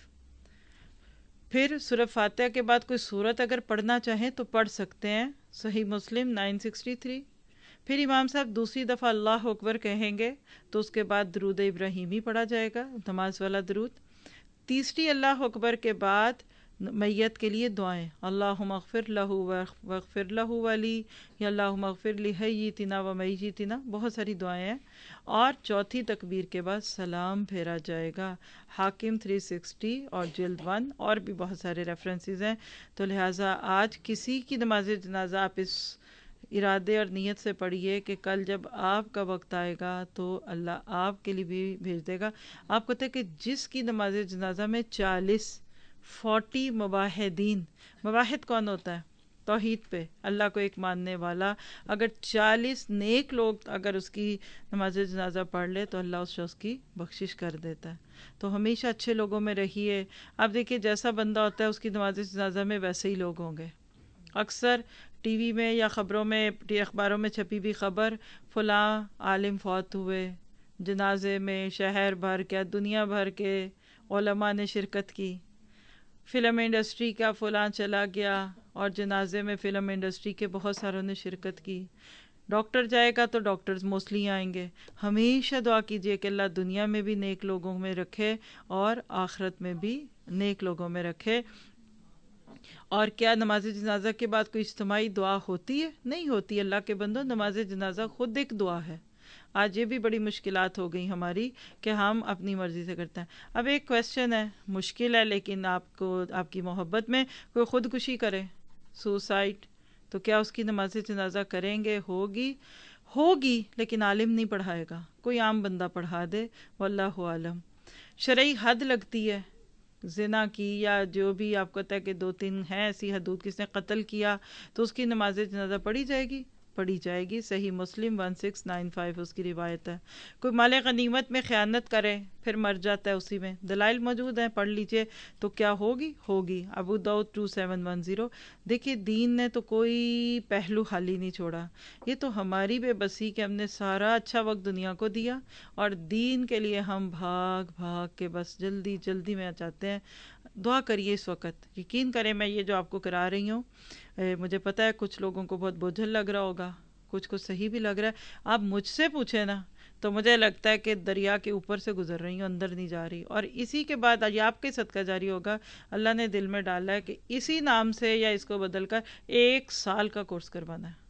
پھر سورہ فاتحہ کے بعد کوئی سورت اگر پڑھنا چاہیں تو پڑھ سکتے ہیں. صحیح مسلم نائن سکسٹی تھری. پھر امام صاحب دوسری دفعہ اللہ اکبر کہیں گے تو اس کے بعد درود ابراہیمی پڑھا جائے گا، نماز والا درود. تیسری اللہ اکبر کے بعد میت کے لیے دعائیں، اللہم اغفر لہ واغفر لہ ولی، یا اللہم اغفر لحییتنا و میتنا، بہت ساری دعائیں ہیں. اور چوتھی تکبیر کے بعد سلام پھیرا جائے گا. حاکم تھری سکسٹی اور جلد ون، اور بھی بہت سارے ریفرنسز ہیں. تو لہٰذا آج کسی کی نماز جنازہ آپ اس ارادے اور نیت سے پڑھیے کہ کل جب آپ کا وقت آئے گا تو اللہ آپ کے لیے بھی بھیج دے گا. آپ کو کہ جس کی نماز جنازہ میں چالیس فورٹی مباحدین، مباحد کون ہوتا ہے؟ توحید پہ اللہ کو ایک ماننے والا، اگر چالیس نیک لوگ اگر اس کی نماز جنازہ پڑھ لے تو اللہ اس شخص کی بخشش کر دیتا ہے. تو ہمیشہ اچھے لوگوں میں رہیے. اب دیکھیے جیسا بندہ ہوتا ہے اس کی نماز جنازہ میں ویسے ہی لوگ ہوں گے. اکثر ٹی وی میں یا خبروں میں، اخباروں میں چھپی بھی خبر، فلاں عالم فوت ہوئے، جنازے میں شہر بھر کے دنیا بھر کے علماء نے شرکت کی. فلم انڈسٹری کا فلاں چلا گیا اور جنازے میں فلم انڈسٹری کے بہت ساروں نے شرکت کی. ڈاکٹر جائے گا تو ڈاکٹرز موسٹلی آئیں گے. ہمیشہ دعا کیجئے کہ اللہ دنیا میں بھی نیک لوگوں میں رکھے اور آخرت میں بھی نیک لوگوں میں رکھے. اور کیا نماز جنازہ کے بعد کوئی اجتماعی دعا ہوتی ہے؟ نہیں ہوتی. اللہ کے بندو، نماز جنازہ خود ایک دعا ہے. آج یہ بھی بڑی مشکلات ہو گئی ہماری کہ ہم اپنی مرضی سے کرتے ہیں. اب ایک کویسچن ہے، مشکل ہے، لیکن آپ کو آپ کی محبت میں کوئی خودکشی کرے، سوسائڈ، تو کیا اس کی نماز جنازہ کریں گے؟ ہوگی ہوگی لیکن عالم نہیں پڑھائے گا، کوئی عام بندہ پڑھا دے. واللہ عالم. شرعی حد لگتی ہے زنا کی، یا جو بھی آپ کو پتہ ہے کہ دو تین ہیں ایسی حدود، کس نے قتل کیا تو اس کی نماز جنازہ پڑھی جائے گی؟ پڑھی جائے گی. صحیح مسلم ون سکس نائن فائیو اس کی روایت ہے. کوئی مال غنیمت میں خیانت کرے پھر مر جاتا ہے اسی میں، دلائل موجود ہیں، پڑھ لیجئے. تو کیا ہوگی؟ ہوگی. ابو داؤد ٹو سیون ون زیرو. دیکھیے دین نے تو کوئی پہلو خالی نہیں چھوڑا. یہ تو ہماری بے بسی کہ ہم نے سارا اچھا وقت دنیا کو دیا اور دین کے لیے ہم بھاگ بھاگ کے بس جلدی جلدی میں چاہتے ہیں. دعا کریے اس وقت. یقین کریں میں یہ جو آپ کو کرا رہی ہوں، مجھے پتہ ہے کچھ لوگوں کو بہت بوجھل لگ رہا ہوگا، کچھ کو صحیح بھی لگ رہا ہے. آپ مجھ سے پوچھیں نا تو مجھے لگتا ہے کہ دریا کے اوپر سے گزر رہی ہوں، اندر نہیں جا رہی. اور اسی کے بعد یہ آپ کے صدقہ جاری ہوگا. اللہ نے دل میں ڈالا ہے کہ اسی نام سے یا اس کو بدل کر ایک سال کا کورس کروانا ہے.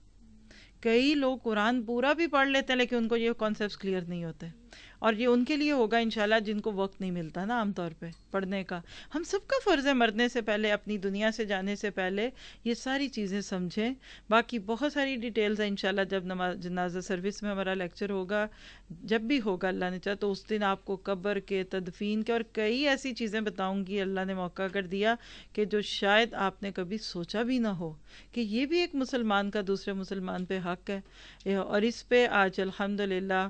کئی لوگ قرآن پورا بھی پڑھ لیتے ہیں لیکن ان کو یہ کانسیپٹس کلیئر نہیں ہوتے، اور یہ ان کے لیے ہوگا انشاءاللہ جن کو وقت نہیں ملتا نا عام طور پہ پڑھنے کا. ہم سب کا فرض ہے مرنے سے پہلے، اپنی دنیا سے جانے سے پہلے یہ ساری چیزیں سمجھیں. باقی بہت ساری ڈیٹیلز ہیں انشاءاللہ جب نماز جنازہ سروس میں ہمارا لیکچر ہوگا، جب بھی ہوگا اللہ نے چاہا تو اس دن آپ کو قبر کے، تدفین کے اور کئی ایسی چیزیں بتاؤں گی. اللہ نے موقع کر دیا کہ جو شاید آپ نے کبھی سوچا بھی نہ ہو کہ یہ بھی ایک مسلمان کا دوسرے مسلمان پہ حق ہے. اور اس پہ آج الحمدللہ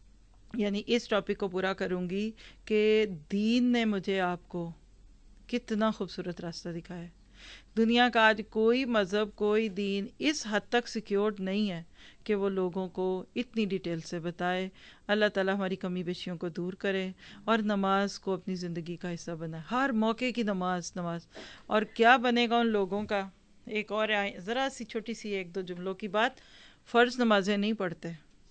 یعنی اس ٹاپک کو پورا کروں گی کہ دین نے مجھے آپ کو کتنا خوبصورت راستہ دکھایا ہے. دنیا کا آج کوئی مذہب، کوئی دین اس حد تک سیکیورڈ نہیں ہے کہ وہ لوگوں کو اتنی ڈیٹیل سے بتائے. اللہ تعالیٰ ہماری کمی بیشیوں کو دور کرے اور نماز کو اپنی زندگی کا حصہ بنائے. ہر موقع کی نماز نماز اور کیا بنے گا ان لوگوں کا. ایک اور ذرا سی چھوٹی سی ایک دو جملوں کی بات، فرض نمازیں نہیں پڑھتے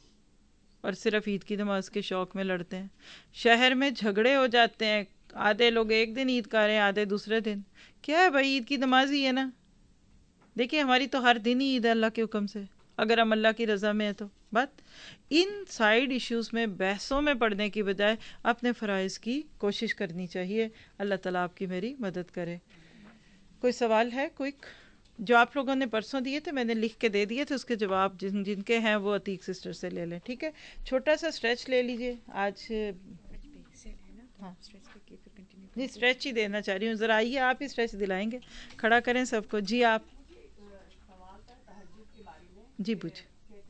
اور صرف عید کی نماز کے شوق میں لڑتے ہیں. شہر میں جھگڑے ہو جاتے ہیں، آدھے لوگ ایک دن عید کر رہے ہیں، آدھے دوسرے دن. کیا ہے بھائی، عید کی نماز ہی ہے نا. دیکھیے ہماری تو ہر دن ہی عید ہے اللہ کے حکم سے، اگر ہم اللہ کی رضا میں ہیں تو. بات ان سائیڈ ایشوز میں بحثوں میں پڑنے کی بجائے اپنے فرائض کی کوشش کرنی چاہیے. اللہ تعالیٰ آپ کی میری مدد کرے. کوئی سوال ہے؟ کوئی جو آپ لوگوں نے پرسوں دیے تھے میں نے لکھ کے دے دیے تھے، اس کے جواب جن جن کے ہیں وہ عتیق سسٹر سے لے لیں. ٹھیک ہے، چھوٹا سا اسٹریچ لے لیجیے آج. ہاں جی اسٹریچ ہی دینا چاہ رہی ہوں، ذرا آئیے آپ ہی اسٹریچ دلائیں گے. کھڑا کریں سب کو. جی آپ جی پوچھ.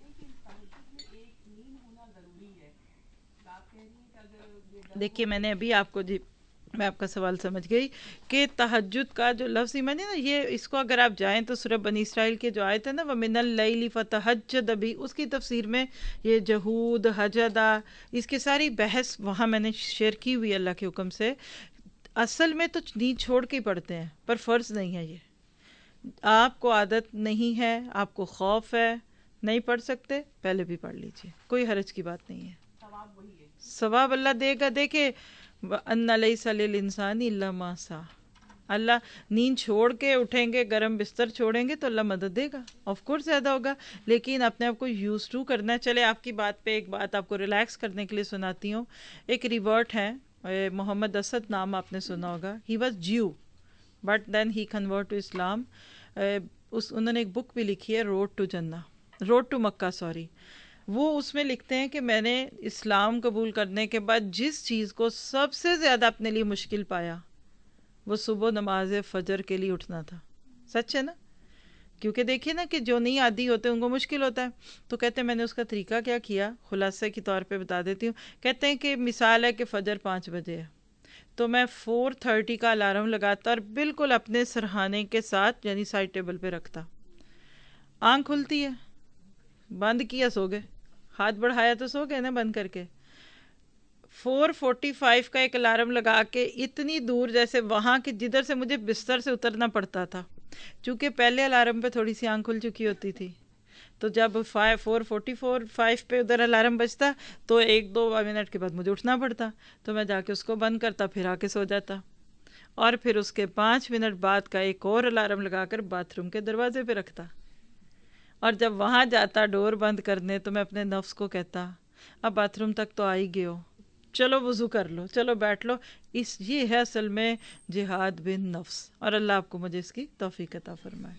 دیکھیے میں نے ابھی آپ کو، جی میں آپ کا سوال سمجھ گئی کہ تہجد کا جو لفظ ہی میں نے نا، یہ اس کو اگر آپ جائیں تو سورہ بنی اسرائیل کے جو آیت ہے نا وَمِنَ اللَّيْلِ فَتَہَجَّدْ بِهِ، اس کی تفسیر میں یہ جہود حجدہ اس کی ساری بحث وہاں میں نے شیئر کی ہوئی اللہ کے حکم سے. اصل میں تو نیند چھوڑ کے ہی پڑھتے ہیں، پر فرض نہیں ہے. یہ آپ کو عادت نہیں ہے، آپ کو خوف ہے، نہیں پڑھ سکتے، پہلے بھی پڑھ لیجئے، کوئی حرج کی بات نہیں ہے. ثواب اللہ دے گا. دیکھے وَأَنَّ لَيْسَ لِلْإِنسَانِ إِلَّا مَا سَعَى، اللہ نیند چھوڑ کے اٹھیں گے، گرم بستر چھوڑیں گے تو اللہ مدد دے گا، آف کورس زیادہ ہوگا، لیکن اپنے آپ کو یوز ٹو کرنا. چلے آپ کی بات پہ ایک بات آپ کو ریلیکس کرنے کے لیے سناتی ہوں. ایک ریورٹ ہے محمد اسد، نام آپ نے سنا ہوگا. He was Jew but then he convert to Islam. اس انہوں نے ایک بک بھی لکھی ہے، روڈ ٹو جنہ، روڈ ٹو مکہ سوری. وہ اس میں لکھتے ہیں کہ میں نے اسلام قبول کرنے کے بعد جس چیز کو سب سے زیادہ اپنے لیے مشکل پایا وہ صبح نماز فجر کے لیے اٹھنا تھا. سچ ہے نا؟ کیونکہ دیکھیے نا کہ جو نہیں عادی ہوتے ان کو مشکل ہوتا ہے. تو کہتے ہیں میں نے اس کا طریقہ کیا کیا، خلاصے کے طور پہ بتا دیتی ہوں. کہتے ہیں کہ مثال ہے کہ فجر پانچ بجے ہے تو میں فور تھرٹی کا الارم لگاتا اور بالکل اپنے سرہانے کے ساتھ یعنی سائڈ ٹیبل پہ رکھتا. آنکھ کھلتی ہے، بند کیا سو گئے، ہاتھ بڑھایا تو سو گئے نا بند کر کے. فور فورٹی فائیو کا ایک الارم لگا کے اتنی دور، جیسے وہاں کی جدھر سے مجھے بستر سے اترنا پڑتا تھا، چونکہ پہلے الارم پہ تھوڑی سی آنکھ کھل چکی ہوتی تھی، تو جب five four forty four five پہ ادھر الارم بجتا تو ایک دو منٹ کے بعد مجھے اٹھنا پڑتا، تو میں جا کے اس کو بند کرتا، پھر آ کے سو جاتا. اور پھر اس کے پانچ منٹ بعد کا ایک اور الارم لگا کر باتھ روم کے دروازے پہ رکھتا. اور جب وہاں جاتا ڈور بند کرنے تو میں اپنے نفس کو کہتا اب باتھ روم تک تو آ ہی گئے ہو، چلو وضو کر لو، چلو بیٹھ لو. اس یہ ہے اصل میں جہاد بن نفس، اور اللہ آپ کو مجھے اس کی توفیق عطا فرمائے.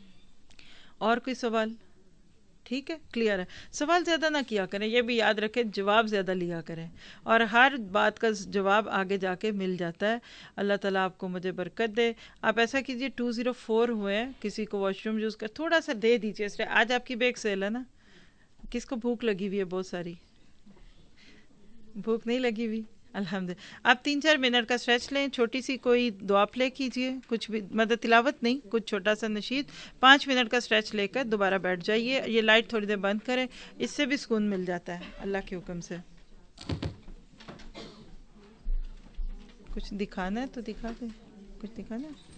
اور کوئی سوال؟ ٹھیک ہے، کلیئر ہے. سوال زیادہ نہ کیا کریں، یہ بھی یاد رکھیں جواب زیادہ لیا کریں، اور ہر بات کا جواب آگے جا کے مل جاتا ہے. اللہ تعالیٰ آپ کو مجھے برکت دے. آپ ایسا کیجئے ٹو زیرو فور ہوئے ہیں، کسی کو واش روم یوز کر تھوڑا سا دے دیجئے. اس لیے آج آپ کی بیگ سیل ہے نا، کس کو بھوک لگی ہوئی ہے؟ بہت ساری بھوک نہیں لگی ہوئی، الحمدللہ. آپ تین چار منٹ کا اسٹریچ لیں، چھوٹی سی کوئی دعا پلے کیجئے، کچھ بھی مدد تلاوت نہیں، کچھ چھوٹا سا نشید، پانچ منٹ کا اسٹریچ لے کر دوبارہ بیٹھ جائیے. یہ لائٹ تھوڑی دیر بند کریں، اس سے بھی سکون مل جاتا ہے اللہ کے حکم سے. کچھ دکھانا ہے تو دکھا دیں، کچھ دکھانا ہے.